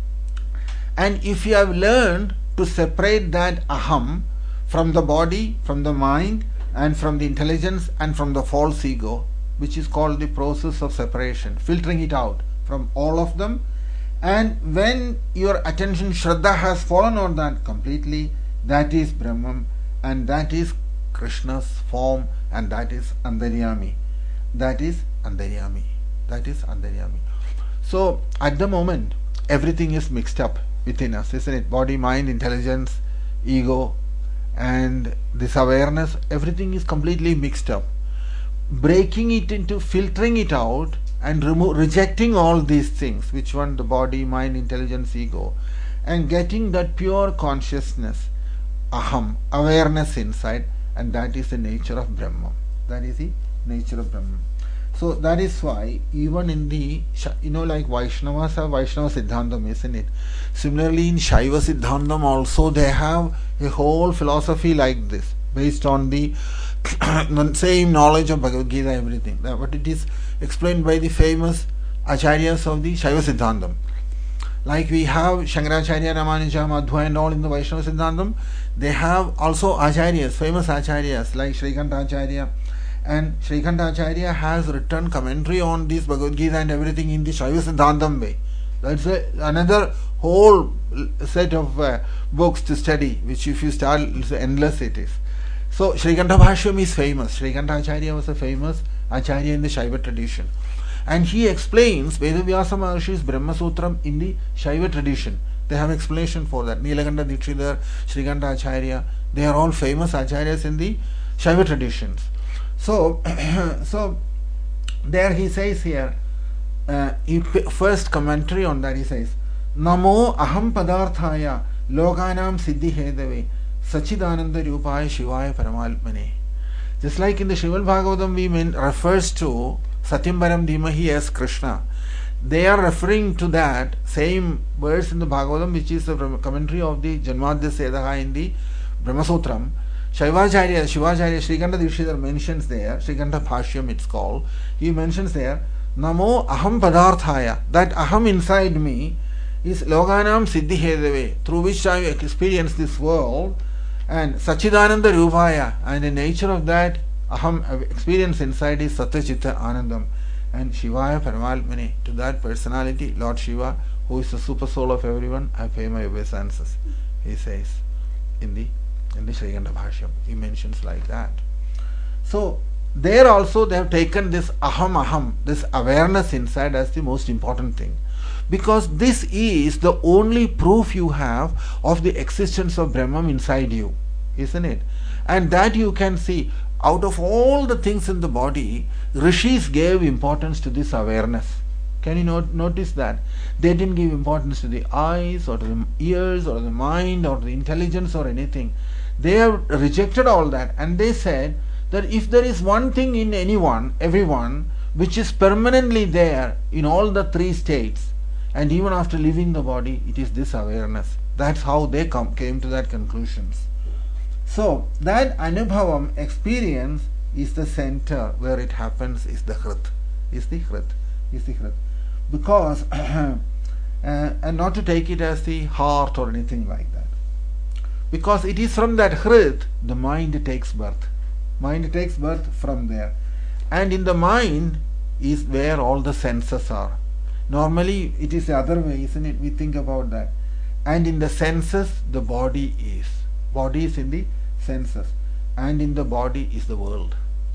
and if you have learned to separate that aham from the body, from the mind, and from the intelligence, and from the false ego, which is called the process of separation, filtering it out from all of them, and when your attention shraddha has fallen on that completely, that is Brahman, and that is Krishna's form, and that is Antaryami. That is Antaryami. That is Antaryami. So at the moment, everything is mixed up within us, isn't it? Body, mind, intelligence, ego, and this awareness, everything is completely mixed up. Breaking it into, filtering it out, and remo- rejecting all these things, which one? The body, mind, intelligence, ego, and getting that pure consciousness, aham, awareness inside, and that is the nature of Brahman. That is the nature of Brahman. So that is why even in the, you know, like Vaishnavas have Vaishnava Siddhantam, isn't it? Similarly in Shaiva Siddhantam also they have a whole philosophy like this, based on the same knowledge of Bhagavad Gita, everything. But it is explained by the famous acharyas of the Shaiva Siddhantam. Like we have Shankaracharya, Ramanuja, Madhva and all in the Vaishnava Siddhantam, they have also acharyas, famous acharyas like Shrikanta Acharya. And Shrikanta Acharya has written commentary on this Bhagavad Gita and everything in the Shaiva Siddhantam way. That's a, another whole set of uh, books to study, which if you start, it's endless it is. So Shrikanta Bhashyam is famous. Shrikanta Acharya was a famous Acharya in the Shaiva tradition. And he explains Vedavyasa Maharshi's Brahma Sutram in the Shaiva tradition. They have explanation for that. Nilakanta Dikshidhar, Shrikanta Acharya, they are all famous Acharyas in the Shaiva traditions. So, so there he says here, uh, he, first commentary on that he says, Namo aham padarthaya lokanam siddhi hedave sachidananda rupaya shivaya paramalpane. Just like in the Srimad Bhagavatam we mean, refers to Satyam Param Dhimahi as Krishna. They are referring to that same verse in the Bhagavatam, which is a commentary of the Janmadhya Sedaha in the Brahma Sutram. Shaivacharya, Shivacharya, Shrikanta Dikshidhar mentions there, Shrikanta Bhashyam it's called, he mentions there, Namo aham padarthaya, that aham inside me is lokanam siddhi hedave, through which I experience this world, and Sachidananda Rupaya, and the nature of that aham experience inside is Satyachitta Anandam, and Shivaya Paramalpane, to that personality, Lord Shiva, who is the super soul of everyone, I pay my obeisances, he says in the in the Shrikanta Bhashyam. He mentions like that. So there also they have taken this aham aham, this awareness inside as the most important thing, because this is the only proof you have of the existence of Brahman inside you, isn't it? And that you can see. Out of all the things in the body, Rishis gave importance to this awareness. Can you not notice that? They didn't give importance to the eyes or to the ears or the mind or the intelligence or anything. They have rejected all that, and they said that if there is one thing in anyone, everyone, which is permanently there in all the three states, and even after leaving the body, it is this awareness. That's how they come, came to that conclusions. So that anubhavam experience is the center where it happens, is the hrit, is the hrit, is the hrit. Because, uh, and not to take it as the heart or anything like that. Because it is from that hrit the mind takes birth. Mind takes birth from there. And in the mind is where all the senses are. Normally it is the other way, isn't it? We think about that. And in the senses the body is. Body is in the senses. And in the body is the world.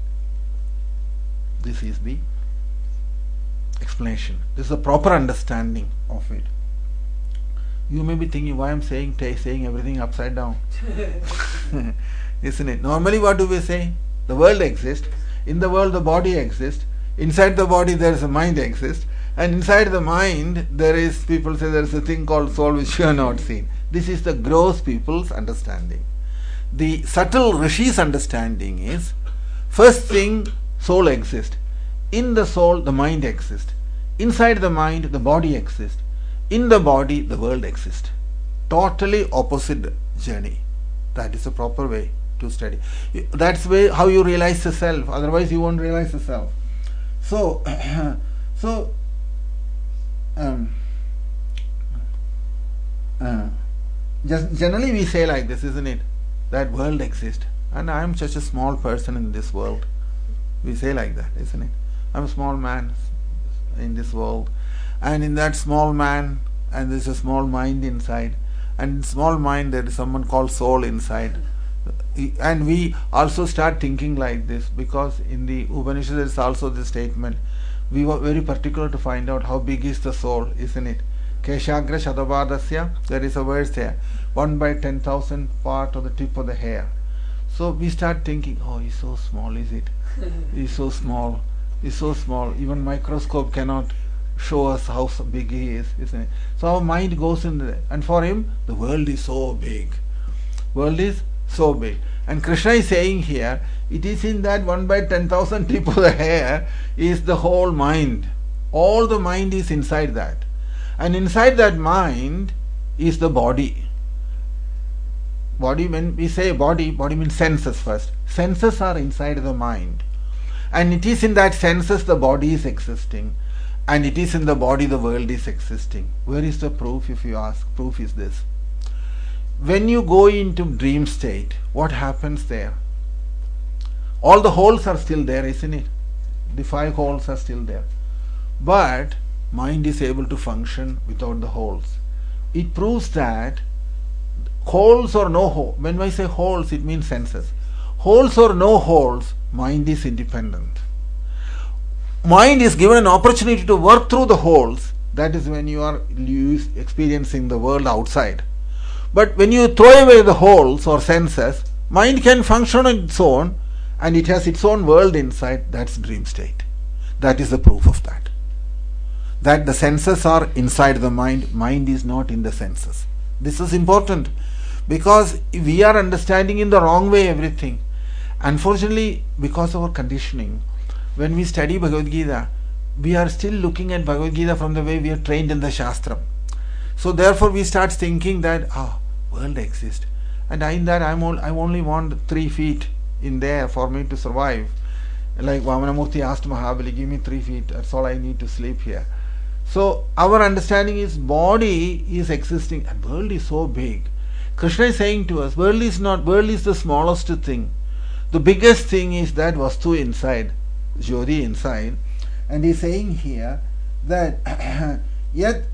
This is the explanation. This is a proper understanding of it. You may be thinking, why I am saying saying everything upside down. Isn't it? Normally what do we say? The world exists. In the world the body exists. Inside the body there is a mind exists. And inside the mind there is, people say there is a thing called soul which you have not seen. This is the gross people's understanding. The subtle Rishi's understanding is, first thing, soul exists. In the soul the mind exists. Inside the mind the body exists. In the body the world exists. Totally opposite journey. That is the proper way to study. That's way how you realize the self. Otherwise you won't realize the self. So, so um, uh, just generally we say like this, isn't it? That world exists, and I am such a small person in this world. We say like that, isn't it? I'm a small man in this world, and in that small man, and there's a small mind inside, and in small mind there is someone called soul inside. And we also start thinking like this, because in the Upanishad there is also this statement. We were very particular to find out how big is the soul, isn't it? Keshagra Shadavadasya, there is a verse there, one by ten thousand part of the tip of the hair. So we start thinking, oh, he's so small, is it? He's so small, he's so small, even microscope cannot show us how big he is, isn't it? So our mind goes in there, and for him the world is so big. World is so big. And Krishna is saying here, it is in that one by ten thousand tip of the hair is the whole mind. All the mind is inside that. And inside that mind is the body. Body, when we say body, body means senses first. Senses are inside the mind. And it is in that senses the body is existing. And it is in the body the world is existing. Where is the proof, if you ask? Proof is this. When you go into dream state, what happens there? All the holes are still there, isn't it? The five holes are still there. But mind is able to function without the holes. It proves that holes or no holes, when I say holes it means senses. Holes or no holes, mind is independent. Mind is given an opportunity to work through the holes. That is when you are experiencing the world outside. But when you throw away the holes or senses, mind can function on its own, and it has its own world inside. That's dream state. That is the proof of that. That the senses are inside the mind, mind is not in the senses. This is important, because we are understanding in the wrong way everything. Unfortunately, because of our conditioning, when we study Bhagavad Gita, we are still looking at Bhagavad Gita from the way we are trained in the Shastra. So therefore we start thinking that, ah, world exists, and in that I'm all, I only want three feet in there for me to survive. Like Vamanamurti asked Mahabali, give me three feet, that's all I need to sleep here. So our understanding is body is existing and world is so big. Krishna is saying to us, world is not, world is the smallest thing. The biggest thing is that Vastu inside, Jyoti inside. And he's saying here that yet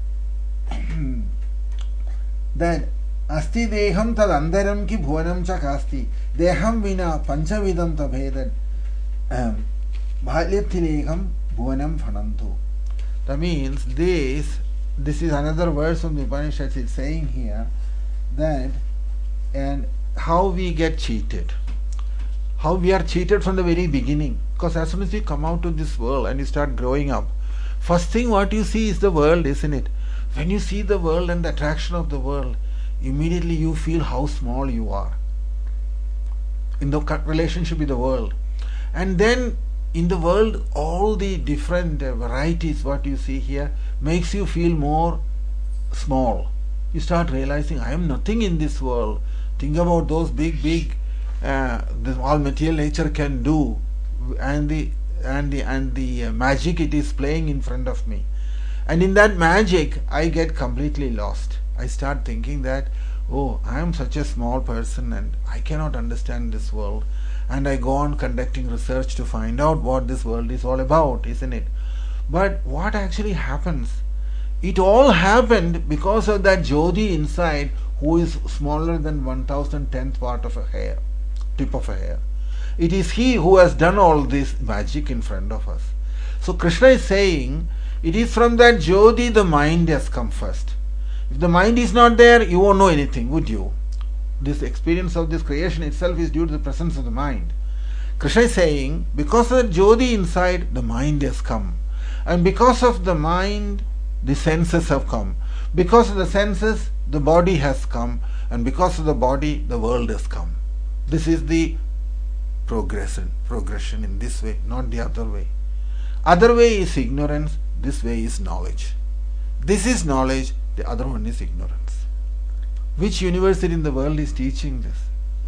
that asti deham tad andaram ki bhuvanam cha kasti deham vina panchavidam tabhedan bhalyathilekam bhuvanam phanantu. That means this this is another verse from the Upanishads. It's saying here that, and how we get cheated, how we are cheated from the very beginning. Because as soon as you come out of this world and you start growing up, first thing what you see is the world, isn't it? When you see the world and the attraction of the world, immediately you feel how small you are in the relationship with the world. And then in the world, all the different varieties what you see here makes you feel more small. You start realizing, I am nothing in this world. Think about those big, big, uh, this all material nature can do, and the and the and the uh, magic it is playing in front of me. And in that magic, I get completely lost. I start thinking that oh, I am such a small person and I cannot understand this world, and I go on conducting research to find out what this world is all about, isn't it? But what actually happens? It all happened because of that Jyoti inside, who is smaller than one thousand tenth part of a hair, tip of a hair. It is he who has done all this magic in front of us. So Krishna is saying, it is from that Jyoti the mind has come first. If the mind is not there, you won't know anything, would you? This experience of this creation itself is due to the presence of the mind. Krishna is saying, because of the Jyoti inside, the mind has come. And because of the mind, the senses have come. Because of the senses, the body has come. And because of the body, the world has come. This is the progression, progression in this way, not the other way. Other way is ignorance, this way is knowledge. This is knowledge, the other one is ignorance. Which university in the world is teaching this?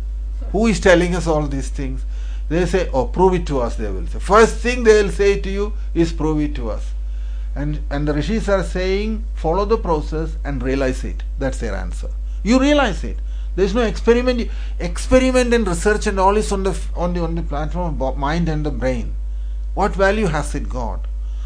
Who is telling us all these things? They say, oh, prove it to us, they will say. First thing they will say to you is prove it to us. And, and the rishis are saying, follow the process and realize it. That's their answer. You realize it. There is no experiment. Experiment and research and all is on the, on the, on the platform of mind and the brain. What value has it got?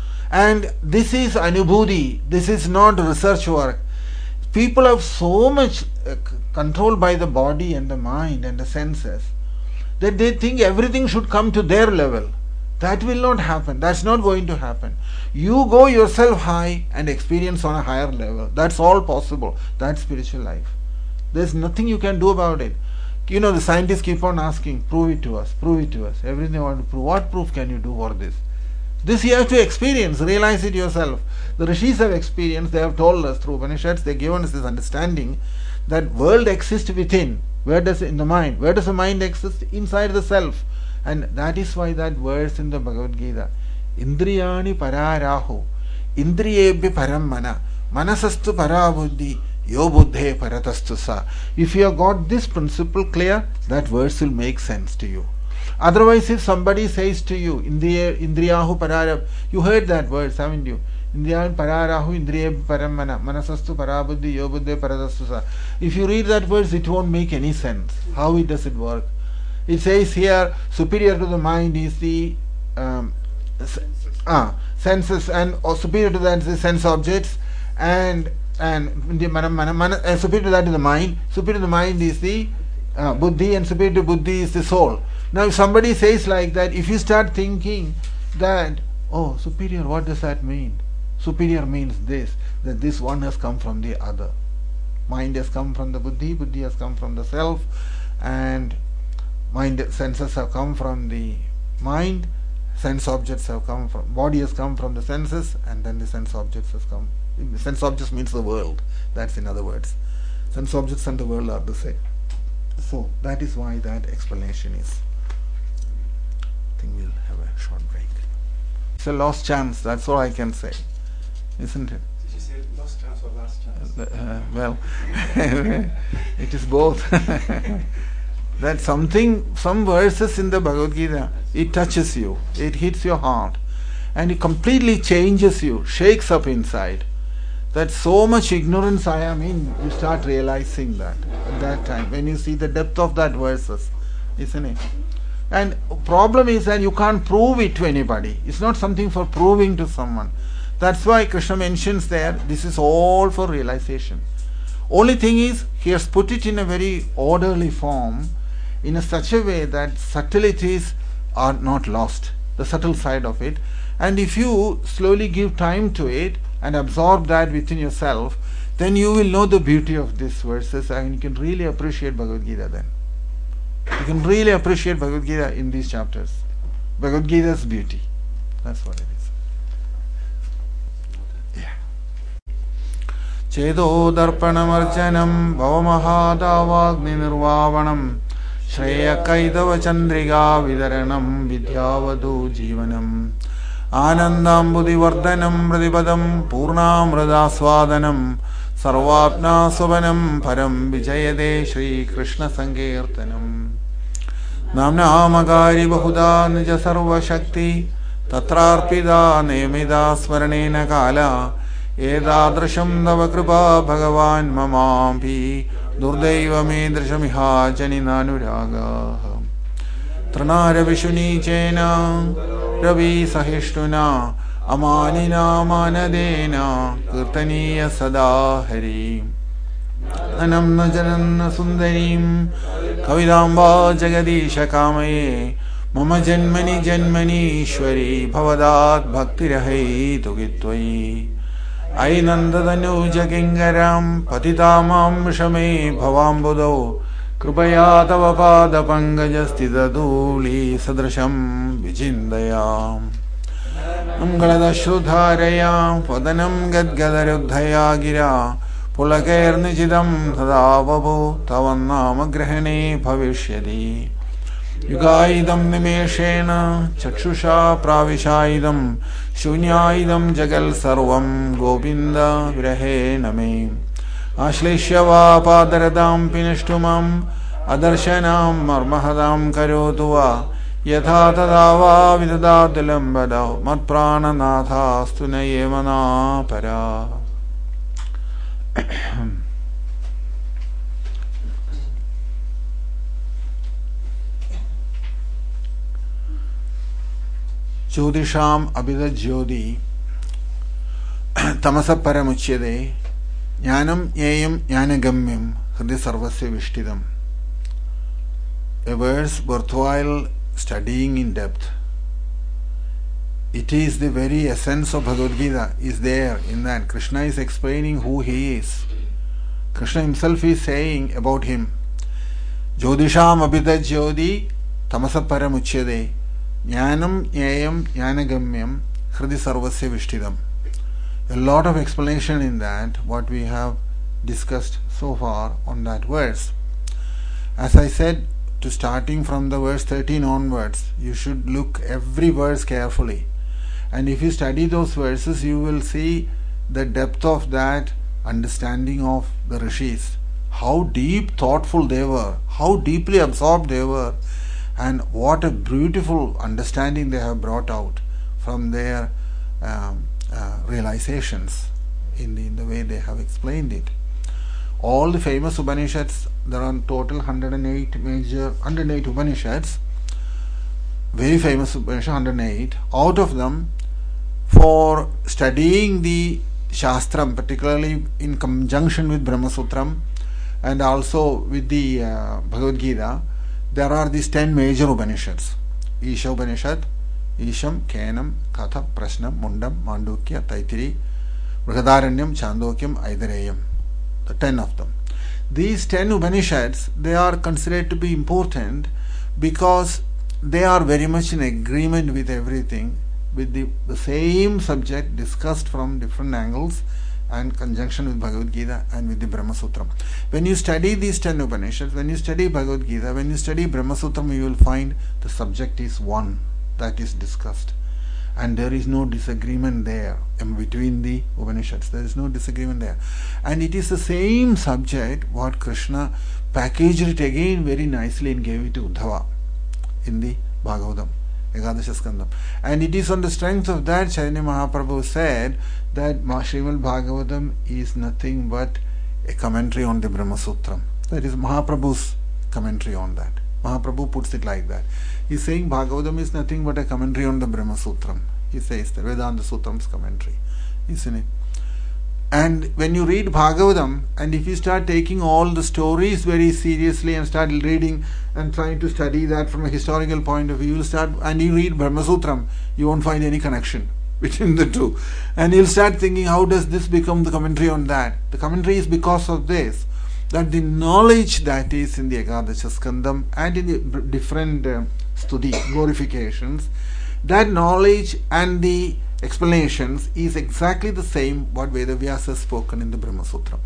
And this is anubhuti. This is not research work. People have so much uh, controlled by the body and the mind and the senses that they think everything should come to their level. That will not happen. That's not going to happen. You go yourself high and experience on a higher level. That's all possible. That's spiritual life. There's nothing you can do about it. You know, the scientists keep on asking, prove it to us, prove it to us. Everything they want to prove. What proof can you do for this? This you have to experience, realize it yourself. The rishis have experienced, they have told us through Upanishads, they have given us this understanding that world exists within. Where does it, in the mind? Where does the mind exist? Inside the self. And that is why that verse in the Bhagavad Gita, Indriyani pararaho, Indriyebhya parammana, manasastu parabuddhi, yo buddhe paratastu sa. If you have got this principle clear, that verse will make sense to you. Otherwise, if somebody says to you, Indriya, Indriyahu pararab, you heard that verse, haven't you? Indriyahu pararahu, Indriyebhya parammana, manasastu parabuddhi, yo buddhe paratastu sa. If you read that verse, it won't make any sense. How it does it work? It says here, superior to the mind is the um, ah, senses, and or superior to that is the sense objects, and and the mana, mana, mana, uh, superior to that is the mind. Superior to the mind is the uh, buddhi, and superior to buddhi is the soul. Now, if somebody says like that, if you start thinking that, oh, superior, what does that mean? Superior means this, that this one has come from the other. Mind has come from the buddhi, buddhi has come from the self, and mind senses have come from the mind, sense objects have come from, body has come from the senses, and then the sense objects has come. Sense objects means the world. That's in other words. Sense objects and the world are the same. So that is why that explanation is. I think we'll have a short break. It's a lost chance, that's all I can say. Isn't it? Did you say lost chance or last chance? Uh, well, it is both. That something, some verses in the Bhagavad Gita, it touches you, it hits your heart, and it completely changes you, shakes up inside. That so much ignorance I am in, you start realizing that at that time, when you see the depth of that verses, isn't it? And problem is that you can't prove it to anybody. It's not something for proving to someone. That's why Krishna mentions there, this is all for realization. Only thing is, he has put it in a very orderly form, in a such a way that subtleties are not lost, the subtle side of it. And if you slowly give time to it and absorb that within yourself, then you will know the beauty of these verses, and you can really appreciate Bhagavad Gita then. You can really appreciate Bhagavad Gita in these chapters. Bhagavad Gita's beauty. That's what it is. Yeah. Chedo darpanamarjanam bhavamahadavagni nirvavanam Shreya Kaidava Chandriga Vidaranam Vidyavadu Jivanam Anandam Buddhivardhanam Pradipadaam Purnam Radaswadanam Sarvapna Sovanam Param Vijayade Shri Krishna Sankirtanam Namna Magari Bahuda Nija Sarva Shakti Tatrarpida Nemida Smaranena Kala Edadrasham Dava Kripa Bhagavan Mamampi Durdaiva medrishamha janinanuragaha Tranaravishunicena Ravi Sahishtuna Amanina Manadena Kirtaniya Sada Hari Anam Najanan Sundarim Kavidamba Jagadisha Kamaye Mama Janmani Janmani Ishwari Bhavadat Bhakti Rahe Tugitwai Ainandadanu Jakingaram Patitamam Shame Bhavambudo Krupaya Tava Pada Pangajastita Duli Sadrasham Vijindayam Mangalada Shrudharayam Padanam Gadgadarudhaya Gira Pulakair Nijidam Tadavabu Tavannama Grahane Bhavishyadi Yugaidam Nimeshena Chakshusha Pravishaidam Shunyaidam Jagal Sarvam Govinda Virahe Name Ashlishyava Padaradam Pinishtumam Adarshanam Marmahadam Karotuva Yatha Tadava Vidadadilam Bada Matprana Natha Stunayemana Para Jyodisham Abhida Jyodi Tamasa Paramuchyade Jnanam Yayam Jnanagamyam Hridi Sarvasya Vishtidam. A verse worthwhile studying in depth. It is the very essence of Bhagavad Gita is there in that. Krishna is explaining who he is. Krishna himself is saying about him. Jyodisham Abhida Jyodi Tamasa Paramuchyade Jnanam Yayam Jnanagamyam Hridi Sarvasya Vishtidam. A lot of explanation in that, what we have discussed so far on that verse. As I said, to starting from the verse thirteen onwards, you should look every verse carefully. And if you study those verses, you will see the depth of that understanding of the rishis. How deep thoughtful they were, how deeply absorbed they were, and what a beautiful understanding they have brought out from their um, uh, realizations in the, in the way they have explained it. All the famous Upanishads, there are total one hundred eight major, one hundred eight Upanishads, very famous Upanishads, one hundred eight. Out of them, for studying the Shastram, particularly in conjunction with Brahma Sutram and also with the uh, Bhagavad Gita, there are these ten major Upanishads. Isha Upanishad, Isham, Kenam, Katha, Prashnam, Mundam, Mandukya, Taitiri, Brihadaranyam, Chandokyam, Aidareyam. The ten of them. These ten Upanishads, they are considered to be important because they are very much in agreement with everything, with the, the same subject discussed from different angles and conjunction with Bhagavad Gita and with the Brahma Sutram. When you study these ten Upanishads, when you study Bhagavad Gita, when you study Brahma Sutram, you will find the subject is one that is discussed. And there is no disagreement there between the Upanishads. There is no disagreement there. And it is the same subject what Krishna packaged it again very nicely and gave it to Uddhava in the Bhagavatam, Ekadasha Skandam. And it is on the strength of that Chaitanya Mahaprabhu said that Srimad Bhagavatam is nothing but a commentary on the Brahma Sutram. That is Mahaprabhu's commentary on that. Mahaprabhu puts it like that. He is saying Bhagavatam is nothing but a commentary on the Brahma Sutram. He says the Vedanta Sutram's commentary, isn't it? And when you read Bhagavatam, and if you start taking all the stories very seriously and start reading and trying to study that from a historical point of view, you will start, and you read Brahma Sutram, you won't find any connection between the two. And you'll start thinking, how does this become the commentary on that? The commentary is because of this, that the knowledge that is in the Ekadasha Skandam and in the different uh, study, glorifications, that knowledge and the explanations is exactly the same what Vedavyasa has spoken in the Brahma Sutram,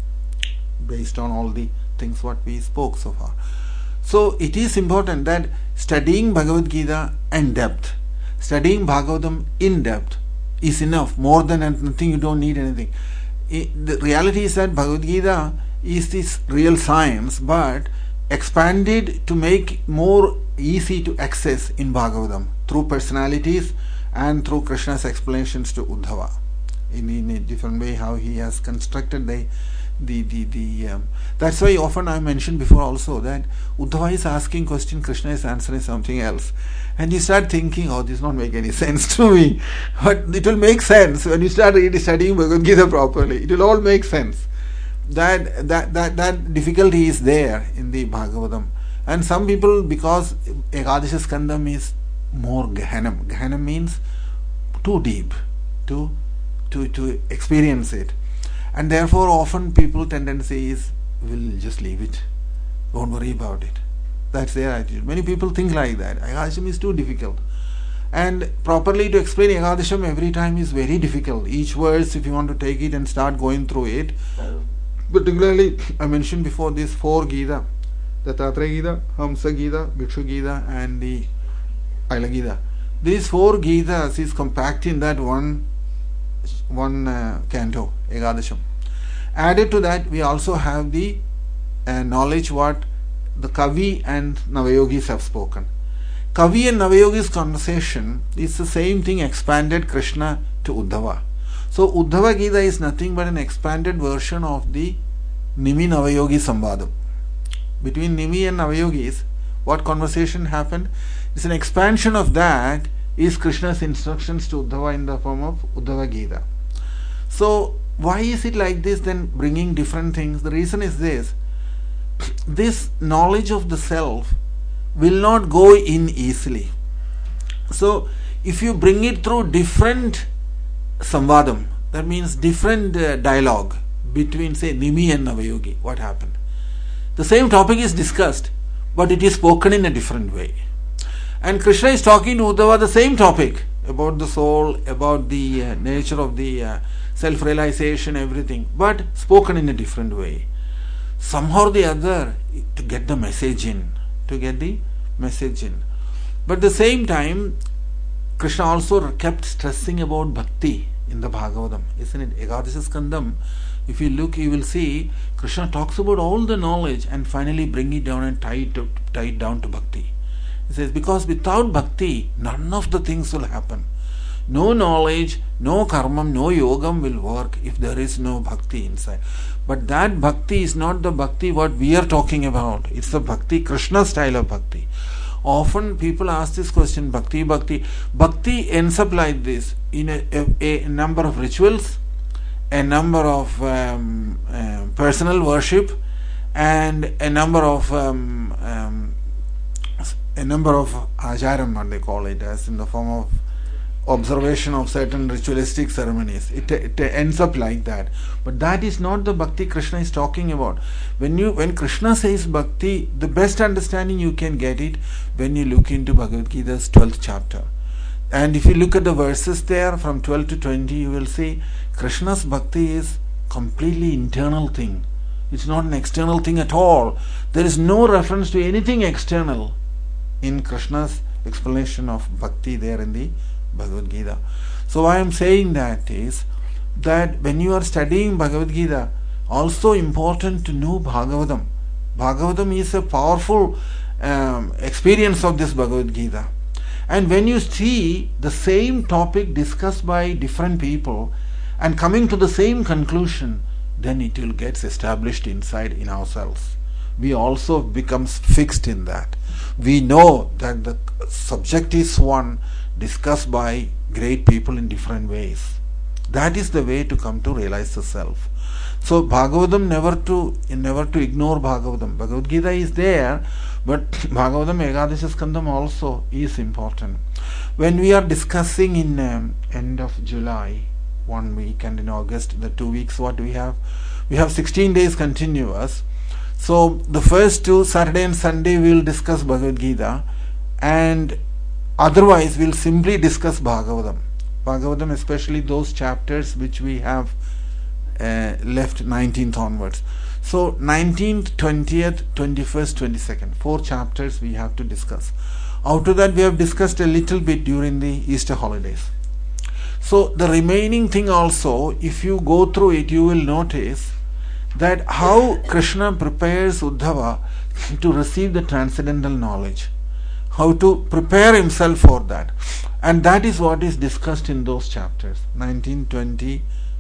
based on all the things what we spoke so far. So it is important that studying Bhagavad Gita in depth, studying Bhagavatam in depth is enough, more than nothing. You don't need anything. It, the reality is that Bhagavad Gita is this real science, but expanded to make more easy to access in Bhagavatam through personalities and through Krishna's explanations to Uddhava in, in a different way, how he has constructed the the the the um, that's why often I mentioned before also that Uddhava is asking question, Krishna is answering something else, and you start thinking, oh, this does not make any sense to me, but it will make sense when you start reading, studying Bhagavad Gita properly. It will all make sense. That that that that difficulty is there in the Bhagavatam, and some people, because Ekadasha Skandam is more Gehanam. Gehanam means too deep to to to experience it. And therefore, often people tendency is, we'll just leave it, don't worry about it. That's their attitude. Many people think like that. Ekadasham is too difficult. And properly to explain Ekadasham every time is very difficult. Each verse, if you want to take it and start going through it, particularly, I mentioned before, these four Gita, the Tatra Gita, Hamsa Gita, Bhikshu Gita, and the Aila Gita. These four Gitas is compact in that one one uh, canto, Ekadasham. Added to that, we also have the uh, knowledge what the Kavi and Navayogis have spoken. Kavi and Navayogi's conversation is the same thing expanded Krishna to Uddhava. So Uddhava Gita is nothing but an expanded version of the Nimi Navayogi Samvadam. Between Nimi and Navayogis, what conversation happened? It's an expansion of that is Krishna's instructions to Uddhava in the form of Uddhava Gita. So why is it like this then, bringing different things? The reason is this: this knowledge of the self will not go in easily. So if you bring it through different samvadam, that means different uh, dialogue between, say, Nimi and Navayogi, what happened? The same topic is discussed, but it is spoken in a different way. And Krishna is talking to Uddhava the same topic about the soul, about the uh, nature of the uh, self-realization, everything, but spoken in a different way. Somehow or the other, to get the message in, to get the message in. But at the same time, Krishna also kept stressing about bhakti in the Bhagavatam, isn't it? Ekadasha Skandam, if you look, you will see Krishna talks about all the knowledge and finally bring it down and tie it, to, tie it down to bhakti. He says, because without bhakti, none of the things will happen. No knowledge, no karmam, no yogam will work if there is no bhakti inside. But that bhakti is not the bhakti what we are talking about. It's the bhakti, Krishna style of bhakti. Often people ask this question, bhakti, bhakti. Bhakti ends up like this, in a, a, a number of rituals, a number of um, uh, personal worship, and a number of um, um, a number of ajaram, what they call it, as in the form of observation of certain ritualistic ceremonies. It, it ends up like that. But that is not the bhakti Krishna is talking about. When you when Krishna says bhakti, the best understanding you can get it when you look into Bhagavad Gita's twelfth chapter. And if you look at the verses there from twelve to twenty, you will see Krishna's bhakti is completely internal thing. It's not an external thing at all. There is no reference to anything external in Krishna's explanation of bhakti there in the Bhagavad Gita. So why I am saying that is that when you are studying Bhagavad Gita, also important to know Bhagavatam. Bhagavatam is a powerful um, experience of this Bhagavad Gita. And when you see the same topic discussed by different people and coming to the same conclusion, then it will get established inside in ourselves. We also becomes fixed in that. We know that the subject is one discussed by great people in different ways. That is the way to come to realize the self. So Bhagavatam, never to never to ignore Bhagavatam. Bhagavad Gita is there, but Bhagavatam Ekadasha Skandam also is important. When we are discussing in um, end of July, one week, and in August, the two weeks what we have, we have sixteen days continuous. So the first two, Saturday and Sunday, we will discuss Bhagavad Gita, and otherwise we will simply discuss Bhagavatam. Bhagavatam, especially those chapters which we have uh, left nineteenth onwards. So nineteenth, twentieth, twenty-first, twenty-second, four chapters we have to discuss. Out of that we have discussed a little bit during the Easter holidays. So the remaining thing also, if you go through it, you will notice that how Krishna prepares Uddhava to receive the transcendental knowledge, how to prepare himself for that. And that is what is discussed in those chapters, nineteen, twenty,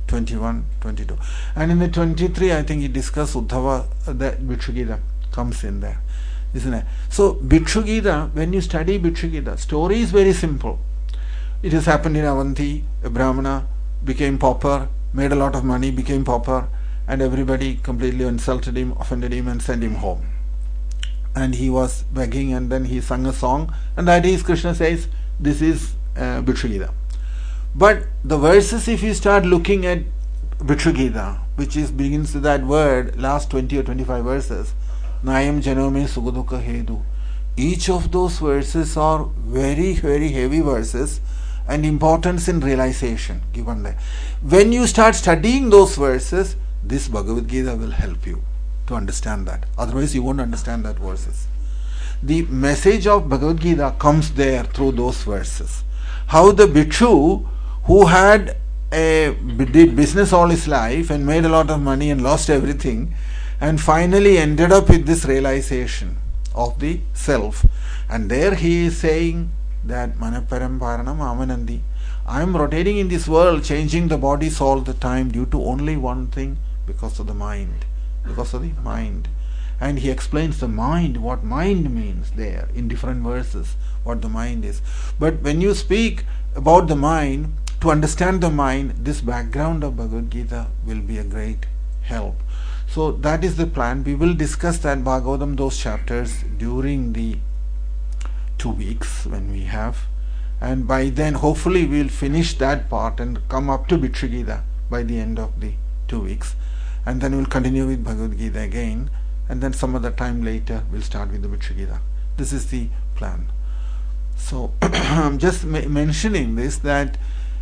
twenty-one, twenty-two. And in the twenty-three, I think he discussed Uddhava, uh, the Bhikshu Gita comes in there, isn't it? So Bhikshu Gita, when you study Bhikshu Gita, story is very simple. It has happened in Avanti. A Brahmana became pauper, made a lot of money, became pauper, and everybody completely insulted him, offended him, and sent him home. And he was begging, and then he sang a song, and that is, Krishna says, this is uh, Bhikshu Gita. But the verses, if you start looking at Bhikshu Gita, which is begins with that word, last twenty or twenty-five verses, Nayam Janome Sugudukha Hedu, each of those verses are very, very heavy verses and importance in realization given there. When you start studying those verses, this Bhagavad Gita will help you to understand that. Otherwise, you won't understand that verses. The message of Bhagavad Gita comes there through those verses. How the Bhikshu who had a did business all his life and made a lot of money and lost everything, and finally ended up with this realization of the self. And there he is saying that Manaparam Paranam Amanandi, I am rotating in this world, changing the bodies all the time due to only one thing, because of the mind. Because of the mind. And he explains the mind, what mind means there in different verses, what the mind is. But when you speak about the mind, to understand the mind, this background of Bhagavad Gita will be a great help. So that is the plan. We will discuss that Bhagavatam, those chapters, during the two weeks when we have. And by then, hopefully, we will finish that part and come up to Bhikshu Gita by the end of the two weeks. And then we will continue with Bhagavad Gita again. And then some other time later, we'll start with the Bhikshu Gita. This is the plan. So, I'm just ma- mentioning this, that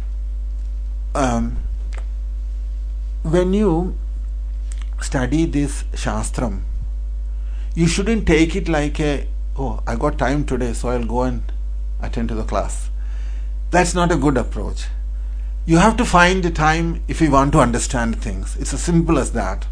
um, when you study this Shastram, you shouldn't take it like a, oh, I got time today, so I'll go and attend to the class. That's not a good approach. You have to find the time if you want to understand things. It's as simple as that.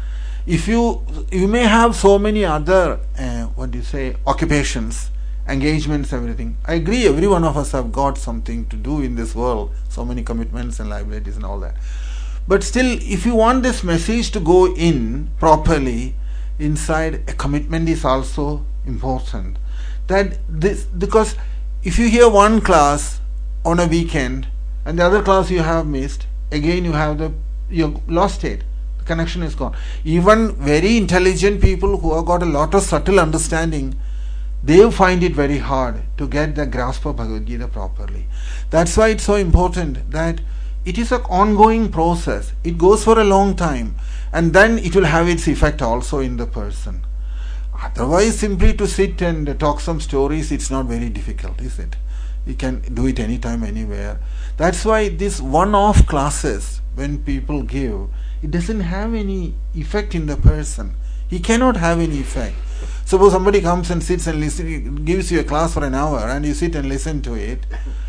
If you you may have so many other uh, what do you say occupations, engagements, everything. I agree, every one of us have got something to do in this world, so many commitments and liabilities and all that. But still, if you want this message to go in properly inside, a commitment is also important. That this, because if you hear one class on a weekend and the other class you have missed, again you have the you lost it. The connection is gone. Even very intelligent people who have got a lot of subtle understanding, they find it very hard to get the grasp of Bhagavad Gita properly. That's why it's so important that it is an ongoing process. It goes for a long time, and then it will have its effect also in the person. Otherwise, simply to sit and talk some stories, it's not very difficult, is it? You can do it anytime, anywhere. That's why these one-off classes, when people give, it doesn't have any effect in the person. He cannot have any effect. Suppose somebody comes and sits and listen, gives you a class for an hour, and you sit and listen to it,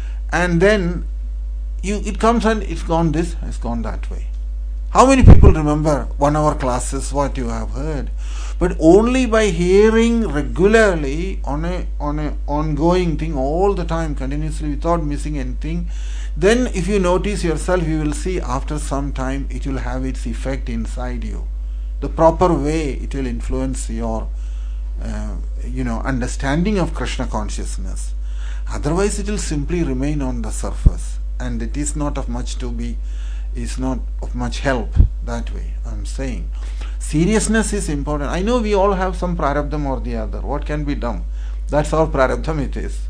and then you it comes and it's gone this, it's gone that way. How many people remember one hour classes, what you have heard? But only by hearing regularly on a on a ongoing thing all the time, continuously, without missing anything, then if you notice yourself, you will see after some time it will have its effect inside you. The proper way it will influence your uh, you know understanding of Krishna consciousness. Otherwise it will simply remain on the surface, and it is not of much to be is not of much help that way. I'm saying seriousness is important. I know we all have some prarabdham or the other. What can be done? That's our prarabdham it is.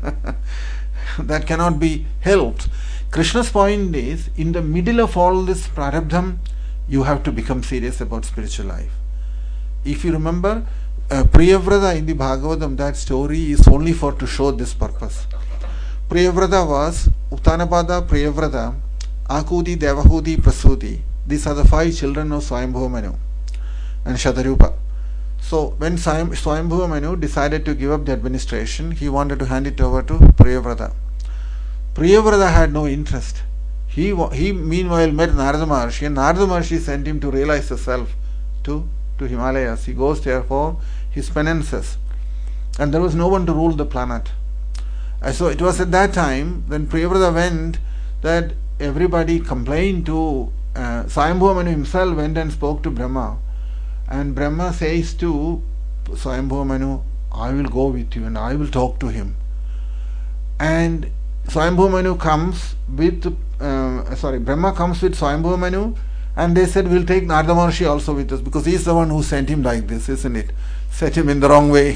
That cannot be helped. Krishna's point is, in the middle of all this prarabdham, you have to become serious about spiritual life. If you remember, uh, Priyavrata in the Bhagavatam, that story is only for to show this purpose. Priyavrata was Uttanapada, Priyavrata, Akudi, Devahudi, Prasudi. These are the five children of Swayambhuva Manu and Shatarupa. So when Swayambhuva Manu decided to give up the administration, he wanted to hand it over to Priyavrata. Priyavrata had no interest. He, he meanwhile met Narada Maharshi, and Narada Maharshi sent him to realize the self to, to Himalayas. He goes there for his penances. And there was no one to rule the planet. And so it was at that time when Priyavrata went that everybody complained to uh, Swayambhuva Manu himself went and spoke to Brahma, and Brahma says to Swayambhuva Manu, I will go with you and I will talk to him. And Swayambhuva Manu comes with, uh, sorry, Brahma comes with Swayambhuva Manu, and they said, we'll take Narada Maharshi also with us, because he's the one who sent him like this, isn't it? Set him in the wrong way.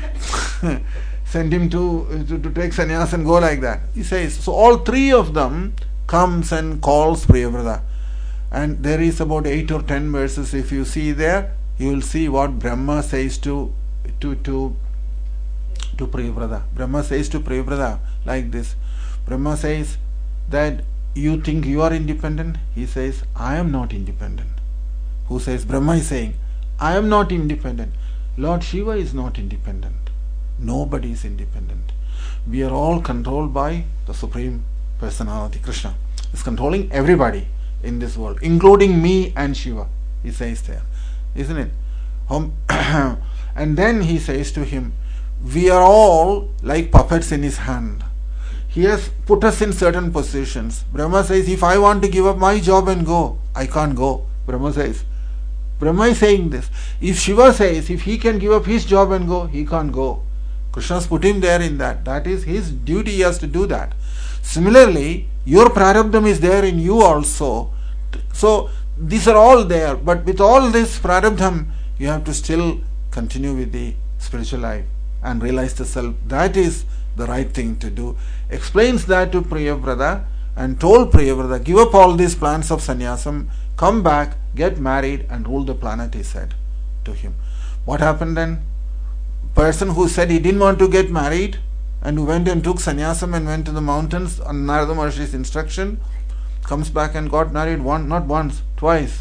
Sent him to, to, to take sannyas and go like that. He says, so all three of them comes and calls Priyavrata. And there is about eight or ten verses. If you see there, you will see what Brahma says to to to to Priyavrata. Brahma says to Priyavrata like this. Brahma says that you think you are independent. He says, I am not independent. Who says? Brahma is saying, I am not independent. Lord Shiva is not independent. Nobody is independent. We are all controlled by the Supreme Personality. Krishna is controlling everybody in this world, including me and Shiva. He says there, isn't it? Um, and then he says to him, we are all like puppets in his hand. He has put us in certain positions. Brahma says, if I want to give up my job and go, I can't go. Brahma says. Brahma is saying this. If Shiva says, if he can give up his job and go, he can't go. Krishna's put him there in that. That is his duty. He has to do that. Similarly, your prarabdham is there in you also. So, these are all there. But with all this prarabdham, you have to still continue with the spiritual life and realize the self. That is the right thing to do. Explains that to Priyavrata and told Priyavrata, give up all these plans of sannyasam, come back, get married and rule the planet, he said to him. What happened then? Person who said he didn't want to get married and who went and took sannyasam and went to the mountains on Narada Maharshi's instruction, comes back and got married one, not once, twice.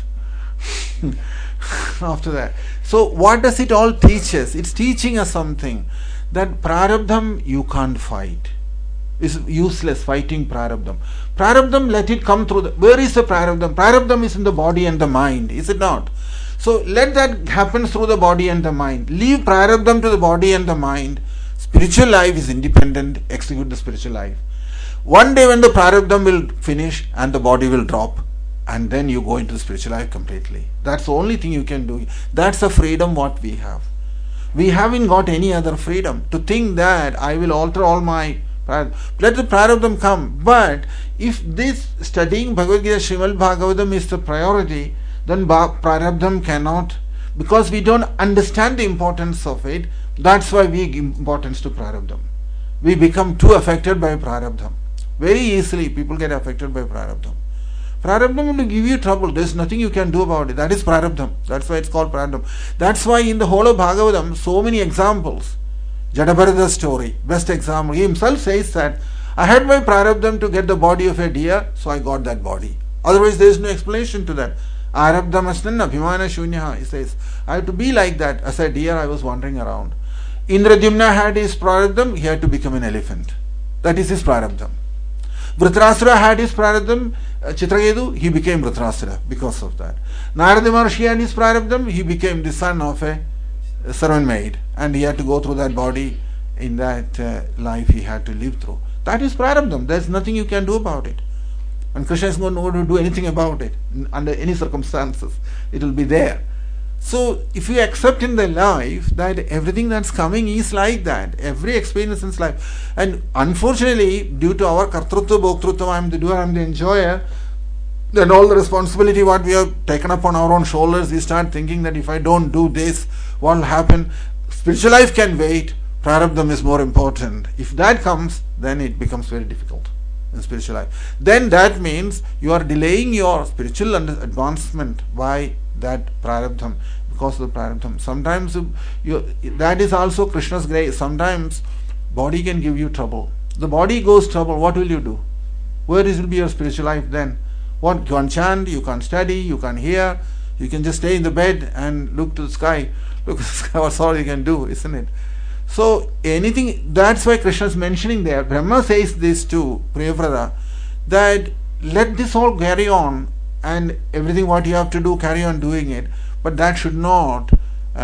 After that. So what does it all teach us? It's teaching us something, that prarabdham you can't fight. It's useless fighting prarabdham. Prarabdham, let it come through the... Where is the prarabdham? Prarabdham is in the body and the mind, is it not? So let that happen through the body and the mind. Leave prarabdham to the body and the mind. Spiritual life is independent. Execute the spiritual life. One day when the prarabdham will finish and the body will drop, and then you go into the spiritual life completely. That's the only thing you can do. That's the freedom what we have. We haven't got any other freedom to think that I will alter all my prarabdham. Let the prarabdham come. But if this studying Bhagavad Gita, Srimad Bhagavatam is the priority, then prarabdham cannot, because we don't understand the importance of it. That's why we give importance to prarabdham. We become too affected by prarabdham. Very easily people get affected by prarabdham. Prarabdham will give you trouble. There's nothing you can do about it. That is prarabdham. That's why it's called prarabdham. That's why in the whole of Bhagavatam, so many examples. Jadabharata's story, best example. He himself says that I had my prarabdham to get the body of a deer, so I got that body. Otherwise there is no explanation to that. Arabdhamasnan abhimana shunyaha. He says, I have to be like that. As a deer I was wandering around. Indradyumna had his prarabdham, he had to become an elephant. That is his prarabdham. Vritrasura had his prarabdham, uh, Chitraketu, he became Vritrasura because of that. Narada Maharshi had his prarabdham, he became the son of a, a servant maid, and he had to go through that body in that uh, life he had to live through. That is prarabdham. There is nothing you can do about it. And Krishna is not going to do anything about it under any circumstances. It will be there. So, if you accept in the life that everything that's coming is like that, every experience in life, and unfortunately, due to our kartrutva, bhoktrutva, I am the doer, I am the enjoyer, then all the responsibility what we have taken up on our own shoulders, we start thinking that if I don't do this, what will happen? Spiritual life can wait, prarabdham is more important. If that comes, then it becomes very difficult in spiritual life. Then that means you are delaying your spiritual advancement by that prarabdham, because of the prarabdham. Sometimes you, that is also Krishna's grace. Sometimes body can give you trouble. The body goes trouble, what will you do? Where is will be your spiritual life then? What, you can't chant, you can't study, you can't hear, you can just stay in the bed and look to the sky. Look at the sky, that's all you can do, isn't it? So anything, that's why Krishna is mentioning there. Brahma says this to Priyavrata, that let this all carry on, and everything what you have to do, carry on doing it, but that should not uh,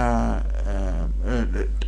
uh, uh,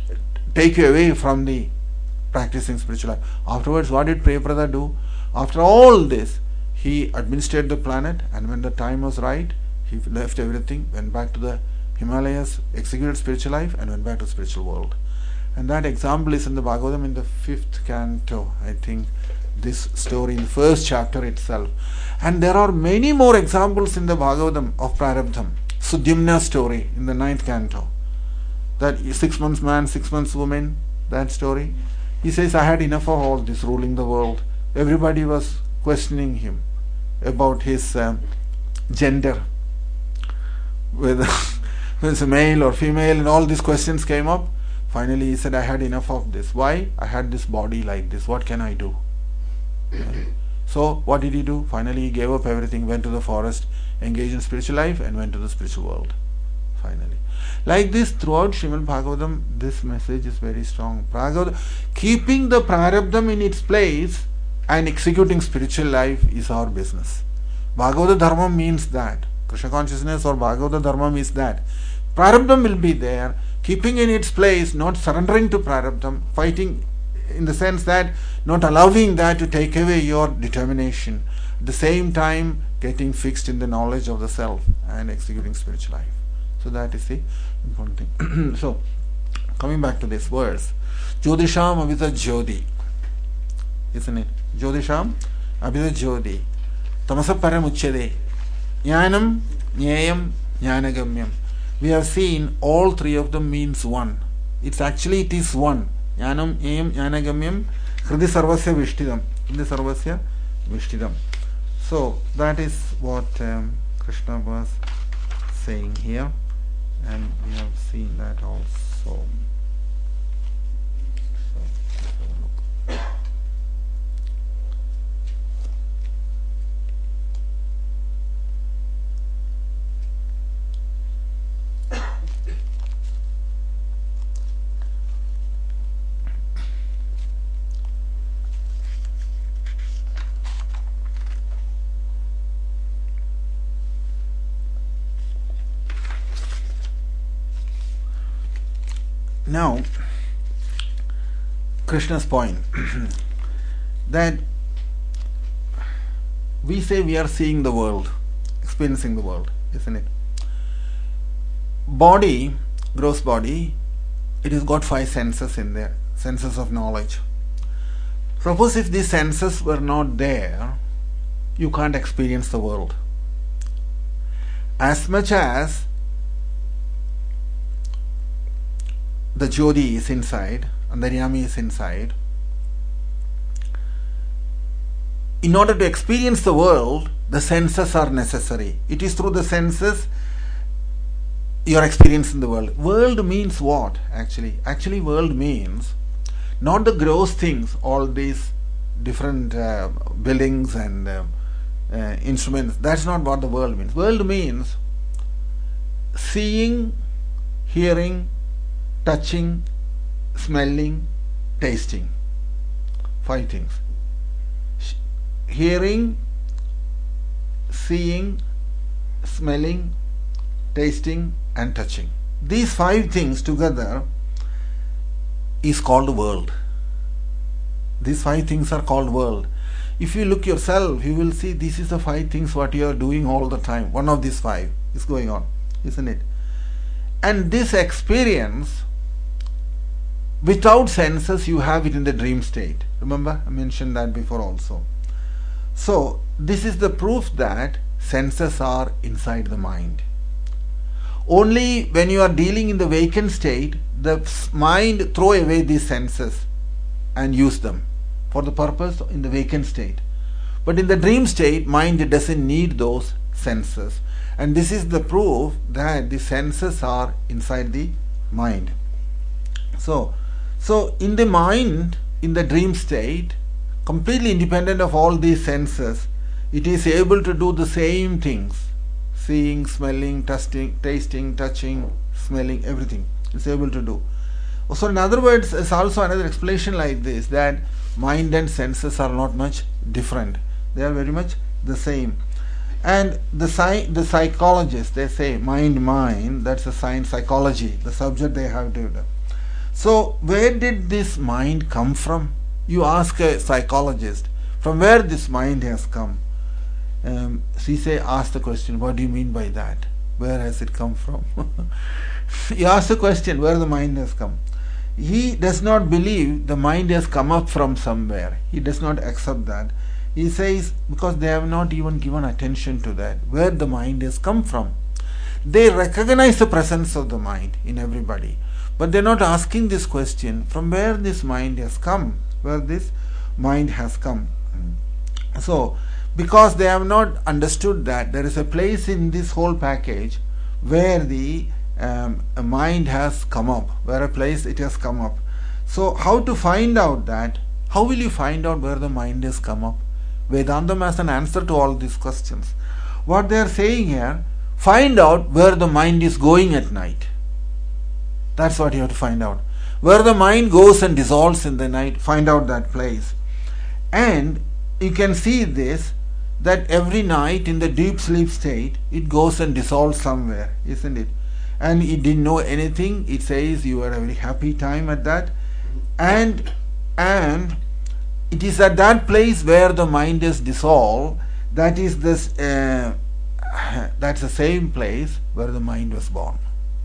take you away from the practicing spiritual life. Afterwards, what did Priyavrata do? After all this, he administered the planet, and when the time was right, he left everything, went back to the Himalayas, executed spiritual life, and went back to the spiritual world. And that example is in the Bhagavatam in the fifth canto, I think, this story in the first chapter itself. And there are many more examples in the Bhagavatam of Prarabdham. Sudyumna story in the ninth canto. That six months man, six months woman, that story. He says, I had enough of all this ruling the world. Everybody was questioning him about his um, gender, whether it's a male or female, and all these questions came up. Finally he said, I had enough of this. Why? I had this body like this. What can I do? So what did he do? Finally he gave up everything, went to the forest, engaged in spiritual life, and went to the spiritual world. Finally. Like this, throughout Srimad Bhagavatam, this message is very strong. Bhagavad, keeping the prarabdham in its place and executing spiritual life is our business. Bhagavata Dharma means that. Krishna consciousness or Bhagavata Dharma means that. Prarabdham will be there, keeping in its place, not surrendering to prarabdham, fighting in the sense that not allowing that to take away your determination. At the same time, getting fixed in the knowledge of the self and executing spiritual life. So that is the important thing. So, coming back to this verse, Jyotisham Abhita Jyoti, isn't it? Jyotisham Abhita Jyoti, Tamasa Param Uchyade, Jnanam, Jnayam, Jnanagamyam. We have seen all three of them means one. It's actually, it is one. Jnanam, Jnayam, Jnanagamyam, Hridi Sarvasya Vishtidam. Hridi Sarvasya Vishtidam. So, that is what um, Krishna was saying here. And we have seen that also. So, let's have a look. Now, Krishna's point that we say we are seeing the world, experiencing the world, isn't it? Body, gross body, it has got five senses in there, senses of knowledge. Suppose if these senses were not there, you can't experience the world. As much as the Jyoti is inside, Antaryami is inside. In order to experience the world, the senses are necessary. It is through the senses you are experiencing the world. World means what actually? Actually, world means not the gross things, all these different uh, buildings and uh, uh, instruments. That's not what the world means. World means seeing, hearing, touching, smelling, tasting. Five things. Hearing, seeing, smelling, tasting, and touching. These five things together is called world. These five things are called world. If you look yourself, you will see this is the five things what you are doing all the time. One of these five is going on, isn't it? And this experience, without senses, you have it in the dream state. Remember, I mentioned that before also. So, this is the proof that senses are inside the mind. Only when you are dealing in the vacant state, the mind throw away these senses and use them for the purpose in the vacant state. But in the dream state, mind doesn't need those senses. And this is the proof that the senses are inside the mind. So, so in the mind, in the dream state, completely independent of all these senses, it is able to do the same things. Seeing, smelling, tasting, tasting, touching, smelling, everything. It's able to do. So in other words, there's also another explanation like this, that mind and senses are not much different. They are very much the same. And the sci- the psychologists, they say mind, mind, that's a science, psychology, the subject they have to do. So where did this mind come from? You ask a psychologist, from where this mind has come? um, Sise asked the question, what do you mean by that? Where has it come from? He asked the question, where the mind has come. He does not believe the mind has come up from somewhere. He does not accept that. He says, because they have not even given attention to that, where the mind has come from. They recognize the presence of the mind in everybody, but they are not asking this question, from where this mind has come, where this mind has come. So, because they have not understood that there is a place in this whole package where the um, mind has come up, where a place it has come up. So, how to find out that? How will you find out where the mind has come up? Vedantam has an answer to all these questions. What they are saying here, find out where the mind is going at night. That's what you have to find out. Where the mind goes and dissolves in the night, find out that place. And you can see this, that every night in the deep sleep state, it goes and dissolves somewhere, isn't it? And it didn't know anything. It says you are a very happy time at that. And, and it is at that place where the mind is dissolved, that is this, uh, that's the same place where the mind was born.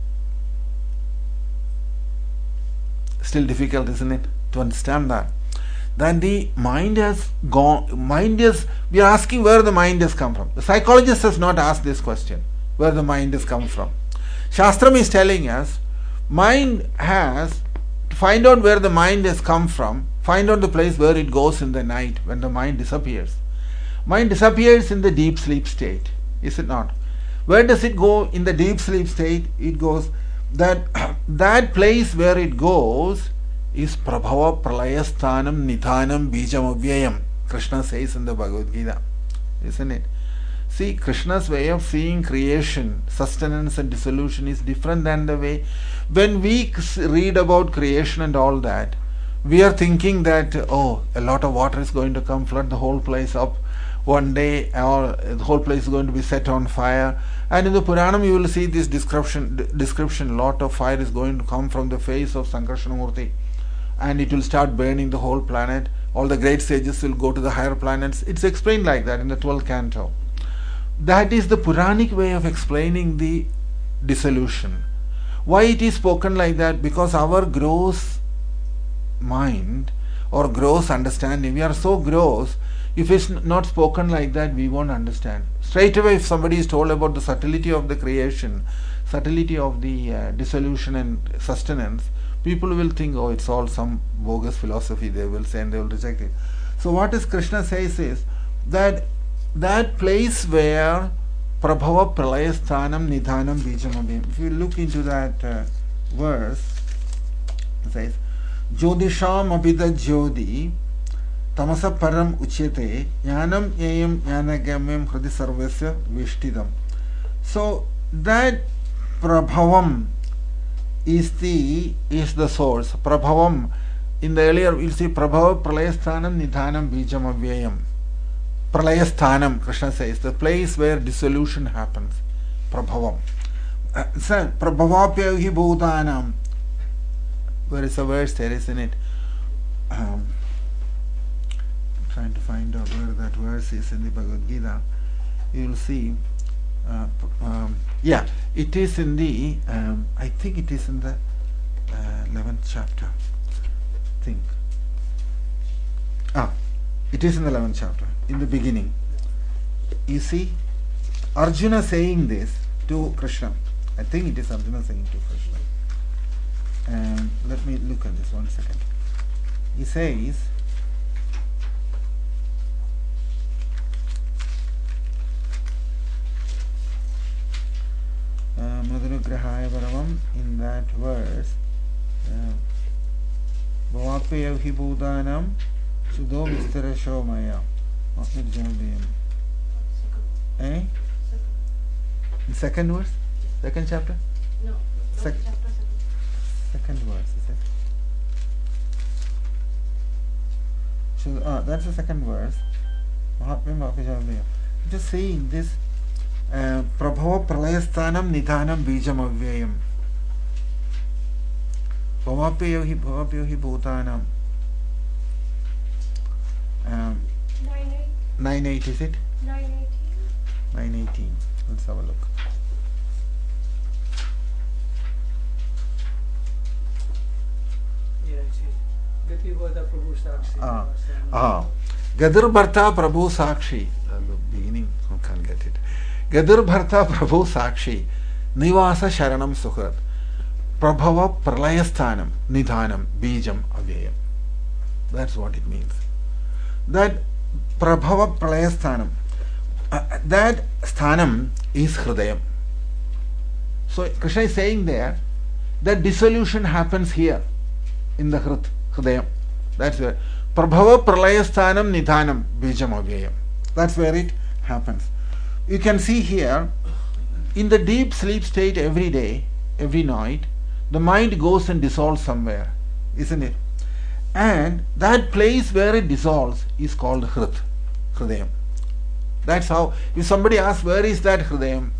Still difficult, isn't it, to understand that? Then the mind has gone, mind is, we are asking where the mind has come from. The psychologist has not asked this question, where the mind has come from. Shastram is telling us, mind has, to find out where the mind has come from, find out the place where it goes in the night when the mind disappears. Mind disappears in the deep sleep state, is it not? Where does it go in the deep sleep state? It goes, that that place where it goes is Prabhava Pralayasthanam Nidhanam Bijam Avyayam. Krishna says in the Bhagavad Gita, isn't it? See, Krishna's way of seeing creation, sustenance and dissolution is different than the way when we read about creation and all that. We are thinking that, oh, a lot of water is going to come, flood the whole place up one day, or the whole place is going to be set on fire. And in the Puranam you will see this description, description, lot of fire is going to come from the face of Sankarshanamurti, and it will start burning the whole planet. All the great sages will go to the higher planets. It's explained like that in the twelfth canto. That is the Puranic way of explaining the dissolution. Why it is spoken like that? Because our gross mind or gross understanding, we are so gross, if it's not spoken like that, we won't understand. Straight away, if somebody is told about the subtlety of the creation, subtlety of the uh, dissolution and sustenance, people will think, oh, it's all some bogus philosophy, they will say, and they will reject it. So what is Krishna says is that that place where Prabhava Pralayasthanam Nidhanam Bijam Abhim, if you look into that uh, verse, it says, Jodisham Abhida Jyoti Tamasa Param Uchyate Jnanam Yayam Jnanagamyam Hridi Sarvasya Vishtidam. So that Prabhavam is the is the source. Prabhavam, in the earlier we'll see Prabhava Pralayasthanam Nidhanam Bijam Avyayam. Pralayasthanam, Krishna says, the place where dissolution happens. Prabhavam. Uh, so, Prabhavapya hi bhutanam. Where is a verse there, isn't it? Um, I'm trying to find out where that verse is in the Bhagavad Gita. You will see. Uh, um, yeah, it is in the, um, I think it is in the uh, eleventh chapter. I think. Ah, it is in the eleventh chapter, in the beginning. You see, Arjuna saying this to Krishna. I think it is Arjuna saying to Krishna. And let me look at this one second. He says, Madhunugrahaya Paravam, in that verse, Bhavapeya hi bhutanam Sudho Vistarasho Maya. Eh? In second verse? Second chapter? No. Sec- chapter second verse, is it? So, uh, that's the second verse. Just saying this, uh, Prabhava Pralayasthanam Nidhanam Bijam Avyayam. Bhavapeyo hi bhavapeyo hi bhutanam. Um, nine eight. nine eight, is it? nine eighty. nine eighteen. Let's have a look. Yeah, it's Gati Bharta Prabhu Sakshi. Ah, ah. Gadir Bharta Prabhu Sakshi. Uh, the beginning, I can't get it. Gadir Bharta Prabhu Sakshi. Nivasa Sharanam Sukhat. Prabhava Pralayasthanam Nidhanam Bijam Avyayam. That's what it means. That Prabhava Pralayasthanam. Uh, that sthanam is Hridayam. So Krishna is saying there that dissolution happens here in the Hrit, Hridayam. That's where Prabhava Pralayasthanam Nidhanam Bijam Avyayam. That's where it happens. You can see here in the deep sleep state every day, every night, the mind goes and dissolves somewhere, isn't it? And that place where it dissolves is called Hrit, Hridayam. That's how, if somebody asks, where is that Hridayam?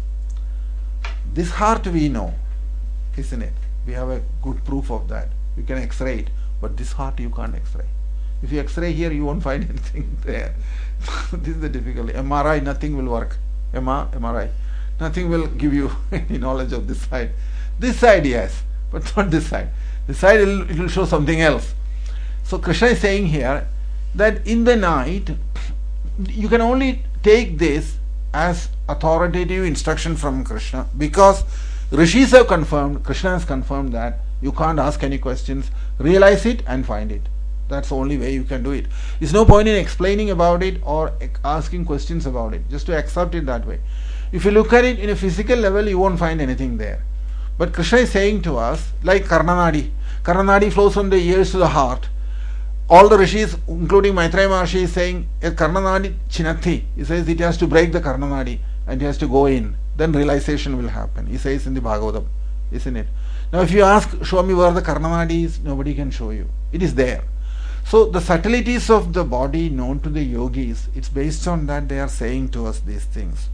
This heart we know, isn't it? We have a good proof of that. You can x-ray it, but this heart you can't x-ray. If you x-ray here, you won't find anything there. This is the difficulty. M R I, nothing will work. M R I, nothing will give you any knowledge of this side. This side, yes, but not this side. This side, it will show something else. So Krishna is saying here that in the night, you can only take this as authoritative instruction from Krishna, because Rishis have confirmed, Krishna has confirmed that you can't ask any questions, realize it and find it. That's the only way you can do it. There's no point in explaining about it or asking questions about it, just to accept it that way. If you look at it in a physical level, you won't find anything there. But Krishna is saying to us, like Karnanadi. Karnanadi flows from the ears to the heart. All the rishis, including Maitreya Maharshi, is saying, a Karnanadi Chinati. He says it has to break the Karnanadi and it has to go in. Then realization will happen. He says in the Bhagavatam, isn't it? Now if you ask, show me where the Karnanadi is, nobody can show you. It is there. So the subtleties of the body known to the yogis, it's based on that they are saying to us these things.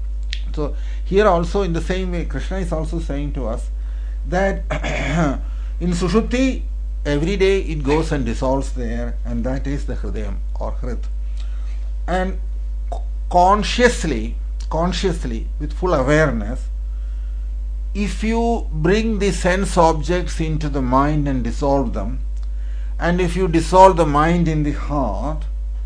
So here also in the same way, Krishna is also saying to us that in Sushupti, every day it goes and dissolves there, and that is the Hridayam or Hrit. And consciously, consciously, with full awareness, if you bring the sense objects into the mind and dissolve them, and if you dissolve the mind in the heart,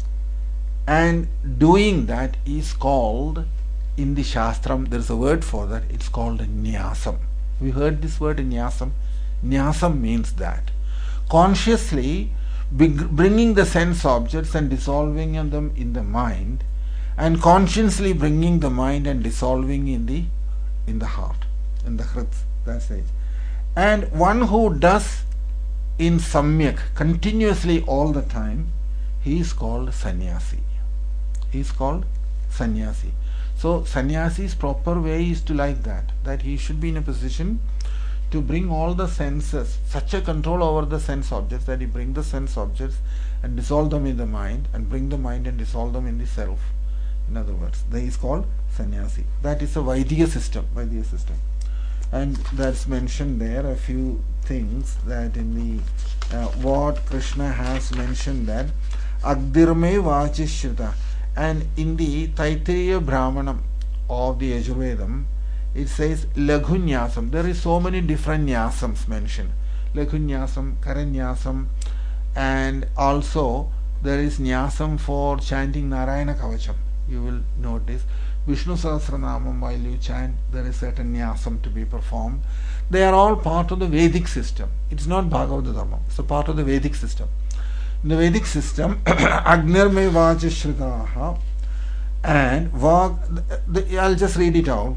and doing that is called, in the Shastram, there is a word for that, it's called Nyasam. We heard this word Nyasam. Nyasam means that. Consciously bringing the sense objects and dissolving them in the mind, and consciously bringing the mind and dissolving in the in the heart, in the Hrit, that's it. And one who does in Samyak continuously all the time, he is called Sannyasi. He is called Sannyasi. So Sannyasi's proper way is to like that, that he should be in a position to bring all the senses, such a control over the sense objects that he bring the sense objects and dissolve them in the mind, and bring the mind and dissolve them in the self. In other words, that is called Sannyasi. That is a Vaidya system, Vaidya system. And that's mentioned there, a few things that in the, uh, what Krishna has mentioned that, Agdirme Vachishrita. And in the Taittiriya Brahmanam of the Yajurvedam, it says Laghunyasam. There is so many different nyasams mentioned. Laghunyasam, Karanyasam, and also there is nyasam for chanting Narayana Kavacham. You will notice Vishnu Sahasranamam, while you chant, there is certain nyasam to be performed. They are all part of the Vedic system. It's not Bhagavad Dharma. It's a part of the Vedic system. In the Vedic system, Agnirme Vachishritaha, and Vag, I'll just read it out.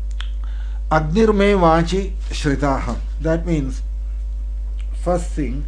Agnirme Vachi Shritaha. That means, first thing,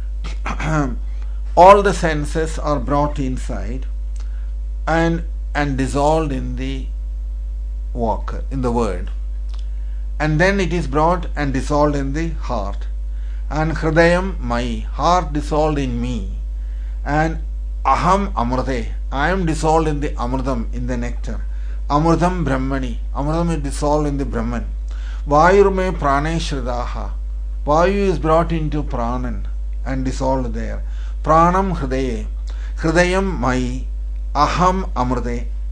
all the senses are brought inside and and dissolved in the walk, in the word. And then it is brought and dissolved in the heart. And Hridayam Mai, heart dissolved in me. And Aham Amrute, I am dissolved in the Amrtam, in the nectar. Amrtam Brahmani, Amrtam is dissolved in the Brahman. Vayurme Prane Shridaha, Vayu is brought into Pranan and dissolved there. Pranam Hridaye, Hridayam Mai, Aham Amrute,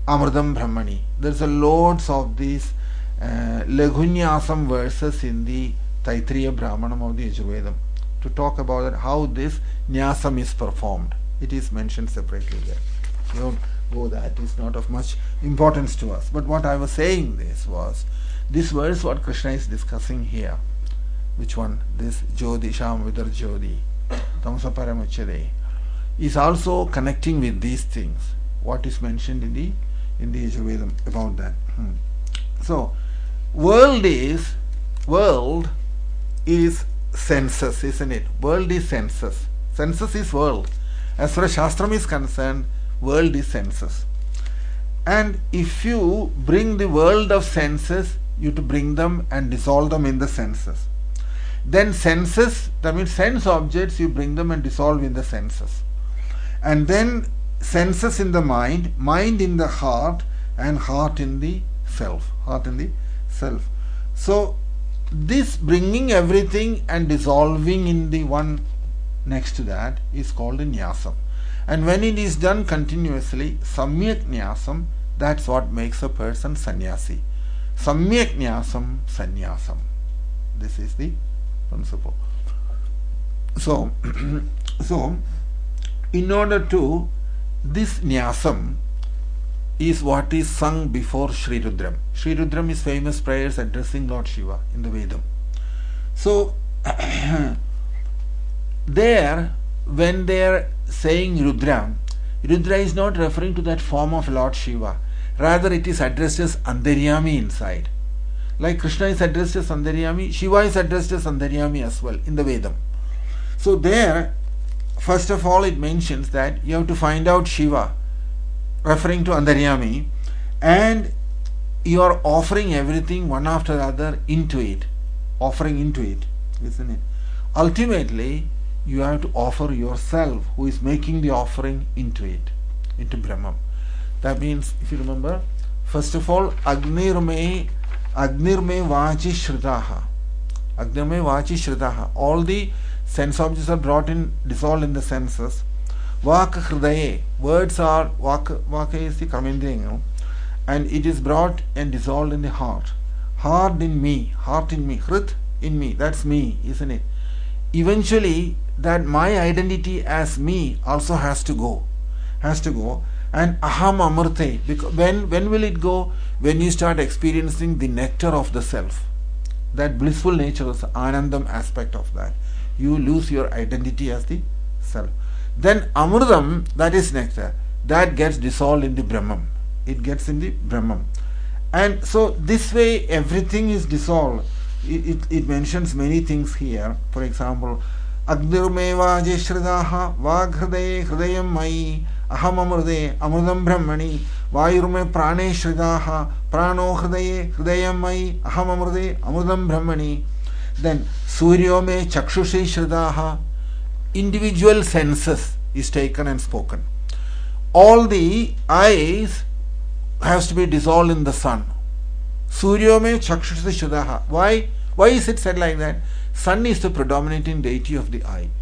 Amridam Brahmani. There's a loads of these uh, Lagunyasam verses in the Taittiriya Brahmanam of the Yajurvedam to talk about how this Nyasam is performed. It is mentioned separately there. You don't go that, it's not of much importance to us. But what I was saying this was, this verse what Krishna is discussing here, which one? This Jodi Sham Vidar Jodi Tamsa Paramuchade, is also connecting with these things. What is mentioned in the in the Yajurvedam about that. Hmm. So, world is world is senses, isn't it? World is senses. Senses is world. As far as Shastram is concerned, world is senses. And if you bring the world of senses, you to bring them and dissolve them in the senses. Then senses, that means sense objects, you bring them and dissolve in the senses. And then senses in the mind, mind in the heart, and heart in the self. Heart in the self. So, this bringing everything and dissolving in the one next to that is called a Nyasam. And when it is done continuously, Samyak Nyasam, that's what makes a person sannyasi. Samyak Nyasam, sannyasam. This is the principle. So, so in order to, this Nyasam is what is sung before Sri Rudram. Sri Rudram is famous prayers addressing Lord Shiva in the Vedam. So, there, when they are saying Rudra, Rudra is not referring to that form of Lord Shiva. Rather, it is addressed as Antaryami inside. Like Krishna is addressed as Antaryami, Shiva is addressed as Antaryami as well in the Vedam. So there, first of all, it mentions that you have to find out Shiva, referring to Antaryami, and you are offering everything one after the other into it. Offering into it, isn't it? Ultimately, you have to offer yourself, who is making the offering, into it, into Brahman. That means, if you remember, first of all, Agnirme, Agnirme Vachi Shritaha. Agnirme Vachi Shritaha. All the sense objects are brought in, dissolved in the senses. Vak Hridaye. Words are, Vak, Vak is the Kamendriya, and it is brought and dissolved in the heart. Heart in me, heart in me, Hrit in me, that's me, isn't it? Eventually, that my identity as me also has to go, has to go. And aham amrte, because when when will it go? When you start experiencing the nectar of the self, that blissful nature, is the anandam aspect of that. You lose your identity as the self. Then amridam, that is nectar, that gets dissolved in the Brahman. It gets in the Brahman. And so this way everything is dissolved. It, it, it mentions many things here. For example, Agdirmeva Jeshridaha Vaghridaye Hridayam Mai Aham Amrde Amridam Brahmani Vayurme Prane Shridaha Prano Hridaye Hridayam Mai Aham Amrde Amridam Brahmani. Then Suryome Chakshushi Shridaha. Individual senses is taken and spoken. All the eyes has to be dissolved in the sun. Suryome Chakshushi Shridaha. Why? Why is it said like that? Sun is the predominating deity of the eye.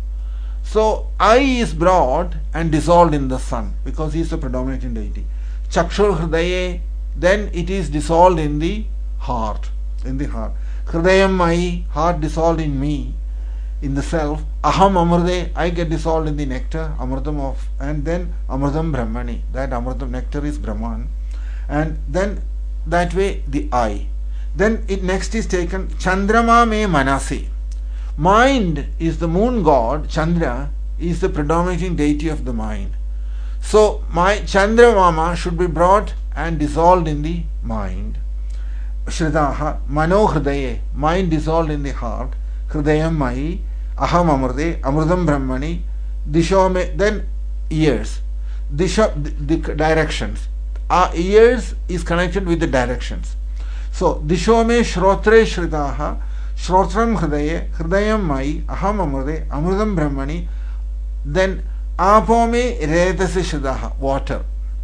So, eye is brought and dissolved in the sun because he is the predominating deity. Chakshur Hridaye, then it is dissolved in the heart. In the heart. Hridayam Mai, heart dissolved in me, in the self. Aham Amrde, I get dissolved in the nectar, Amridam of, and then Amridam Brahmani. That Amridam nectar is Brahman. And then that way the eye. Then it next is taken Chandrama me Manasi. Mind is the moon god. Chandra is the predominating deity of the mind. So my Chandramama should be brought and dissolved in the mind. Shridaha Mano Hridaye, mind dissolved in the heart. Hridayam Mai Aham Amrde Amridam Brahmani. Dishome, then ears. Disha, the, the directions. Our ears is connected with the directions. So, Dishome Shrotre Shridaha, Shrotram Hridaye, Hridayam Mai, Aham Amrde, Amridam Brahmani. Then, Apome Redase Shridaha, water.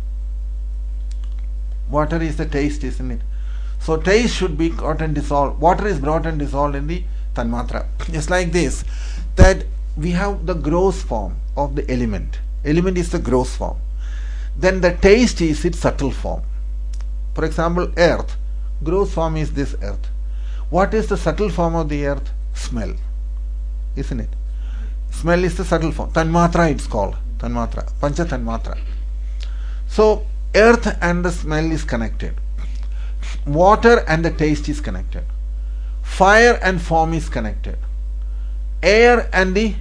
Water is the taste, isn't it? So, taste should be brought and dissolved. Water is brought and dissolved in the Tanmatra. It's like this, that we have the gross form of the element. Element is the gross form. then the taste is its subtle form. For example, earth, gross form is this earth. What is the subtle form of the earth? Smell, isn't it? Smell is the subtle form. Tanmatra it's called. Tanmatra. Pancha Tanmatra. So, earth and the smell is connected. Water and the taste is connected. Fire and form is connected. Air and the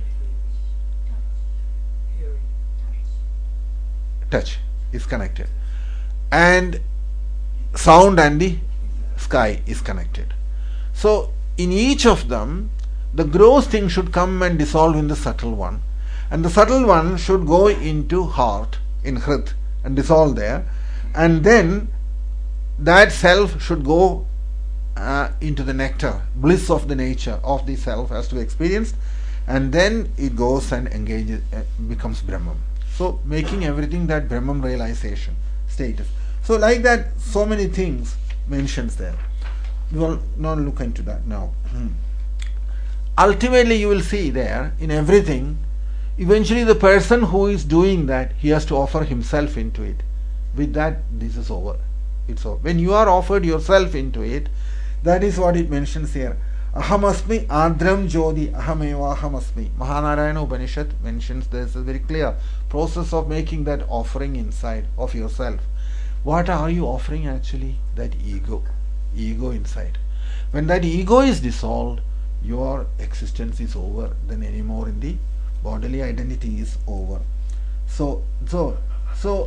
touch is connected. And sound and the sky is connected. So, in each of them, the gross thing should come and dissolve in the subtle one. And the subtle one should go into heart, in Hrit, and dissolve there. And then that self should go uh, into the nectar, bliss of the nature of the self has to be experienced. And then it goes and engages, uh, becomes Brahman. So, making everything that Brahman realization status. So, like that, so many things mentions there. We will not look into that now. Hmm. Ultimately, you will see there in everything, eventually the person who is doing that, he has to offer himself into it. With that, this is over. It's over. When you are offered yourself into it, that is what it mentions here. Ahamasmi adram jodi ahameva ahamasmi. Mahanarayana Upanishad mentions this is very clear process of making that offering inside of yourself. What are you offering actually? That ego. Ego inside. When that ego is dissolved, your existence is over. Then anymore in the bodily identity is over. So, so, so,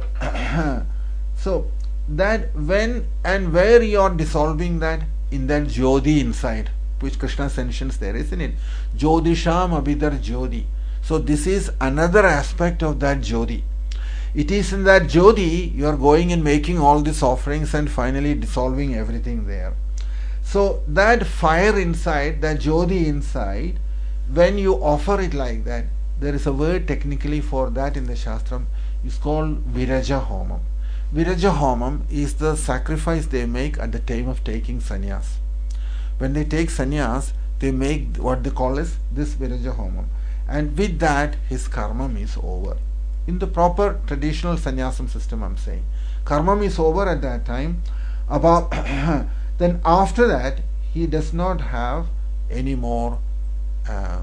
so that when and where you are dissolving that, in that Jyoti inside, which Krishna mentions there, isn't it? Jyotisham abhidar Jyoti. So this is another aspect of that Jyoti. It is in that Jyoti you are going and making all these offerings and finally dissolving everything there. So that fire inside, that Jyoti inside, when you offer it like that, there is a word technically for that in the Shastram. It's called Viraja Homam. Viraja Homam is the sacrifice they make at the time of taking sannyas. When they take sannyas, they make what they call as this Viraja Homam. And with that, his karmam is over. In the proper traditional sannyasam system, I'm saying. Karmam is over at that time. About then after that, he does not have any more uh, uh,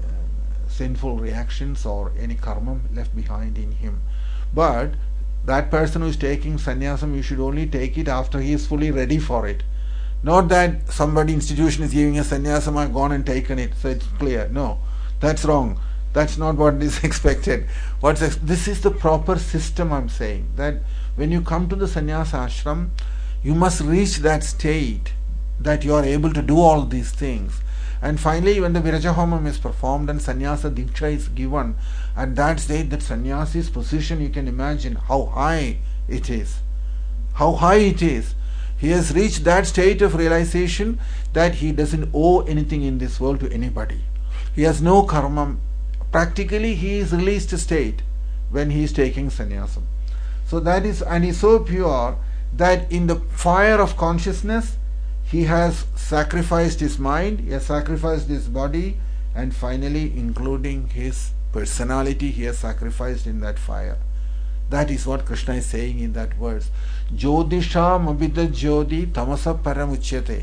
sinful reactions or any karmam left behind in him. But that person who is taking sannyasam, you should only take it after he is fully ready for it. Not that somebody institution is giving a sannyasam, I've gone and taken it, so it's clear. No, that's wrong. That's not what is expected. What's ex- this is the proper system, I'm saying. That when you come to the sannyasa ashram, you must reach that state that you are able to do all these things. And finally, when the Viraja Homam is performed and sannyasa diksha is given, at that state, that sannyasi's position, you can imagine how high it is. How high it is. He has reached that state of realization that he doesn't owe anything in this world to anybody. He has no karma. Practically, he is released state when he is taking sannyasam. So that is, and he is so pure that in the fire of consciousness, he has sacrificed his mind, he has sacrificed his body, and finally, including his personality, he has sacrificed in that fire. That is what Krishna is saying in that verse. Jyotisham abhida Jyoti tamasa paramuchyate.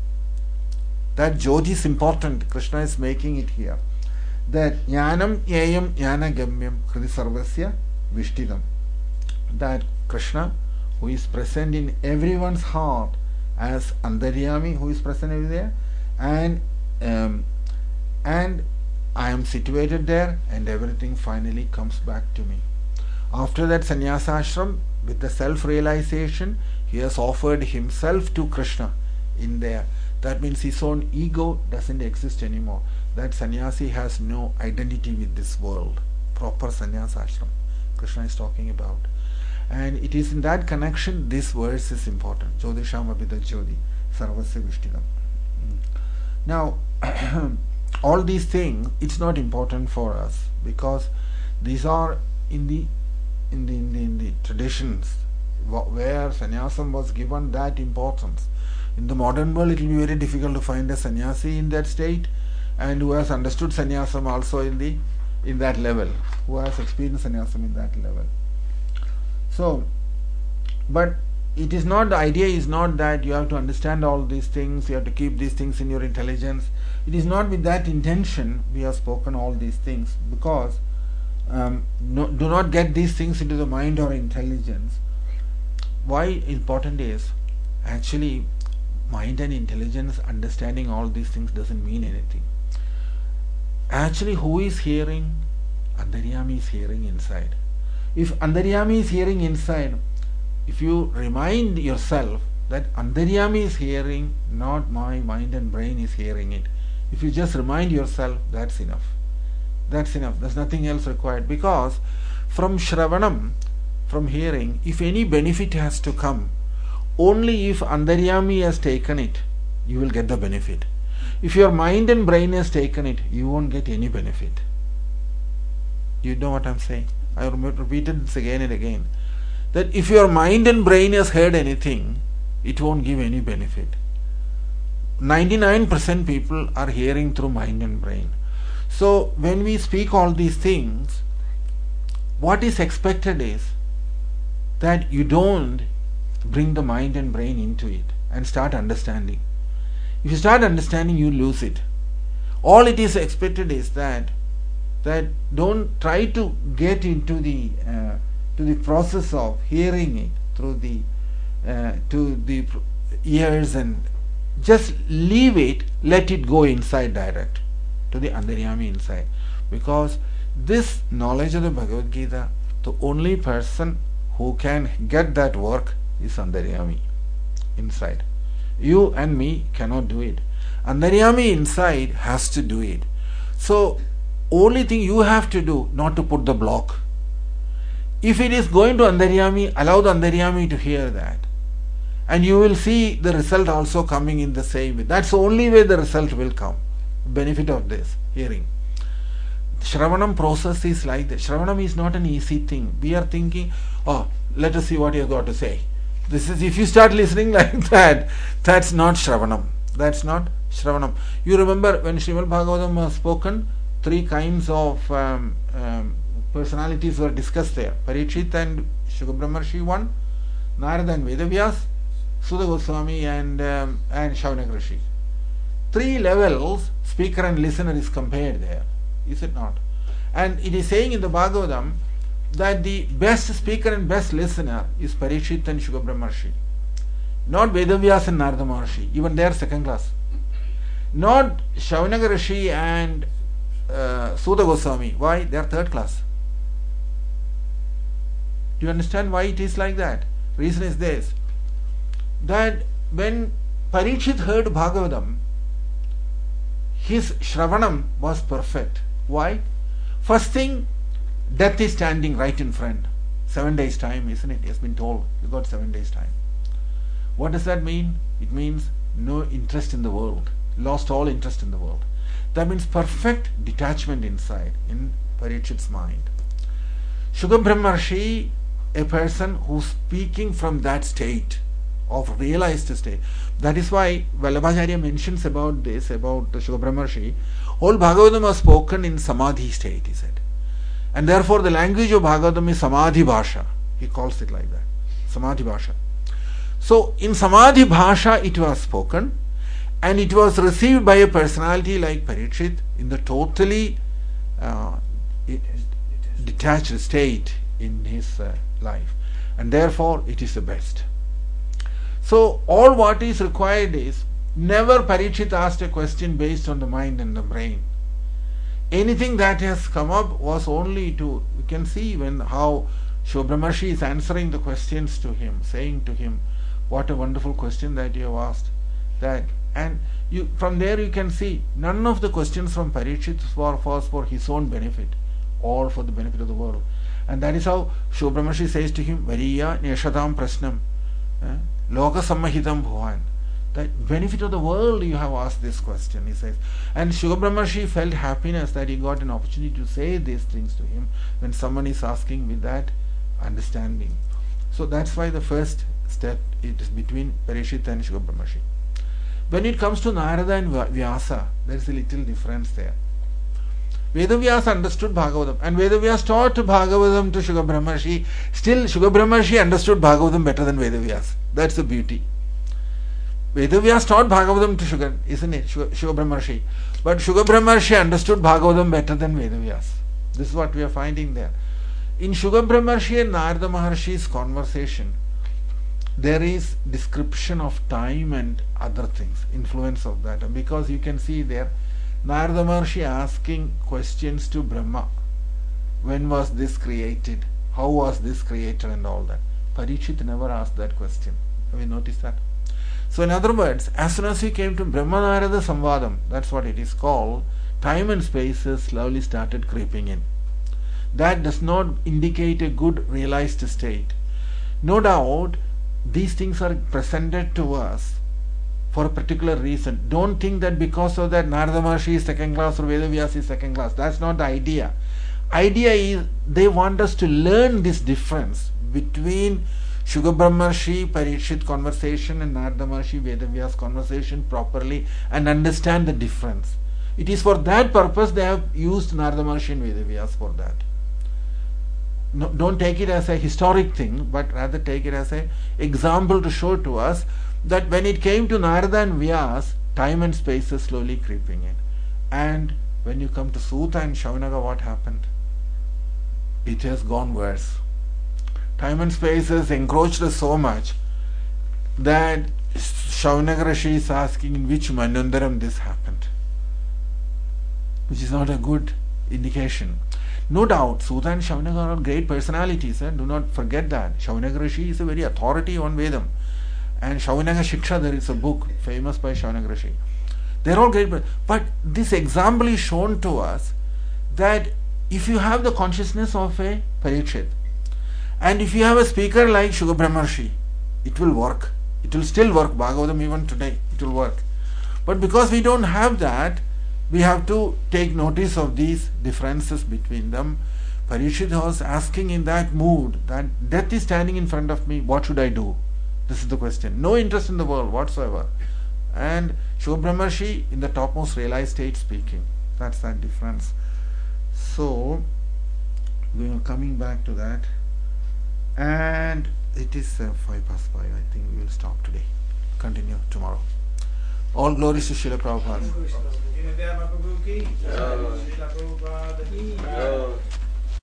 That Jyoti is important. Krishna is making it here. That jnanam yayam jnana gamyam kriti sarvasya vishtidam. That Krishna, who is present in everyone's heart as Antaryami, who is present everywhere, and um, and I am situated there, and everything finally comes back to me. After that sannyasa ashram, with the self-realization, he has offered himself to Krishna in there. That means his own ego doesn't exist anymore. That sannyasi has no identity with this world. Proper sannyasa ashram Krishna is talking about. And it is in that connection this verse is important. Jyotisham abhida Jyoti sarvasya vishtidam. Now, all these things, it's not important for us because these are in the in the in the, in the traditions where sannyasam was given that importance. In the modern world, it will be very difficult to find a sannyasi in that state and who has understood sannyasam also in the in that level, who has experienced sannyasam in that level. So, but it is not, the idea is not that you have to understand all these things, you have to keep these things in your intelligence. It is not with that intention we have spoken all these things, because um, no, do not get these things into the mind or intelligence. Why important is, actually mind and intelligence understanding all these things doesn't mean anything. Actually, who is hearing? Antaryami is hearing inside. If Antaryami is hearing inside, if you remind yourself that Antaryami is hearing, not my mind and brain is hearing it, if you just remind yourself, that's enough. That's enough. There's nothing else required. Because from Shravanam, from hearing, if any benefit has to come, only if Antaryami has taken it, you will get the benefit. If your mind and brain has taken it, you won't get any benefit. You know what I'm saying? I repeated this again and again. That if your mind and brain has heard anything, it won't give any benefit. ninety-nine percent people are hearing through mind and brain. So when we speak all these things, what is expected is that you don't bring the mind and brain into it and start understanding. If you start understanding, you lose it. All it is expected is that that don't try to get into the uh, to the process of hearing it through the uh, to the ears, and just leave it, let it go inside direct to the Antaryami inside. Because this knowledge of the Bhagavad Gita, the only person who can get that work is Antaryami inside. You and me cannot do it. Antaryami inside has to do it. So only thing you have to do, not to put the block. If it is going to Antaryami, allow the Antaryami to hear that, and you will see the result also coming in the same way. That's the only way the result will come. Benefit of this hearing. Shravanam process is like that. Shravanam is not an easy thing. We are thinking, oh, let us see what he has got to say. This is, if you start listening like that, that's not Shravanam. That's not Shravanam. You remember when Srimad Bhagavatam was spoken, three kinds of um, um, personalities were discussed there. Parikshit and Shukra Brahmarshi one, Narada and Vedavyas, Sudha Goswami and um, and Shaunaka Rishi. Three levels, speaker and listener, is compared there. Is it not? And it is saying in the Bhagavatam that the best speaker and best listener is Parikshit and Shukra Brahmarshi. Not Vedavyas and Narada Maharshi. Even they are second class. Not Shaunaka Rishi and uh, Sudha Goswami. Why? They are third class. Do you understand why it is like that? Reason is this, that when Parikshit heard Bhagavatam, his Shravanam was perfect. Why? First thing, death is standing right in front. Seven days time, isn't it? He has been told, you got seven days time. What does that mean? It means no interest in the world. Lost all interest in the world. That means perfect detachment inside, in Parikshit's mind. Shukra Brahmarshi, a person who's speaking from that state of realized state. That is why Vallabhacharya mentions about this, about the Shukra Brahmarshi. All Bhagavatam was spoken in Samadhi state, he said. And therefore the language of Bhagavatam is Samadhi Bhasha. He calls it like that. Samadhi Bhasha. So in Samadhi Bhasha it was spoken, and it was received by a personality like Parikshit in the totally uh, detached state in his uh, life. And therefore it is the best. So all what is required is, never Parikshit asked a question based on the mind and the brain. Anything that has come up was only to, you can see when how Shukra Brahmarshi is answering the questions to him, saying to him, what a wonderful question that you have asked. That, and you, from there you can see none of the questions from Parikshit was for his own benefit, all for the benefit of the world. And that is how Shukra Brahmarshi says to him, Variya Neshatam Prasnam, Loka Sammahitam Bhuvan. That benefit of the world you have asked this question, he says. And Shukra Brahmarshi felt happiness that he got an opportunity to say these things to him when someone is asking with that understanding. So that's why the first step it is between Parikshit and Shukra Brahmarshi. When it comes to Narada and Vyasa, there is a little difference there. Vedavyasa understood Bhagavatam, and Vedavyas taught Bhagavatam to Shuka Brahmarshi. Still, Shuka Brahmarshi understood Bhagavatam better than Vedavyas. That's the beauty. Vedavyas taught Bhagavatam to Shuka, isn't it? Shuka, Shuka Brahmarshi. But Shuka Brahmarshi understood Bhagavatam better than Vedavyas. This is what we are finding there. In Shuka Brahmarshi and Narada Maharshi's conversation, there is description of time and other things, influence of that. And because you can see there, Narada Maharshi asking questions to Brahma. When was this created? How was this created and all that? Parikshit never asked that question. Have you noticed that? So in other words, as soon as we came to Brahma Narada Samvadam, that's what it is called, time and spaces slowly started creeping in. That does not indicate a good realized state. No doubt, these things are presented to us for a particular reason. Don't think that because of that Narada Maharshi is second class or Vedavyas is second class. That's not the idea. Idea is they want us to learn this difference between Shuka Brahmarshi, Parikshit conversation and Narada Maharshi, Vedavyas conversation properly and understand the difference. It is for that purpose they have used Narada Maharshi and Vedavyas for that. No, don't take it as a historic thing, but rather take it as an example to show to us that when it came to Narada and Vyas, time and space is slowly creeping in. And when you come to Suta and Shaunaka, what happened? It has gone worse. Time and space has encroached us so much that Shaunaka Rishi is asking in which Manvantaram this happened, which is not a good indication. No doubt, Suta and Shaunaka are great personalities, and do not forget that. Shaunaka Rishi is a very authority on Vedam. And Shaunaka Shiksha, there is a book famous by Shaunaka Rishi. They are all great. But this example is shown to us that if you have the consciousness of a Parikshit, and if you have a speaker like Shuka Brahmarshi, it will work. It will still work. Bhagavatam even today, it will work. But because we don't have that, we have to take notice of these differences between them. Parikshit was asking in that mood that death is standing in front of me, what should I do? This is the question. No interest in the world whatsoever. And Shuka Brahmarshi in the topmost realized state speaking. That's that difference. So, we are coming back to that. And it is uh, five past five. I think we will stop today. Continue tomorrow. All glories to Srila Prabhupada. Prabhupada.